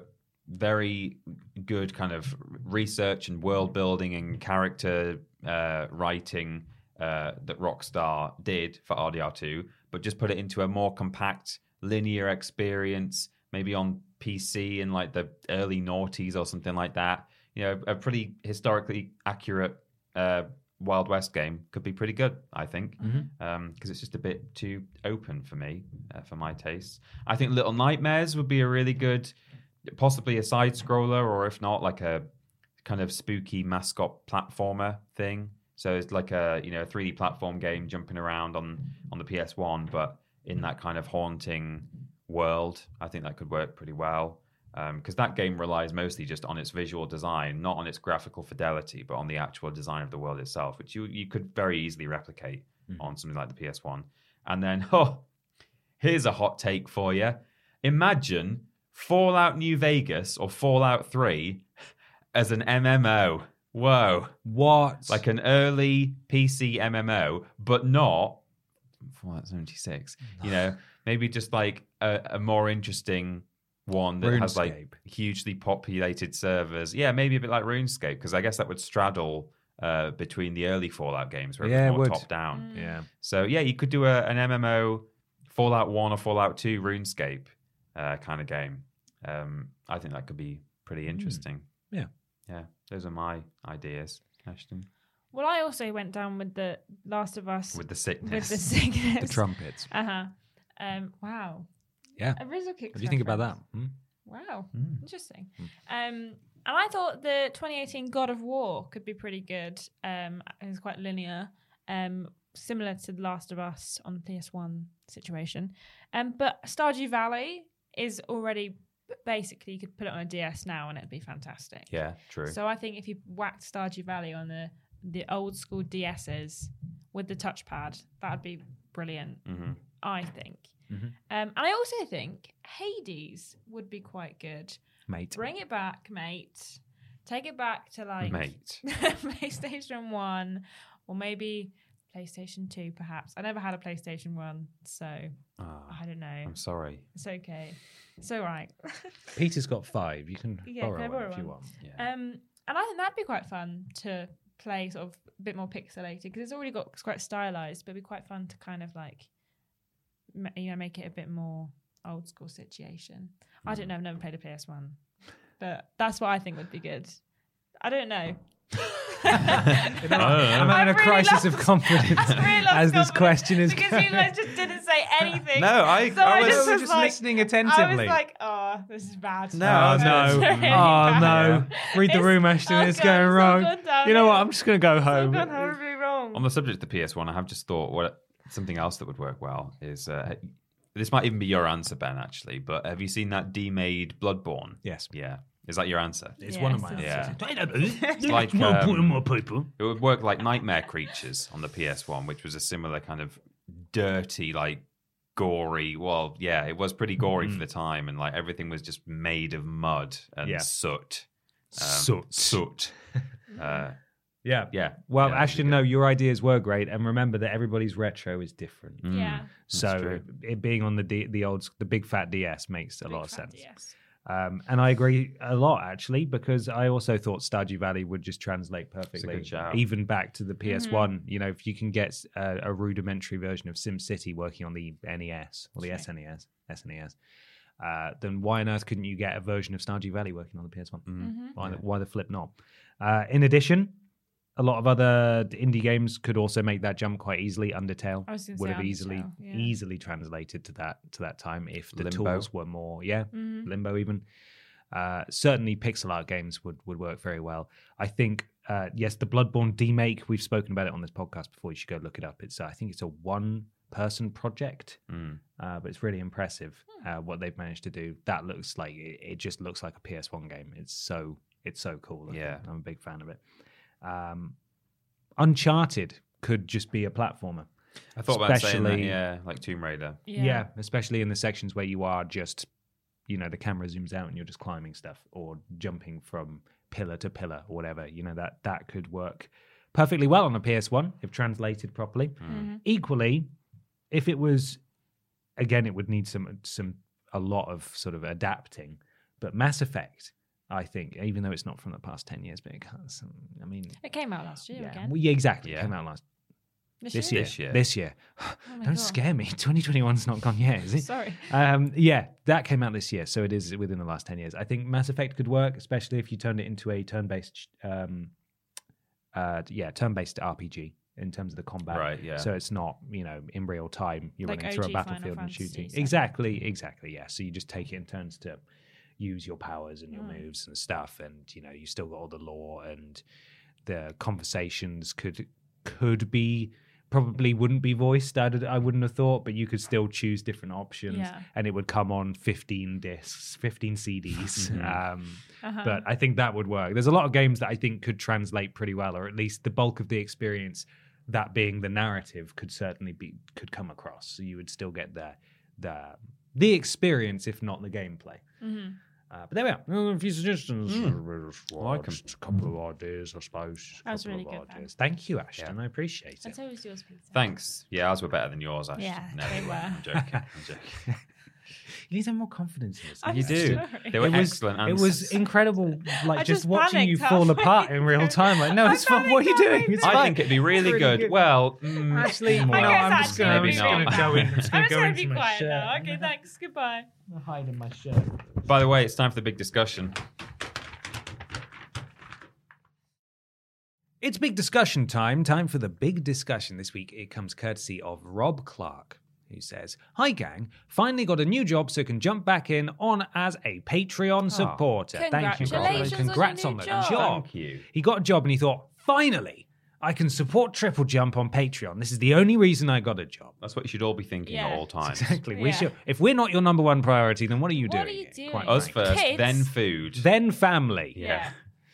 Speaker 4: very good kind of research and world building and character uh, writing uh, that Rockstar did for R D R two, but just put it into a more compact, linear experience, maybe on P C in like the early noughties or something like that. You know, a pretty historically accurate uh, Wild West game could be pretty good, I think, because mm-hmm. um, it's just a bit too open for me, uh, for my tastes. I think Little Nightmares would be a really good, possibly a side scroller, or if not, like a kind of spooky mascot platformer thing. So it's like a you know a three D platform game jumping around on on the P S one, but in that kind of haunting world. I think that could work pretty well. Because um, that game relies mostly just on its visual design, not on its graphical fidelity, but on the actual design of the world itself, which you, you could very easily replicate mm. on something like the P S one. And then, oh, here's a hot take for you. Imagine Fallout New Vegas or Fallout three as an M M O. Whoa.
Speaker 3: What?
Speaker 4: Like an early P C M M O, but not Fallout seventy-six. You know, maybe just like a, a more interesting... one that
Speaker 3: RuneScape.
Speaker 4: has like hugely populated servers. Yeah, maybe a bit like RuneScape, because I guess that would straddle uh, between the early Fallout games where
Speaker 3: yeah,
Speaker 4: it was more
Speaker 3: it
Speaker 4: top down.
Speaker 3: Mm. Yeah.
Speaker 4: So yeah, you could do a, an M M O Fallout one or Fallout two RuneScape uh, kind of game. Um, I think that could be pretty interesting.
Speaker 3: Mm. Yeah.
Speaker 4: Yeah. Those are my ideas, Ashton.
Speaker 5: Well, I also went down with the Last of Us.
Speaker 4: With the sickness.
Speaker 5: With the sickness.
Speaker 3: The trumpets.
Speaker 5: Uh-huh. Um, wow.
Speaker 3: Yeah.
Speaker 5: A Rizzle Kicks
Speaker 3: What do you think about that?
Speaker 5: reference. Hmm? Wow.
Speaker 3: Mm.
Speaker 5: Interesting. Mm. Um, and I thought the twenty eighteen God of War could be pretty good. Um, it was quite linear, um, similar to The Last of Us on the P S one situation. Um, but Stardew Valley is already basically, you could put it on a D S now and it'd be fantastic.
Speaker 4: Yeah, true.
Speaker 5: So I think if you whacked Stardew Valley on the, the old school D Ss with the touchpad, that'd be brilliant, mm-hmm. I think. Mm-hmm. Um, and I also think Hades would be quite good.
Speaker 3: Mate.
Speaker 5: Bring it back, mate. Take it back to like
Speaker 4: mate.
Speaker 5: PlayStation one or maybe PlayStation two, perhaps. I never had a PlayStation one, so oh, I don't know.
Speaker 4: I'm sorry.
Speaker 5: It's okay. It's all right.
Speaker 3: Peter's got five. You can
Speaker 5: yeah,
Speaker 3: borrow,
Speaker 5: can I borrow
Speaker 3: one if
Speaker 5: one?
Speaker 3: you want.
Speaker 4: Yeah.
Speaker 5: Um, and I think that'd be quite fun to play sort of a bit more pixelated because it's already got it's quite stylized, but it'd be quite fun to kind of like you know, make it a bit more old school situation. Mm. I don't know. I've never played a P S one, but that's what I think would be good. I don't know.
Speaker 3: you know, I'm having a really crisis of confidence
Speaker 5: really
Speaker 3: as this
Speaker 5: confidence
Speaker 3: question is
Speaker 5: because
Speaker 3: going.
Speaker 5: you guys just didn't say anything.
Speaker 4: No, I,
Speaker 5: so
Speaker 4: I
Speaker 5: I
Speaker 4: was
Speaker 5: just, was
Speaker 3: just
Speaker 5: like,
Speaker 3: listening attentively.
Speaker 5: I was like, oh, this is bad.
Speaker 3: No, oh, no,
Speaker 5: really
Speaker 3: oh
Speaker 5: bad.
Speaker 3: no. Read the
Speaker 5: It's-
Speaker 3: room, Ashton.
Speaker 5: oh,
Speaker 3: It's
Speaker 5: God,
Speaker 3: going
Speaker 5: it's all
Speaker 3: wrong.
Speaker 5: gone downhill.
Speaker 3: You know what? I'm just going to go home.
Speaker 5: It's all gone horribly wrong.
Speaker 4: On the subject of the P S one, I have just thought what something else that would work well is uh, this might even be your answer, Ben. Actually, but have you seen that D-made Bloodborne?
Speaker 3: Yes.
Speaker 4: Yeah. Is that your answer?
Speaker 3: It's
Speaker 5: Yes,
Speaker 3: one of my
Speaker 5: it's-
Speaker 3: answers.
Speaker 4: Yeah. It's like um,
Speaker 3: more people.
Speaker 4: it would work like Nightmare Creatures on the P S one, which was a similar kind of dirty, like gory. Well, yeah, it was pretty gory mm. for the time, and like everything was just made of mud and
Speaker 3: Yeah.
Speaker 4: soot. Um,
Speaker 3: Soot.
Speaker 4: Soot. uh,
Speaker 3: Yeah.
Speaker 4: Yeah.
Speaker 3: Well,
Speaker 4: Yeah, that'd be
Speaker 3: Ashton,
Speaker 4: good.
Speaker 3: no, your ideas were great, and remember that everybody's retro is different.
Speaker 4: Mm,
Speaker 5: Yeah.
Speaker 4: that's
Speaker 3: So
Speaker 4: true.
Speaker 3: it being on the D, the old the big fat D S makes a
Speaker 5: Big
Speaker 3: lot of
Speaker 5: fat
Speaker 3: sense.
Speaker 5: D S.
Speaker 3: Um, and I agree a lot actually, because I also thought Stardew Valley would just translate perfectly,
Speaker 4: good shout.
Speaker 3: even back to the P S one.
Speaker 5: Mm-hmm.
Speaker 3: You know, if you can get a, a rudimentary version of SimCity working on the N E S or the S N E S, S N E S, uh, then why on earth couldn't you get a version of Stardew Valley working on the P S one?
Speaker 5: Mm-hmm.
Speaker 3: Why, the, why the flip not? Uh, in addition, a lot of other indie games could also make that jump quite easily. Undertale
Speaker 5: I was gonna
Speaker 3: would
Speaker 5: say
Speaker 3: have easily
Speaker 5: Undertale, yeah.
Speaker 3: easily translated to that to that time if the
Speaker 4: Limbo.
Speaker 3: tools were more yeah
Speaker 5: Mhm.
Speaker 3: Limbo even. Uh, certainly, pixel art games would, would work very well. I think, uh, yes, the Bloodborne demake, we've spoken about it on this podcast before. You should go look it up. It's uh, I think it's a one-person project,
Speaker 4: Mm.
Speaker 3: uh, but it's really impressive uh, what they've managed to do. That looks like it, it just looks like a P S one game. It's so it's so cool. looking.
Speaker 4: Yeah.
Speaker 3: I'm a big fan of it. Um, Uncharted could just be a platformer.
Speaker 4: I thought about saying that,
Speaker 3: Especially-
Speaker 4: yeah, like Tomb Raider.
Speaker 3: Yeah. especially in the sections where you are just, you know, the camera zooms out and you're just climbing stuff or jumping from pillar to pillar or whatever. You know, that that could work perfectly well on a P S one if translated properly.
Speaker 5: Mm-hmm.
Speaker 3: Equally, if it was, again, it would need some some a lot of sort of adapting. But Mass Effect, I think, even though it's not from the past ten years, but it has, I mean,
Speaker 5: It came out last year
Speaker 3: yeah,
Speaker 5: again.
Speaker 3: well, yeah, exactly. It
Speaker 4: Yeah.
Speaker 3: came out last
Speaker 5: This,
Speaker 3: this
Speaker 5: year?
Speaker 3: year.
Speaker 4: This year.
Speaker 3: This year.
Speaker 5: Oh my
Speaker 3: Don't
Speaker 5: God.
Speaker 3: scare me. twenty twenty-one's not gone yet, is it?
Speaker 5: Sorry.
Speaker 3: Um, yeah, that came out this year, so it is within the last ten years. I think Mass Effect could work, especially if you turned it into a turn-based, um, uh, yeah, turn-based R P G in terms of the combat.
Speaker 4: Right, yeah.
Speaker 3: So it's not, you know, in real time. You're
Speaker 5: Like
Speaker 3: running through a
Speaker 5: O G Final
Speaker 3: battlefield and
Speaker 5: Fantasy
Speaker 3: shooting.
Speaker 5: seven.
Speaker 3: Exactly, exactly. Yeah. So you just take it in turns to use your powers and your
Speaker 5: Mm.
Speaker 3: moves and stuff, and you know, you still got all the lore and the conversations could could be. Probably wouldn't be voiced. I I wouldn't have thought, but you could still choose different options,
Speaker 5: Yeah.
Speaker 3: and it would come on fifteen discs, fifteen C Ds. um,
Speaker 5: Uh-huh.
Speaker 3: But I think that would work. There's a lot of games that I think could translate pretty well, or at least the bulk of the experience, that being the narrative, could certainly be could come across. So you would still get the the the experience, if not the gameplay.
Speaker 5: Mhm.
Speaker 3: Uh, but there we are. Well, a few suggestions.
Speaker 4: Like 'em.
Speaker 3: Just a couple of ideas, I suppose. Just a
Speaker 5: That was
Speaker 3: couple
Speaker 5: really
Speaker 3: of
Speaker 5: good,
Speaker 3: ideas. Thank you, Ashton. I appreciate it.
Speaker 5: And so was yours, Peter.
Speaker 4: Thanks. Yeah, ours were better than yours, Ash.
Speaker 5: Yeah,
Speaker 4: no,
Speaker 5: they were.
Speaker 4: I'm joking. I'm joking.
Speaker 3: You need to have more confidence in yourself.
Speaker 5: I'm
Speaker 4: You do.
Speaker 5: sorry.
Speaker 4: They were
Speaker 3: it was,
Speaker 4: excellent
Speaker 3: It was
Speaker 4: answers.
Speaker 3: incredible, like
Speaker 5: I
Speaker 3: just,
Speaker 5: just
Speaker 3: watching you
Speaker 5: panicked
Speaker 3: fall
Speaker 5: halfway
Speaker 3: apart in real
Speaker 5: through.
Speaker 3: time. Like, no,
Speaker 5: I
Speaker 3: it's fine. What are you
Speaker 5: panicked
Speaker 3: doing?
Speaker 5: halfway
Speaker 3: It's
Speaker 5: through.
Speaker 4: I
Speaker 3: fine.
Speaker 4: think it'd be really,
Speaker 3: Really
Speaker 4: good.
Speaker 3: good.
Speaker 4: Well, mm,
Speaker 3: Actually,
Speaker 5: I
Speaker 3: no,
Speaker 5: guess
Speaker 3: I'm just
Speaker 5: actually
Speaker 3: going
Speaker 4: maybe
Speaker 3: to
Speaker 4: not.
Speaker 3: go in. I'm just
Speaker 5: I'm
Speaker 3: going to
Speaker 5: just
Speaker 3: go
Speaker 5: going to
Speaker 3: into
Speaker 5: be
Speaker 3: my
Speaker 5: quiet
Speaker 3: shirt.
Speaker 5: now. Okay, thanks. Goodbye.
Speaker 3: I'm hiding my shirt.
Speaker 4: by the way, it's time for the big discussion.
Speaker 3: It's big discussion time. Time for the big discussion. This week it comes courtesy of Rob Clark, who says, "Hi gang, finally got a new job so can jump back in on as a Patreon supporter. Thank you, Rob.
Speaker 5: Congratulations on your
Speaker 3: Congrats
Speaker 5: new
Speaker 3: on the
Speaker 5: job.
Speaker 3: job.
Speaker 4: Thank you.
Speaker 3: He got a job and he thought, finally, I can support Triple Jump on Patreon. This is the only reason I got a job.
Speaker 4: That's what you should all be thinking
Speaker 5: Yeah.
Speaker 4: at all times.
Speaker 3: Exactly. We
Speaker 5: Yeah.
Speaker 3: should. If we're not your number one priority, then what are you
Speaker 5: What
Speaker 3: doing?
Speaker 5: are you
Speaker 3: here,
Speaker 5: doing?
Speaker 3: quite
Speaker 4: Us
Speaker 3: frankly?
Speaker 4: first,
Speaker 5: Kids.
Speaker 4: then food.
Speaker 3: Then family.
Speaker 5: Yeah.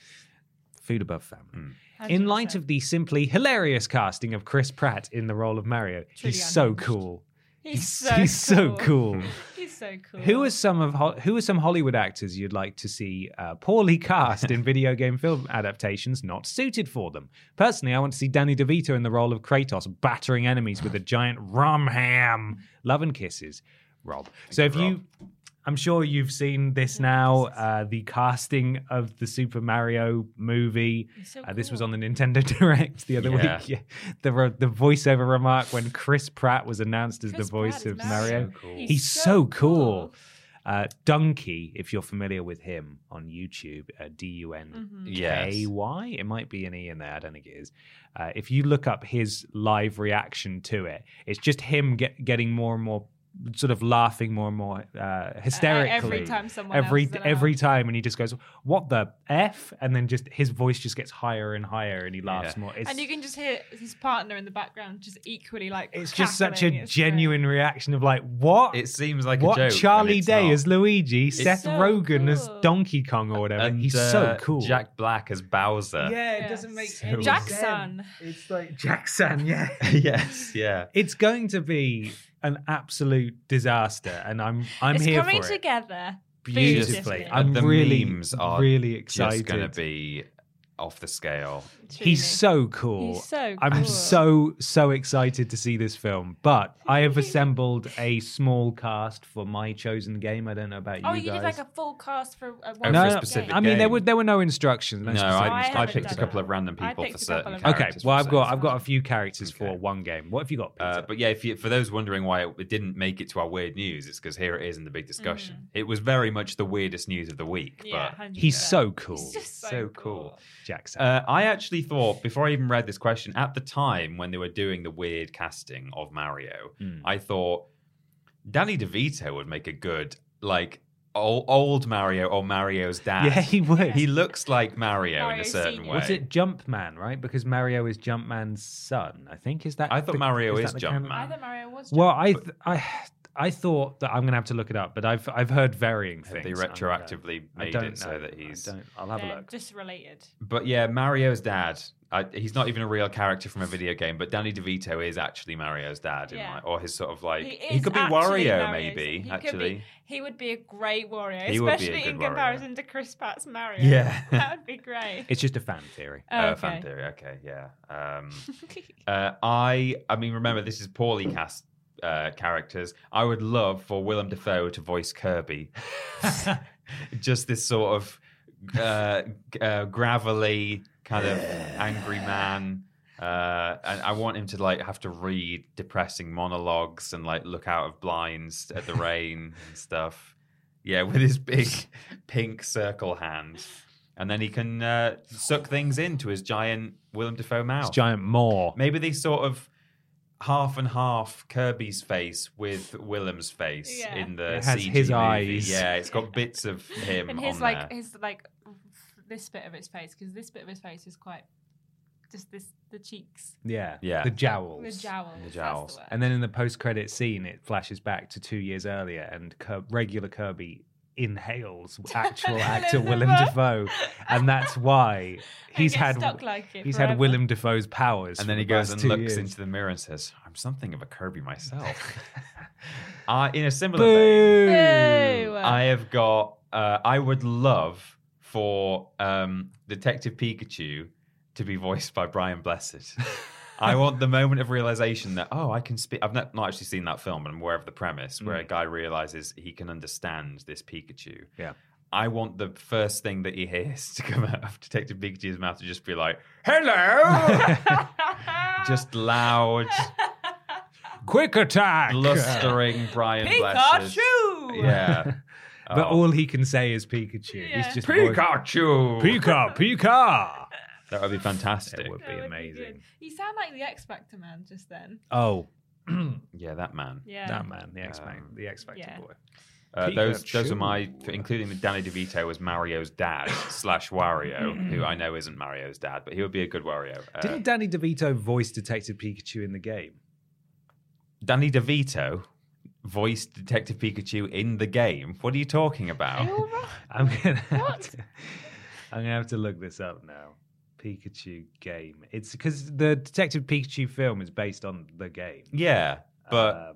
Speaker 3: Food above family.
Speaker 4: Hmm.
Speaker 3: In light
Speaker 5: one hundred percent.
Speaker 3: of the simply hilarious casting of Chris Pratt in the role of Mario,
Speaker 5: Truly
Speaker 3: he's so
Speaker 5: unhinged.
Speaker 3: cool.
Speaker 5: He's so
Speaker 3: he's so
Speaker 5: cool.
Speaker 3: cool.
Speaker 5: He's so cool.
Speaker 3: Who are some of Ho- who are some Hollywood actors you'd like to see uh, poorly cast in video game film adaptations not suited for them? Personally, I want to see Danny DeVito in the role of Kratos, battering enemies with a giant rum ham. Love and kisses, Rob. so if
Speaker 4: you,
Speaker 3: you, I'm sure you've seen this now. Uh, the casting of the Super Mario movie.
Speaker 5: He's so
Speaker 3: Uh, this was
Speaker 5: cool.
Speaker 3: on the Nintendo Direct the other
Speaker 4: Yeah.
Speaker 3: week. Yeah. The re- the voiceover remark when Chris Pratt was announced as
Speaker 5: Chris
Speaker 3: the voice
Speaker 5: Pratt is
Speaker 3: of
Speaker 5: Mario.
Speaker 3: Mario.
Speaker 4: So cool.
Speaker 5: He's
Speaker 3: He's
Speaker 5: so
Speaker 3: so cool.
Speaker 5: cool.
Speaker 3: Uh, Dunkey, if you're familiar with him on YouTube, uh, D U N K Y. It might be an E in there. I don't think it is. Uh, if you look up his live reaction to it, it's just him get, getting more and more sort of laughing more and more uh, hysterically
Speaker 5: every time someone
Speaker 3: every
Speaker 5: else is
Speaker 3: every
Speaker 5: allowed.
Speaker 3: time, and he just goes, "What the f?" And then just his voice just gets higher and higher, and he laughs
Speaker 4: Yeah.
Speaker 3: more. It's,
Speaker 5: And you can just hear his partner in the background just equally like.
Speaker 3: it's just such a
Speaker 5: cackling. It's
Speaker 3: genuine reaction of like, what?
Speaker 4: It seems like
Speaker 3: what
Speaker 4: a joke.
Speaker 3: Charlie
Speaker 4: and it's
Speaker 3: Day
Speaker 4: not.
Speaker 3: as Luigi, Seth
Speaker 5: so
Speaker 3: Rogen as
Speaker 5: cool.
Speaker 3: Donkey Kong or whatever.
Speaker 4: And,
Speaker 3: He's
Speaker 4: uh,
Speaker 3: so cool.
Speaker 4: Jack Black as Bowser.
Speaker 3: yeah, it
Speaker 5: Yeah.
Speaker 3: doesn't make
Speaker 4: So
Speaker 3: any
Speaker 4: cool.
Speaker 5: Jackson.
Speaker 3: It's like Jackson, yeah.
Speaker 4: yes, yeah.
Speaker 3: It's going to be an absolute disaster, and I'm I'm
Speaker 5: it's
Speaker 3: here
Speaker 5: coming
Speaker 3: for it.
Speaker 5: together.
Speaker 3: Beautifully.
Speaker 5: Beautifully.
Speaker 3: I'm
Speaker 4: the
Speaker 3: really,
Speaker 4: memes are
Speaker 3: really excited.
Speaker 4: just going to be off the scale.
Speaker 3: He's so cool.
Speaker 5: He's so
Speaker 3: I'm
Speaker 5: cool.
Speaker 3: so, so excited to see this film. But I have assembled a small cast for my chosen game. I don't know about you
Speaker 5: Oh,
Speaker 3: guys.
Speaker 5: you did like a full cast for a
Speaker 4: Oh,
Speaker 5: one
Speaker 3: no,
Speaker 4: for a
Speaker 3: no,
Speaker 4: specific
Speaker 3: I mean, there
Speaker 4: game.
Speaker 3: were there were no instructions.
Speaker 4: No,
Speaker 3: specific
Speaker 4: I,
Speaker 5: I
Speaker 4: I
Speaker 5: haven't
Speaker 4: picked a
Speaker 5: done
Speaker 4: couple
Speaker 5: that.
Speaker 4: of random
Speaker 5: I
Speaker 4: people
Speaker 5: picked
Speaker 4: for
Speaker 5: a couple
Speaker 4: certain
Speaker 5: of
Speaker 3: Okay,
Speaker 4: characters.
Speaker 3: well,
Speaker 4: for
Speaker 3: I've got
Speaker 4: certain-
Speaker 3: I've got a few characters
Speaker 4: Okay.
Speaker 3: for one game. What have you got, Peter?
Speaker 4: Uh, but yeah, if you, for those wondering why it didn't make it to our weird news, it's because here it is in the big discussion.
Speaker 5: Mm.
Speaker 4: It was very much the weirdest news of the week.
Speaker 5: Yeah, one
Speaker 4: but
Speaker 5: hundred
Speaker 3: He's
Speaker 5: percent.
Speaker 3: so cool.
Speaker 5: He's just so,
Speaker 4: so cool.
Speaker 3: Jackson.
Speaker 4: Uh, I actually thought, before I even read this question, at the time when they were doing the weird casting of Mario,
Speaker 3: Mm.
Speaker 4: I thought Danny DeVito would make a good, like, old, old Mario or Mario's dad.
Speaker 3: Yeah, he would.
Speaker 4: He looks like Mario, in
Speaker 5: Mario
Speaker 4: a certain
Speaker 5: Senior.
Speaker 4: way.
Speaker 3: What's it, Jumpman, right? Because Mario is Jumpman's son. I think is that.
Speaker 4: I thought
Speaker 3: the-
Speaker 4: Mario
Speaker 3: that
Speaker 4: is
Speaker 3: the canon?
Speaker 4: Jumpman.
Speaker 5: I thought Mario was.
Speaker 3: Well,
Speaker 5: Jumpman.
Speaker 3: I th- I I thought that I'm gonna have to look it up, but I've I've heard varying
Speaker 4: Have
Speaker 3: things.
Speaker 4: they
Speaker 3: I'm gonna-
Speaker 4: retroactively
Speaker 3: I
Speaker 4: made
Speaker 3: don't
Speaker 4: it so
Speaker 3: know.
Speaker 4: that he's-
Speaker 3: I don't, I'll have a
Speaker 5: They're
Speaker 3: look.
Speaker 5: just related.
Speaker 4: But yeah, Mario's dad. I, he's not even a real character from a video game, but Danny DeVito is actually Mario's dad, in
Speaker 5: Yeah.
Speaker 4: my, or his sort of like.
Speaker 5: He,
Speaker 4: He,
Speaker 5: is
Speaker 4: could be
Speaker 5: actually
Speaker 4: Wario,
Speaker 5: Mario's-
Speaker 4: maybe.
Speaker 5: he could
Speaker 4: Actually,
Speaker 5: be- he would be a great Wario,
Speaker 4: He would be a
Speaker 5: especially
Speaker 4: good
Speaker 5: in
Speaker 4: Wario.
Speaker 5: comparison to Chris Pratt's Mario.
Speaker 4: Yeah.
Speaker 5: that would be great.
Speaker 3: It's just a fan theory.
Speaker 5: Oh,
Speaker 4: Uh,
Speaker 5: okay.
Speaker 4: fan theory. Okay, yeah. Um, uh, I, I mean, remember this is poorly cast uh, characters. I would love for Willem Dafoe to voice Kirby. Just this sort of uh, g- uh, gravelly kind of angry man. Uh, and I want him to like have to read depressing monologues and like look out of blinds at the rain and stuff. Yeah, with his big pink circle hand. And then he can uh, suck things into his giant Willem Dafoe mouth.
Speaker 3: It's giant maw.
Speaker 4: Maybe they sort of half and half Kirby's face with Willem's face
Speaker 5: Yeah.
Speaker 4: in the
Speaker 3: It has
Speaker 4: C G
Speaker 3: his
Speaker 4: movie.
Speaker 3: eyes.
Speaker 4: Yeah, it's got bits of him
Speaker 5: and his
Speaker 4: on
Speaker 5: like
Speaker 4: there.
Speaker 5: his like this bit of his face, because this bit of his face is quite just this the cheeks,
Speaker 3: Yeah,
Speaker 4: Yeah.
Speaker 3: the jowls.
Speaker 5: the jowls,
Speaker 4: The
Speaker 5: that's
Speaker 4: jowls.
Speaker 5: the word.
Speaker 3: And then in the post-credit scene, it flashes back to two years earlier, and Kir- regular Kirby inhales actual actor
Speaker 5: Willem
Speaker 3: Willem
Speaker 5: Dafoe.
Speaker 3: Dafoe, and that's why he's
Speaker 5: gets
Speaker 3: had
Speaker 5: stuck like it
Speaker 3: he's
Speaker 5: forever.
Speaker 3: had Willem Dafoe's powers.
Speaker 4: And
Speaker 3: for
Speaker 4: then he
Speaker 3: the
Speaker 4: goes
Speaker 3: past
Speaker 4: and
Speaker 3: two
Speaker 4: looks
Speaker 3: years.
Speaker 4: into the mirror and says, I'm something of a Kirby myself. uh, in a similar vein,
Speaker 5: Boo!
Speaker 4: I have got, uh, I would love for um, Detective Pikachu to be voiced by Brian Blessed. I want the moment of realization that, oh, I can speak. I've not, not actually seen that film, but I'm aware of the premise where a guy realizes he can understand this Pikachu.
Speaker 3: Yeah.
Speaker 4: I want the first thing that he hears to come out of Detective Pikachu's mouth to just be like, hello! Just loud,
Speaker 3: Quick attack,
Speaker 4: blustering Brian Blessed.
Speaker 5: Pikachu.
Speaker 4: Yeah.
Speaker 3: But
Speaker 4: Oh.
Speaker 3: all he can say is Pikachu.
Speaker 5: Yeah.
Speaker 3: He's just
Speaker 4: Pikachu!
Speaker 3: Pika, Pika.
Speaker 4: That would be fantastic.
Speaker 3: It would
Speaker 5: That
Speaker 3: be
Speaker 5: would
Speaker 3: amazing.
Speaker 5: good. You sound like the X Factor man just then.
Speaker 3: Oh,
Speaker 4: Yeah, that man.
Speaker 5: Yeah.
Speaker 3: that man, the X Factor,
Speaker 4: Um,
Speaker 3: the X Factor
Speaker 5: yeah.
Speaker 3: boy.
Speaker 4: Uh, those those are
Speaker 3: Pikachu.
Speaker 4: my, including the Danny DeVito as Mario's dad slash Wario, who I know isn't Mario's dad, but he would be a good Wario. Uh,
Speaker 3: Didn't Danny DeVito voice Detective Pikachu in the game?
Speaker 4: Danny DeVito voiced Detective Pikachu in the game? What are you talking about?
Speaker 3: I'm gonna have
Speaker 5: What?
Speaker 3: to, I'm gonna have to look this up now. Pikachu game. It's because the Detective Pikachu film is based on the game.
Speaker 4: Yeah, but
Speaker 3: Um,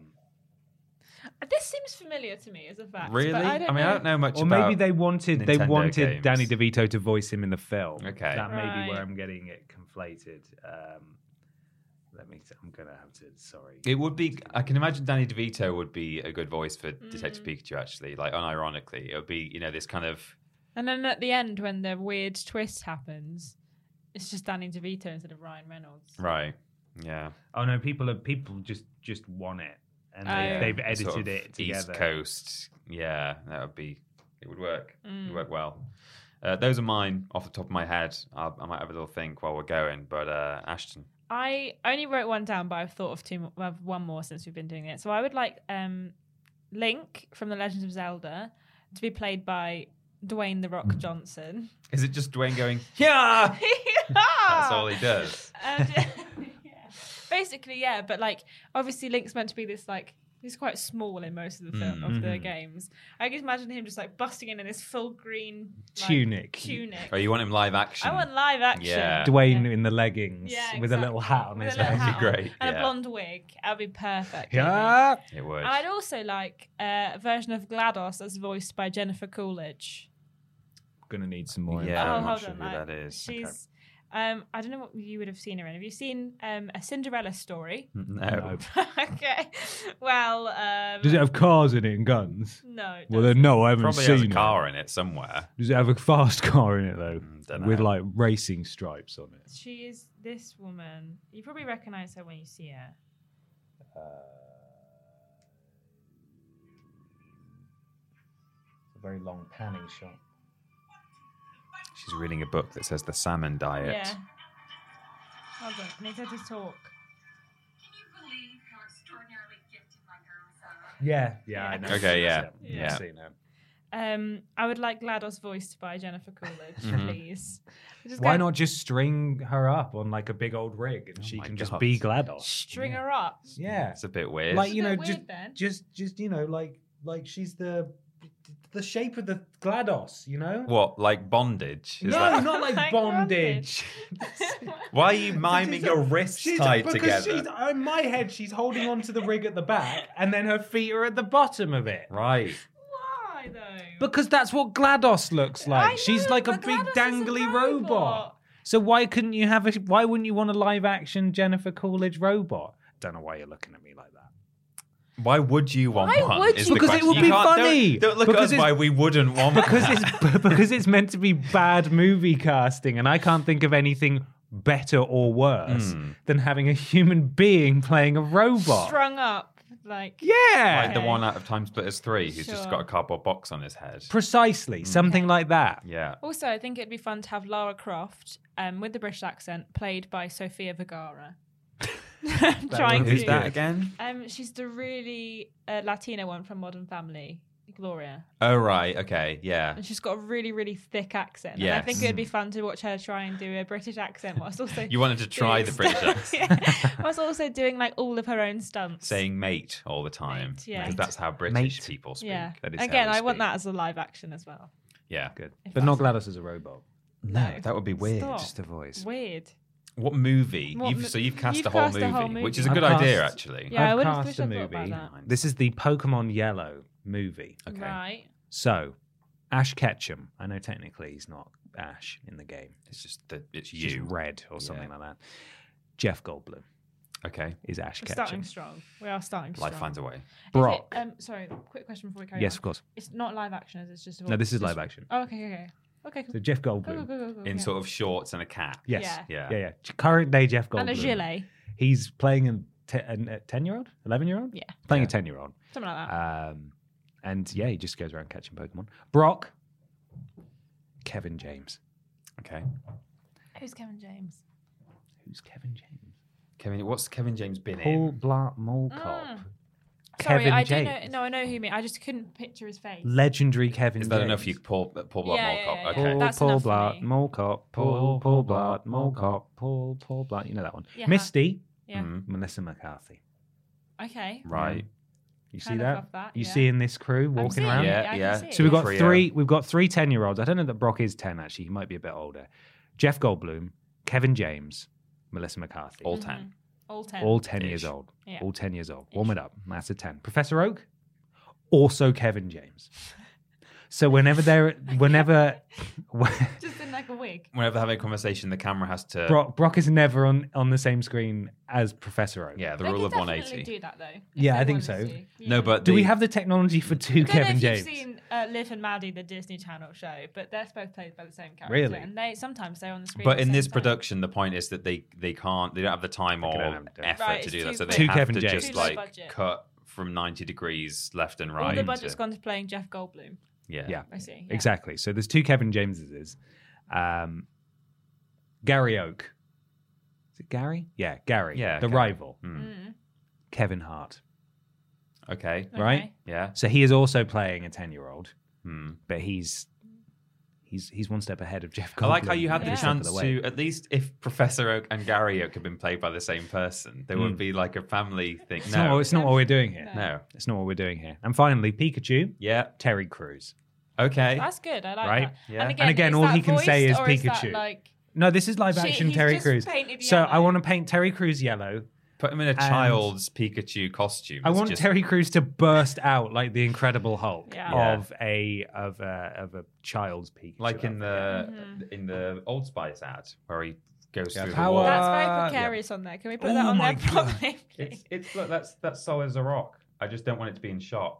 Speaker 5: This seems familiar to me as a fact.
Speaker 4: really,
Speaker 5: But I, don't
Speaker 4: mean,
Speaker 5: know.
Speaker 4: I don't know much
Speaker 3: or
Speaker 4: about.
Speaker 3: maybe they wanted they
Speaker 4: Nintendo
Speaker 3: wanted
Speaker 4: games.
Speaker 3: Danny DeVito to voice him in the film.
Speaker 4: Okay.
Speaker 3: that may be
Speaker 5: Right.
Speaker 3: where I'm getting it conflated. Um, let me. I'm gonna have to. Sorry.
Speaker 4: It would be. I can imagine Danny DeVito would be a good voice for
Speaker 5: Mm.
Speaker 4: Detective Pikachu. Actually, like unironically, it would be you know this kind of.
Speaker 5: And then at the end, when the weird twist happens, it's just Danny DeVito instead of Ryan Reynolds.
Speaker 4: Right. Yeah.
Speaker 3: Oh no, people are people just just want it, and
Speaker 5: Oh.
Speaker 3: they,
Speaker 5: Yeah.
Speaker 3: they've edited
Speaker 4: Sort of
Speaker 3: it together.
Speaker 4: East Coast. Yeah, that would be. It would work. It
Speaker 5: Mm.
Speaker 4: would work well. Uh, those are mine off the top of my head. I'll, I might have a little think while we're going. But uh, Ashton,
Speaker 5: I only wrote one down, but I've thought of two, more, well, one more since we've been doing it. So I would like um, Link from The Legend of Zelda to be played by Dwayne the Rock Johnson.
Speaker 4: is it just Dwayne going? Yeah. That's all he does.
Speaker 5: And, yeah. Basically, yeah, but like obviously Link's meant to be this like he's quite small in most of the film
Speaker 4: Mm.
Speaker 5: of the games. I can imagine him just like busting in in this full green like,
Speaker 3: Tunic.
Speaker 5: Tunic.
Speaker 4: Oh, you want him live action?
Speaker 5: I want live action.
Speaker 4: Yeah.
Speaker 3: Dwayne
Speaker 5: Yeah.
Speaker 3: in the leggings
Speaker 5: Yeah,
Speaker 3: with a little
Speaker 5: exactly.
Speaker 3: hat on
Speaker 5: With
Speaker 3: his
Speaker 5: a little
Speaker 3: head.
Speaker 5: hat
Speaker 4: That'd be
Speaker 5: on
Speaker 4: great,
Speaker 5: and
Speaker 4: yeah.
Speaker 5: a blonde wig. That'd be perfect.
Speaker 3: Yeah.
Speaker 4: It would.
Speaker 5: And I'd also like uh, a version of GLaDOS as voiced by Jennifer Coolidge.
Speaker 3: Gonna need some more.
Speaker 4: Yeah,
Speaker 5: oh,
Speaker 4: I'm not
Speaker 5: hold
Speaker 4: sure
Speaker 5: on.
Speaker 4: who
Speaker 5: I-
Speaker 4: that is.
Speaker 5: She's Um, I don't know what you would have seen her in. Have you seen um, A Cinderella Story?
Speaker 4: No.
Speaker 5: Okay. Well, um,
Speaker 3: Does it have cars in it and guns?
Speaker 5: No. It
Speaker 3: Well, then no, I haven't
Speaker 4: Probably
Speaker 3: seen
Speaker 4: has a
Speaker 3: it.
Speaker 4: car in it somewhere.
Speaker 3: Does it have a fast car in it though,
Speaker 4: Mm, dunno.
Speaker 3: with like racing stripes on it?
Speaker 5: She is this woman. You probably recognise her when you see her.
Speaker 3: It's a very long panning shot.
Speaker 4: She's reading a book that says The Salmon Diet.
Speaker 5: Yeah. Hold on. I need her to talk.
Speaker 3: Yeah, yeah, I know.
Speaker 4: Okay, yeah,
Speaker 5: Yeah.
Speaker 4: yeah.
Speaker 3: I've seen her.
Speaker 5: Um, I would like GLaDOS voiced by Jennifer Coolidge,
Speaker 4: Mhm.
Speaker 5: please. Just
Speaker 3: Why
Speaker 5: go-
Speaker 3: not just string her up on like a big old rig and she
Speaker 4: my
Speaker 3: can just
Speaker 4: God.
Speaker 3: be GLaDOS?
Speaker 5: string
Speaker 3: yeah.
Speaker 5: her up?
Speaker 3: Yeah,
Speaker 4: It's a bit weird.
Speaker 3: like
Speaker 5: It's a
Speaker 3: you know,
Speaker 5: bit
Speaker 3: just,
Speaker 5: weird then.
Speaker 3: just, just you know, like, like she's the, the shape of the GLaDOS, you know?
Speaker 4: What, like bondage? Is
Speaker 3: no,
Speaker 4: that-
Speaker 3: not like
Speaker 5: Like
Speaker 3: bondage.
Speaker 4: Why are you miming
Speaker 3: She's-
Speaker 4: your wrists
Speaker 3: she's-
Speaker 4: tied
Speaker 3: because
Speaker 4: together?
Speaker 3: She's, in my head, she's holding onto the rig at the back, and then her feet are at the bottom of it.
Speaker 4: Right.
Speaker 5: Why though?
Speaker 3: Because that's what GLaDOS looks like.
Speaker 5: I
Speaker 3: She's
Speaker 5: know,
Speaker 3: like a
Speaker 5: but
Speaker 3: big
Speaker 5: GLaDOS is a
Speaker 3: dangly robot.
Speaker 5: robot.
Speaker 3: So why couldn't you have a? Why wouldn't you want a live action Jennifer Coolidge robot? Don't know why you're looking at me like that.
Speaker 4: Why would you want
Speaker 5: Why
Speaker 4: one?
Speaker 5: would
Speaker 4: is
Speaker 5: you?
Speaker 4: the
Speaker 3: Because it
Speaker 4: question.
Speaker 3: would
Speaker 4: You
Speaker 3: be
Speaker 4: can't- don't-
Speaker 3: funny.
Speaker 4: Don't, look
Speaker 3: Because
Speaker 4: at us
Speaker 3: it's-
Speaker 4: why we wouldn't want
Speaker 3: Because
Speaker 4: one.
Speaker 3: it's because it's meant to be bad movie casting, and I can't think of anything better or worse
Speaker 4: Hmm.
Speaker 3: than having a human being playing a robot.
Speaker 5: Strung up, like
Speaker 3: Yeah,
Speaker 4: Like the
Speaker 5: Okay.
Speaker 4: one out of Time Splitters three who's just
Speaker 5: Sure.
Speaker 4: got a cardboard box on his head.
Speaker 3: precisely something like that.
Speaker 4: Yeah.
Speaker 5: Also, I think it'd be fun to have Lara Croft, um, with the British accent, played by Sofia Vergara. Trying
Speaker 3: would be
Speaker 4: Who's
Speaker 5: to.
Speaker 3: good.
Speaker 4: that again?
Speaker 5: Um, she's the really uh, Latina one from Modern Family, Gloria,
Speaker 4: Oh, right. Okay. Yeah.
Speaker 5: and she's got a really, really thick accent. And I think
Speaker 4: Yes.
Speaker 5: it'd be fun to watch her try and do a British accent whilst also
Speaker 4: You wanted to try the
Speaker 5: doing
Speaker 4: British
Speaker 5: stuff-
Speaker 4: accent.
Speaker 5: yeah. Whilst also doing like all of her own stunts.
Speaker 4: Saying mate all the time.
Speaker 5: Mate, yeah.
Speaker 4: Because that's how British
Speaker 3: Mate.
Speaker 4: people speak.
Speaker 5: yeah.
Speaker 3: That is how
Speaker 5: Again,
Speaker 3: we
Speaker 5: I want
Speaker 3: speak.
Speaker 5: that as a live action as well.
Speaker 4: Yeah.
Speaker 3: Good,
Speaker 5: If
Speaker 3: but not
Speaker 5: that's-
Speaker 3: GLaDOS as a robot.
Speaker 4: No, that would be weird.
Speaker 5: Stop.
Speaker 3: Just a voice.
Speaker 5: Weird.
Speaker 4: What movie?
Speaker 5: What
Speaker 4: You've,
Speaker 5: mo-
Speaker 4: so you've cast,
Speaker 5: you've
Speaker 4: a, whole
Speaker 5: cast
Speaker 4: movie,
Speaker 5: a whole
Speaker 4: which is
Speaker 5: movie.
Speaker 4: a good
Speaker 3: I've
Speaker 4: idea,
Speaker 3: cast-
Speaker 4: actually.
Speaker 5: Yeah, I
Speaker 3: I've
Speaker 5: would have
Speaker 3: cast
Speaker 5: wish
Speaker 3: a
Speaker 5: I thought about
Speaker 3: movie.
Speaker 5: that.
Speaker 3: This is the Pokemon Yellow movie.
Speaker 4: Okay.
Speaker 5: Right.
Speaker 3: So, Ash Ketchum. I know technically he's not Ash in the game.
Speaker 4: It's just that it's
Speaker 3: He's just
Speaker 4: you.
Speaker 3: red or
Speaker 4: Yeah.
Speaker 3: something like that. Jeff Goldblum
Speaker 4: Okay.
Speaker 3: is Ash
Speaker 5: We're
Speaker 3: Ketchum.
Speaker 5: starting strong. We are starting strong.
Speaker 4: Life finds a way.
Speaker 5: Is it-
Speaker 3: Brock.
Speaker 5: um, sorry, quick question before we carry
Speaker 3: Yes,
Speaker 5: on.
Speaker 3: of course.
Speaker 5: It's not live action, is it? It's just a
Speaker 3: No, this is
Speaker 5: just-
Speaker 3: live action.
Speaker 5: Oh, okay, okay, okay. Okay, cool.
Speaker 3: So Jeff
Speaker 5: Go,
Speaker 3: Goldblum.
Speaker 5: go, go, go, go.
Speaker 4: In
Speaker 5: yeah.
Speaker 4: sort of shorts and a cap.
Speaker 3: Yes.
Speaker 5: Yeah.
Speaker 4: Yeah.
Speaker 3: Yeah, yeah. Current day Jeff Goldblum.
Speaker 5: And a gilet.
Speaker 3: He's playing a te- an- a ten-year-old, eleven-year-old.
Speaker 5: Yeah.
Speaker 3: Playing a ten-year-old.
Speaker 5: Something like that.
Speaker 3: Um, and yeah, he just goes around catching Pokemon. Brock. Kevin James.
Speaker 4: Okay.
Speaker 5: Who's Kevin James?
Speaker 3: Who's Kevin James?
Speaker 4: Kevin, what's Kevin James been
Speaker 3: Paul
Speaker 4: in?
Speaker 3: Blart Mall Cop.
Speaker 5: Mm. Sorry,
Speaker 3: Kevin
Speaker 5: I
Speaker 3: James.
Speaker 5: do know. No, I know who you mean. I just couldn't picture his face.
Speaker 3: Legendary Kevin
Speaker 4: Is
Speaker 3: James.
Speaker 4: that enough? You Paul Paul Blart
Speaker 5: Yeah,
Speaker 4: Mall
Speaker 5: yeah,
Speaker 4: Cop.
Speaker 5: yeah,
Speaker 4: Okay.
Speaker 5: yeah.
Speaker 3: Paul,
Speaker 5: That's
Speaker 3: Paul
Speaker 5: enough for
Speaker 3: Blart,
Speaker 5: me.
Speaker 3: Mall Cop, Paul, Paul Blart, Mall Cop, Paul, Paul Blart. You know that one.
Speaker 5: Yeah.
Speaker 3: Misty,
Speaker 5: Yeah.
Speaker 4: Mhm.
Speaker 3: Melissa McCarthy.
Speaker 5: Okay.
Speaker 4: Right.
Speaker 3: You see
Speaker 5: Kind of
Speaker 3: that?
Speaker 5: love that,
Speaker 3: You
Speaker 5: yeah.
Speaker 3: see in this crew walking
Speaker 5: seeing
Speaker 3: around?
Speaker 5: it.
Speaker 4: Yeah,
Speaker 5: I can
Speaker 4: yeah.
Speaker 5: see it.
Speaker 3: So we've got
Speaker 4: Trio.
Speaker 3: three. We've got three ten-year-olds. I don't know that Brock is ten. Actually, he might be a bit older. Jeff Goldblum, Kevin James, Melissa McCarthy.
Speaker 4: All ten.
Speaker 5: All ten.
Speaker 3: All ten years
Speaker 4: Ish.
Speaker 3: old.
Speaker 5: Yeah.
Speaker 3: All ten years old. Warm it up. That's a ten. Professor Oak, also Kevin James. So whenever they're, whenever
Speaker 5: Just in like a wig.
Speaker 4: Whenever they're having a conversation, the camera has to.
Speaker 3: Brock, Brock is never on, on the same screen as Professor Oak.
Speaker 4: Yeah, the
Speaker 5: They
Speaker 4: rule
Speaker 5: could
Speaker 4: of
Speaker 5: definitely
Speaker 4: one eighty.
Speaker 5: do that though. if
Speaker 3: Yeah,
Speaker 5: they
Speaker 3: I think
Speaker 5: wanted
Speaker 3: so.
Speaker 5: to.
Speaker 4: No,
Speaker 5: Yeah.
Speaker 4: but
Speaker 3: Do we
Speaker 4: the-
Speaker 3: have the technology for two
Speaker 5: I don't
Speaker 3: Kevin
Speaker 5: know if
Speaker 3: James?
Speaker 5: you've seen uh, Liv and Maddie, the Disney Channel show, but they're both played by the same character.
Speaker 3: Really?
Speaker 5: And they sometimes they're on the screen.
Speaker 4: But
Speaker 5: at the
Speaker 4: in
Speaker 5: same
Speaker 4: this
Speaker 5: time.
Speaker 4: production, the point is that they they can't, they don't have the time or
Speaker 3: don't have the-
Speaker 4: effort
Speaker 5: Right,
Speaker 4: to
Speaker 5: it's
Speaker 4: do that,
Speaker 5: too
Speaker 4: so they
Speaker 5: quick.
Speaker 3: Two
Speaker 4: have
Speaker 3: Kevin
Speaker 4: to
Speaker 3: James.
Speaker 4: just
Speaker 5: Too low
Speaker 4: like
Speaker 5: budget.
Speaker 4: cut from ninety degrees left and right.
Speaker 5: all the
Speaker 4: to-
Speaker 5: budget's gone to playing Jeff Goldblum.
Speaker 4: Yeah.
Speaker 3: Yeah,
Speaker 5: I see. Yeah.
Speaker 3: exactly. So there's two Kevin Jameses. Um, Gary Oak. Is it Gary? Yeah, Gary.
Speaker 4: Yeah,
Speaker 3: the
Speaker 4: Gary.
Speaker 3: rival.
Speaker 4: Hmm.
Speaker 5: Mm.
Speaker 3: Kevin Hart.
Speaker 4: Okay.
Speaker 3: Right?
Speaker 5: Okay.
Speaker 4: Yeah.
Speaker 3: So he is also playing a ten-year-old,
Speaker 4: Hmm.
Speaker 3: but he's he's he's one step ahead of Jeff Goldblum.
Speaker 4: I like how you had the
Speaker 3: every step of
Speaker 4: chance
Speaker 3: the way.
Speaker 4: to, at least if Professor Oak and Gary Oak had been played by the same person, there would
Speaker 3: Mm.
Speaker 4: be like a family thing.
Speaker 3: It's,
Speaker 4: no.
Speaker 3: not, it's not what we're doing here.
Speaker 4: No.
Speaker 3: It's not what we're doing here. And finally, Pikachu,
Speaker 4: Yeah.
Speaker 3: Terry Crews.
Speaker 4: Okay.
Speaker 5: That's good. I like
Speaker 3: Right?
Speaker 5: that.
Speaker 4: Yeah.
Speaker 5: And again,
Speaker 3: And again,
Speaker 5: is
Speaker 3: all
Speaker 5: that
Speaker 3: he can say
Speaker 5: voiced
Speaker 3: is
Speaker 5: or is that,
Speaker 3: Pikachu.
Speaker 5: like,
Speaker 3: No, this is live
Speaker 5: She-
Speaker 3: action
Speaker 5: he's
Speaker 3: Terry
Speaker 5: just
Speaker 3: Crews.
Speaker 5: painted
Speaker 3: So I
Speaker 5: yellow.
Speaker 3: want to paint Terry Crews yellow.
Speaker 4: Put him in a
Speaker 3: And-
Speaker 4: child's Pikachu costume.
Speaker 3: I
Speaker 4: It's
Speaker 3: want
Speaker 4: just-
Speaker 3: Terry Crews to burst out like the Incredible Hulk
Speaker 5: Yeah.
Speaker 3: of a of a of a child's Pikachu.
Speaker 4: like in the
Speaker 5: Mhm.
Speaker 4: in the Old Spice ad where he goes
Speaker 3: Yeah,
Speaker 4: through
Speaker 3: power.
Speaker 4: the wall.
Speaker 5: That's very
Speaker 3: Uh,
Speaker 5: precarious on there. Can we put
Speaker 3: Oh
Speaker 5: that on
Speaker 3: my
Speaker 5: there
Speaker 3: God.
Speaker 5: properly?
Speaker 4: It's it's look, that's that's solid as a rock. I just don't want it to be in shot.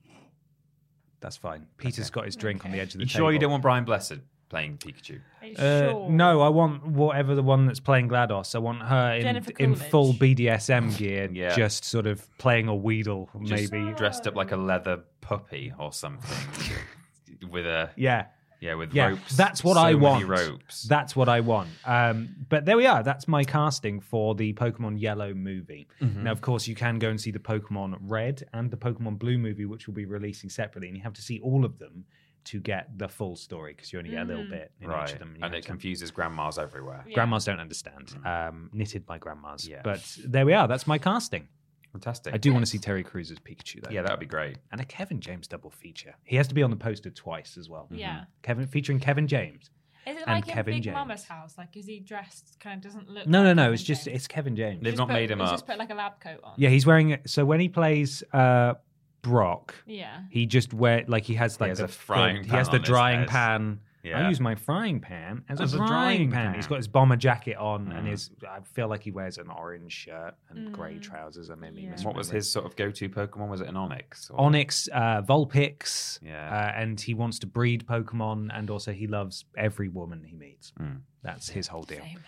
Speaker 3: That's fine. Peter's got his drink on the edge of the
Speaker 4: You
Speaker 3: table.
Speaker 4: sure you don't want Brian Blessed playing Pikachu?
Speaker 5: Are you
Speaker 3: Uh,
Speaker 5: sure?
Speaker 3: No, I want whatever the one that's playing GLaDOS. I want her in,
Speaker 5: Jennifer
Speaker 3: in
Speaker 5: Coolidge.
Speaker 3: full B D S M gear,
Speaker 4: Yeah.
Speaker 3: just sort of playing a Weedle,
Speaker 4: Just
Speaker 3: maybe.
Speaker 4: dressed up like a leather puppy or something, with a
Speaker 3: Yeah.
Speaker 4: yeah with
Speaker 3: Yeah,
Speaker 4: ropes.
Speaker 3: that's what
Speaker 4: so
Speaker 3: I
Speaker 4: many
Speaker 3: want.
Speaker 4: ropes.
Speaker 3: That's what I want. Um, but there we are. That's my casting for the Pokemon Yellow movie.
Speaker 4: Mm-hmm.
Speaker 3: Now, of course, you can go and see the Pokemon Red and the Pokemon Blue movie, which will be releasing separately, and you have to see all of them to get the full story because you only get a little bit in
Speaker 4: right,
Speaker 3: each of them. You
Speaker 4: and
Speaker 3: have
Speaker 4: it
Speaker 3: to-
Speaker 4: confuses grandmas everywhere.
Speaker 5: Yeah.
Speaker 3: Grandmas don't understand. Um, knitted by grandmas.
Speaker 4: Yeah.
Speaker 3: But there we are. That's my casting.
Speaker 4: Fantastic.
Speaker 3: I do want to see Terry Crews as Pikachu, though.
Speaker 4: Yeah, that would be great.
Speaker 3: And a Kevin James double feature. He has to be on the poster twice as well.
Speaker 5: Yeah.
Speaker 3: Kevin featuring Kevin James.
Speaker 5: Is it
Speaker 3: and
Speaker 5: like in
Speaker 3: Kevin
Speaker 5: Big
Speaker 3: James.
Speaker 5: Mama's house? Like, is he dressed? Kind of doesn't look.
Speaker 3: No,
Speaker 5: like
Speaker 3: no, no.
Speaker 5: Kevin
Speaker 3: It's just
Speaker 5: James?
Speaker 3: it's Kevin James.
Speaker 4: They've
Speaker 5: Just
Speaker 4: not
Speaker 5: put-
Speaker 4: made him
Speaker 5: he's
Speaker 4: up.
Speaker 5: Just put like a lab coat on.
Speaker 3: Yeah, he's wearing it. So when he plays uh, Brock,
Speaker 5: Yeah.
Speaker 3: he just wear like he has like
Speaker 4: has
Speaker 3: the
Speaker 4: a frying
Speaker 3: the- He
Speaker 4: pan
Speaker 3: has the
Speaker 4: on his
Speaker 3: drying
Speaker 4: head.
Speaker 3: pan.
Speaker 4: Yeah.
Speaker 3: I use my frying pan as,
Speaker 4: As
Speaker 3: a,
Speaker 4: a
Speaker 3: drying,
Speaker 4: drying
Speaker 3: pan.
Speaker 4: pan.
Speaker 3: He's got his bomber jacket on and
Speaker 4: Mm.
Speaker 3: his. I feel like he wears an orange shirt and grey
Speaker 5: Mm.
Speaker 3: trousers. I maybe
Speaker 5: Yeah.
Speaker 3: misremembering.
Speaker 4: What was his sort of go-to Pokemon? Was it an Onyx? Or...
Speaker 3: Onyx, uh, Vulpix,
Speaker 4: Yeah.
Speaker 3: uh, and he wants to breed Pokemon, and also he loves every woman he meets.
Speaker 4: Mm.
Speaker 3: That's his whole deal.
Speaker 5: Same.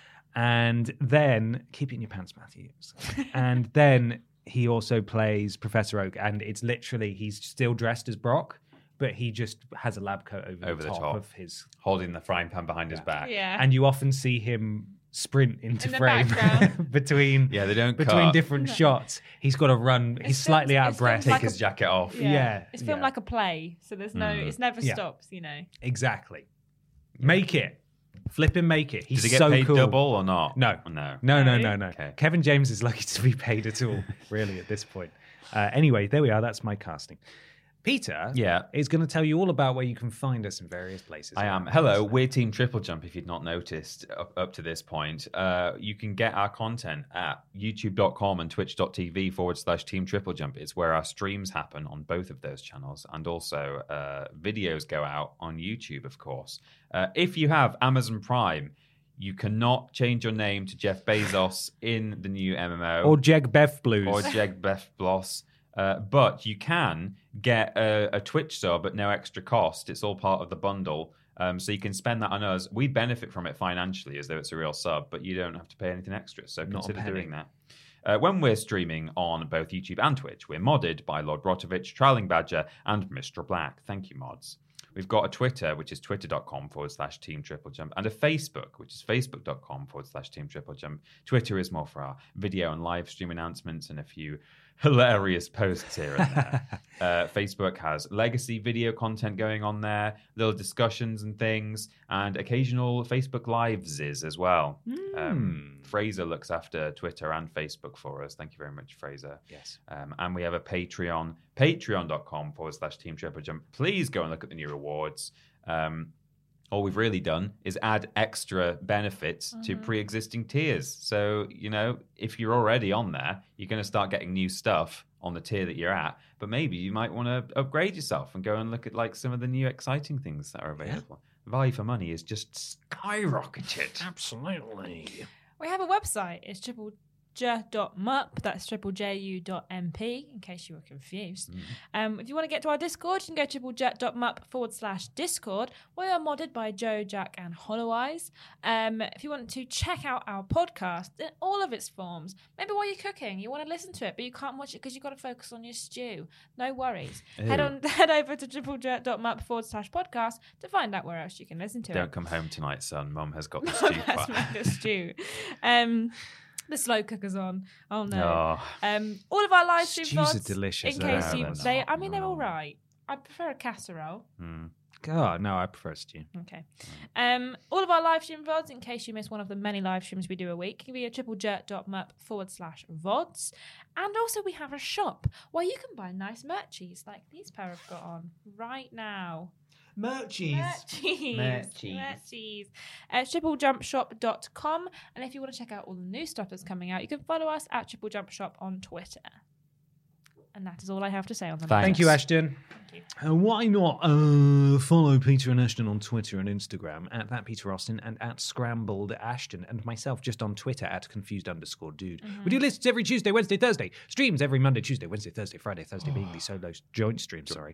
Speaker 3: And then keep it in your pants, Matthews. and then he also plays Professor Oak, and it's literally he's still dressed as Brock, but he just has a lab coat over,
Speaker 4: Over
Speaker 3: the,
Speaker 4: the
Speaker 3: top
Speaker 4: top.
Speaker 3: of his.
Speaker 4: Holding the frying pan behind his back.
Speaker 5: Yeah.
Speaker 3: And you often see him sprint into
Speaker 5: In the
Speaker 3: frame
Speaker 5: background.
Speaker 3: between
Speaker 4: Yeah, they don't
Speaker 3: between
Speaker 4: cut.
Speaker 3: different shots. He's got to run. He's
Speaker 5: It's
Speaker 3: slightly
Speaker 5: filmed-
Speaker 3: out of
Speaker 5: it's filmed
Speaker 3: breath.
Speaker 4: Take
Speaker 5: like
Speaker 4: his
Speaker 5: a-
Speaker 4: jacket off.
Speaker 5: Yeah.
Speaker 3: Yeah,
Speaker 5: It's filmed
Speaker 3: yeah.
Speaker 5: like a play, so there's no.
Speaker 4: Mm.
Speaker 5: It's never
Speaker 3: Yeah.
Speaker 5: stops. You know.
Speaker 3: Exactly. Make it. Flip and make it. He's
Speaker 4: Did he get
Speaker 3: so
Speaker 4: paid
Speaker 3: cool.
Speaker 4: double or not?
Speaker 3: No.
Speaker 4: No.
Speaker 3: No, no,
Speaker 5: No?
Speaker 3: no, no.
Speaker 4: Okay.
Speaker 3: Kevin James is lucky to be paid at all, really, at this point. Uh, anyway, there we are. That's my casting. Peter
Speaker 4: Yeah.
Speaker 3: is going to tell you all about where you can find us in various places.
Speaker 4: I am. Hello, we're Team Triple Jump. If you'd not noticed up, up to this point, uh, you can get our content at youtube dot com and twitch.tv forward slash Team Triple Jump. It's where our streams happen on both of those channels, and also uh, videos go out on YouTube, of course. Uh, if you have Amazon Prime, you cannot change your name to Jeff Bezos in the new M M O
Speaker 3: Or Jeg Bev Blues.
Speaker 4: or Jeg Beth Bloss. Uh, but you can get a, a Twitch sub at no extra cost. It's all part of the bundle. Um, so you can spend that on us. We benefit from it financially as though it's a real sub, but you don't have to pay anything extra. So
Speaker 3: Not a
Speaker 4: consider
Speaker 3: penny.
Speaker 4: doing that. Uh, when we're streaming on both YouTube and Twitch, we're modded by Lord Brotovich, Trailing Badger, and Mister Black. Thank you, mods. We've got a Twitter, which is twitter.com forward slash Team Triple Jump, and a Facebook, which is facebook.com forward slash Team Triple Jump. Twitter is more for our video and live stream announcements and a few hilarious posts here and there. uh, Facebook has legacy video content going on there, little discussions and things, and occasional Facebook Lives as well. Um, Fraser looks after Twitter and Facebook for us. Thank you very much, Fraser.
Speaker 3: Yes.
Speaker 4: Um, and we have a Patreon, patreon.com forward slash Team Triple Jump. Please go and look at the new rewards. Um, all we've really done is add extra benefits to pre-existing tiers. So, you know, if you're already on there, you're going to start getting new stuff on the tier that you're at. But maybe you might want to upgrade yourself and go and look at like some of the new exciting things that are available. Value for money is just skyrocketed.
Speaker 3: Absolutely.
Speaker 5: We have a website. It's triple j dot m u p. That's triple j u dot m p. In case you were confused. Um, if you want to get to our Discord, you can go to triple j dot m u p forward slash Discord. We are modded by Joe, Jack, and Hollow Eyes. Um, if you want to check out our podcast in all of its forms, maybe while you're cooking, you want to listen to it, but you can't watch it because you've got to focus on your stew. No worries. Head on, head over to triple j dot m u p forward slash podcast to find out where else you can listen to it.
Speaker 4: Don't come home tonight, son. Mum has got the stew
Speaker 5: That's
Speaker 4: pot.
Speaker 5: made a stew. Um, the slow cooker's on. Oh no.
Speaker 4: Oh.
Speaker 5: Um, all of our live stream
Speaker 3: Stews are
Speaker 5: VODs,
Speaker 3: delicious,
Speaker 5: In
Speaker 3: though,
Speaker 5: case
Speaker 3: aren't
Speaker 5: you,
Speaker 3: they?
Speaker 5: they, I mean, they're all right. I prefer a casserole.
Speaker 4: Mm.
Speaker 3: God, no, I prefer stew.
Speaker 5: Okay. Um, all of our live stream V O Ds, in case you miss one of the many live streams we do a week, can be at triple j dot m u p forward slash V O Ds. And also we have a shop where you can buy nice merchies like these pair have got on right now.
Speaker 3: Merchies.
Speaker 5: Merchies.
Speaker 4: Merchies.
Speaker 5: Merchies. Uh, triple jump shop dot com. And if you want to check out all the new stuff that's coming out, you can follow us at Triple Jump Shop on Twitter. And that is all I have to say on the
Speaker 4: Thanks.
Speaker 3: Thank you, Ashton.
Speaker 5: Thank
Speaker 3: Uh, why not uh, follow Peter and Ashton on Twitter and Instagram at that Peter Austin and at Scrambled Ashton, and myself just on Twitter at confused underscore dude.
Speaker 5: Mm-hmm.
Speaker 3: We do lists every Tuesday, Wednesday, Thursday. Streams every Monday, Tuesday, Wednesday, Thursday, Friday, Thursday being the solo joint stream, sorry,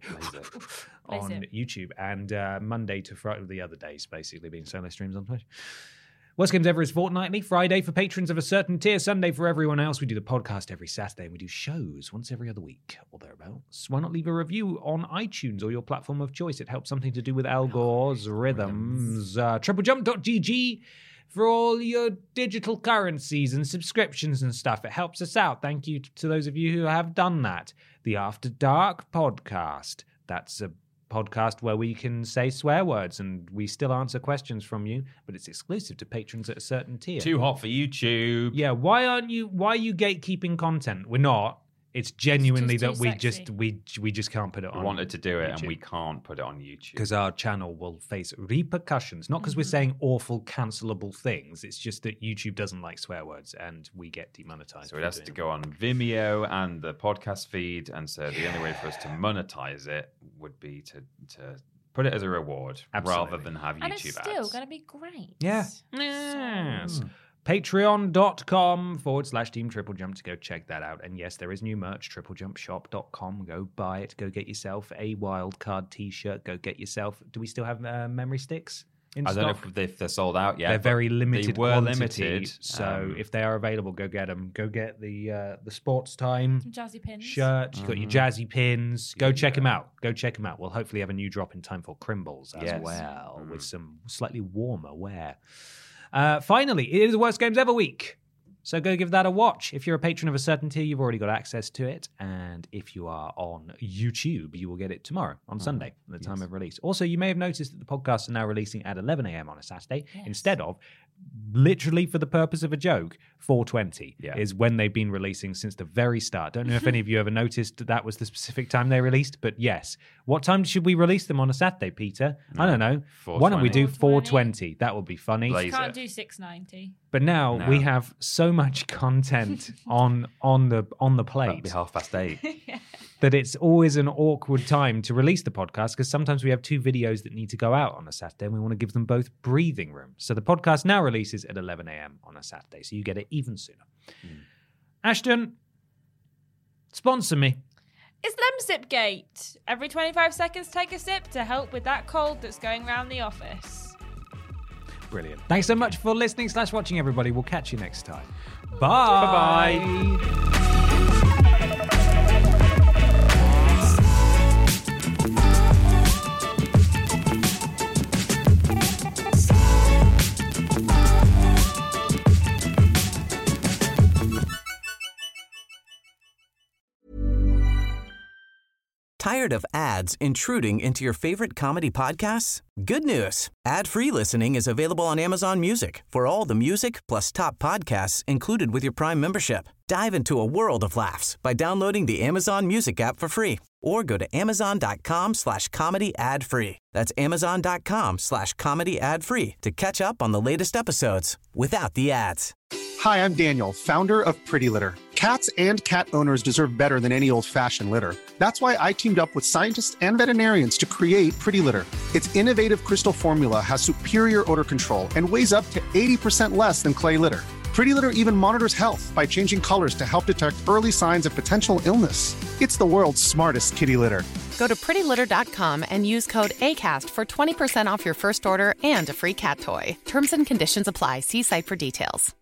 Speaker 3: on
Speaker 5: Bless it.
Speaker 3: YouTube, and uh, Monday to Friday, the other days basically being solo streams on Twitch. Worst Games Ever is fortnightly. Friday for patrons of a certain tier. Sunday for everyone else. We do the podcast every Saturday, and we do shows once every other week or thereabouts. Why not leave a review on iTunes or your platform of choice? It helps something to do with Al Gore's rhythms. Uh, triple jump dot g g for all your digital currencies and subscriptions and stuff. It helps us out. Thank you to those of you who have done that. The After Dark podcast. That's a podcast where we can say swear words and we still answer questions from you, but it's exclusive to patrons at a certain tier.
Speaker 4: Too hot for YouTube.
Speaker 3: Yeah, why aren't you why are you gatekeeping content? We're not. It's genuinely
Speaker 5: It's just
Speaker 3: that
Speaker 5: too
Speaker 3: we
Speaker 5: sexy.
Speaker 3: just we we just can't put it
Speaker 4: We
Speaker 3: on.
Speaker 4: wanted to do it and
Speaker 3: YouTube.
Speaker 4: we can't put it on YouTube.
Speaker 3: Because our channel will face repercussions. Not because we're saying awful, cancelable things. It's just that YouTube doesn't like swear words and we get demonetized.
Speaker 4: So
Speaker 3: for
Speaker 4: it has
Speaker 3: doing
Speaker 4: to go on Vimeo and the podcast feed. And so the only way for us to monetize it would be to, to put it as a reward
Speaker 3: Absolutely.
Speaker 4: rather than have
Speaker 5: And
Speaker 4: YouTube
Speaker 5: it's still
Speaker 4: ads.
Speaker 5: going to be great.
Speaker 3: Yeah. Yes. Patreon.com forward slash Team Triple Jump to go check that out. And yes, there is new merch, triple jump shop dot com. Go buy it. Go get yourself a wildcard t-shirt. Go get yourself... Do we still have uh, memory sticks in
Speaker 4: I
Speaker 3: stock?
Speaker 4: don't know if, they, if they're sold out yet.
Speaker 3: They're
Speaker 4: but
Speaker 3: very limited
Speaker 4: They were
Speaker 3: quantity,
Speaker 4: limited.
Speaker 3: So
Speaker 4: um,
Speaker 3: if they are available, go get them. Go get the uh, the sports time
Speaker 5: Some jazzy pins.
Speaker 3: shirt. You've got your jazzy pins. Go check them out. Go check them out. We'll hopefully have a new drop in time for Crimbles as
Speaker 4: Yes.
Speaker 3: well, with some slightly warmer wear. Uh, finally, it is the Worst Games Ever week. So go give that a watch. If you're a patron of a certain tier, you've already got access to it. And if you are on YouTube, you will get it tomorrow on Sunday, at the time of release. Also, you may have noticed that the podcasts are now releasing at eleven a.m. on a Saturday
Speaker 5: Yes.
Speaker 3: instead of, literally for the purpose of a joke, four twenty
Speaker 4: Yeah.
Speaker 3: is when they've been releasing since the very start. Don't know if any of you ever noticed that, that was the specific time they released, but yes. What time should we release them on a Saturday, Peter? I don't know. Why don't we do four twenty? That would be funny.
Speaker 4: Blaze
Speaker 5: Can't
Speaker 4: it.
Speaker 5: do six ninety.
Speaker 3: But now
Speaker 4: No.
Speaker 3: we have so much content on on the on the
Speaker 4: That'd
Speaker 3: plate
Speaker 4: be half past eight.
Speaker 3: that it's always an awkward time to release the podcast because sometimes we have two videos that need to go out on a Saturday and we want to give them both breathing room. So the podcast now releases at eleven a.m. on a Saturday, so you get it even sooner. Ashton, sponsor me.
Speaker 5: It's Lemsipgate. Every twenty-five seconds, take a sip to help with that cold that's going around the office.
Speaker 3: Brilliant. Thanks so much for listening slash watching, everybody. We'll catch you next time. Bye.
Speaker 4: Bye-bye.
Speaker 2: Tired of ads intruding into your favorite comedy podcasts? Good news. Ad-free listening is available on Amazon Music for all the music plus top podcasts included with your Prime membership. Dive into a world of laughs by downloading the Amazon Music app for free or go to amazon.com slash comedy ad free. That's amazon.com slash comedy ad free to catch up on the latest episodes without the ads.
Speaker 9: Hi, I'm Daniel, founder of Pretty Litter. Cats and cat owners deserve better than any old-fashioned litter. That's why I teamed up with scientists and veterinarians to create Pretty Litter. Its innovative crystal formula has superior odor control and weighs up to eighty percent less than clay litter. Pretty Litter even monitors health by changing colors to help detect early signs of potential illness. It's the world's smartest kitty litter.
Speaker 10: Go to pretty litter dot com and use code ACAST for twenty percent off your first order and a free cat toy. Terms and conditions apply. See site for details.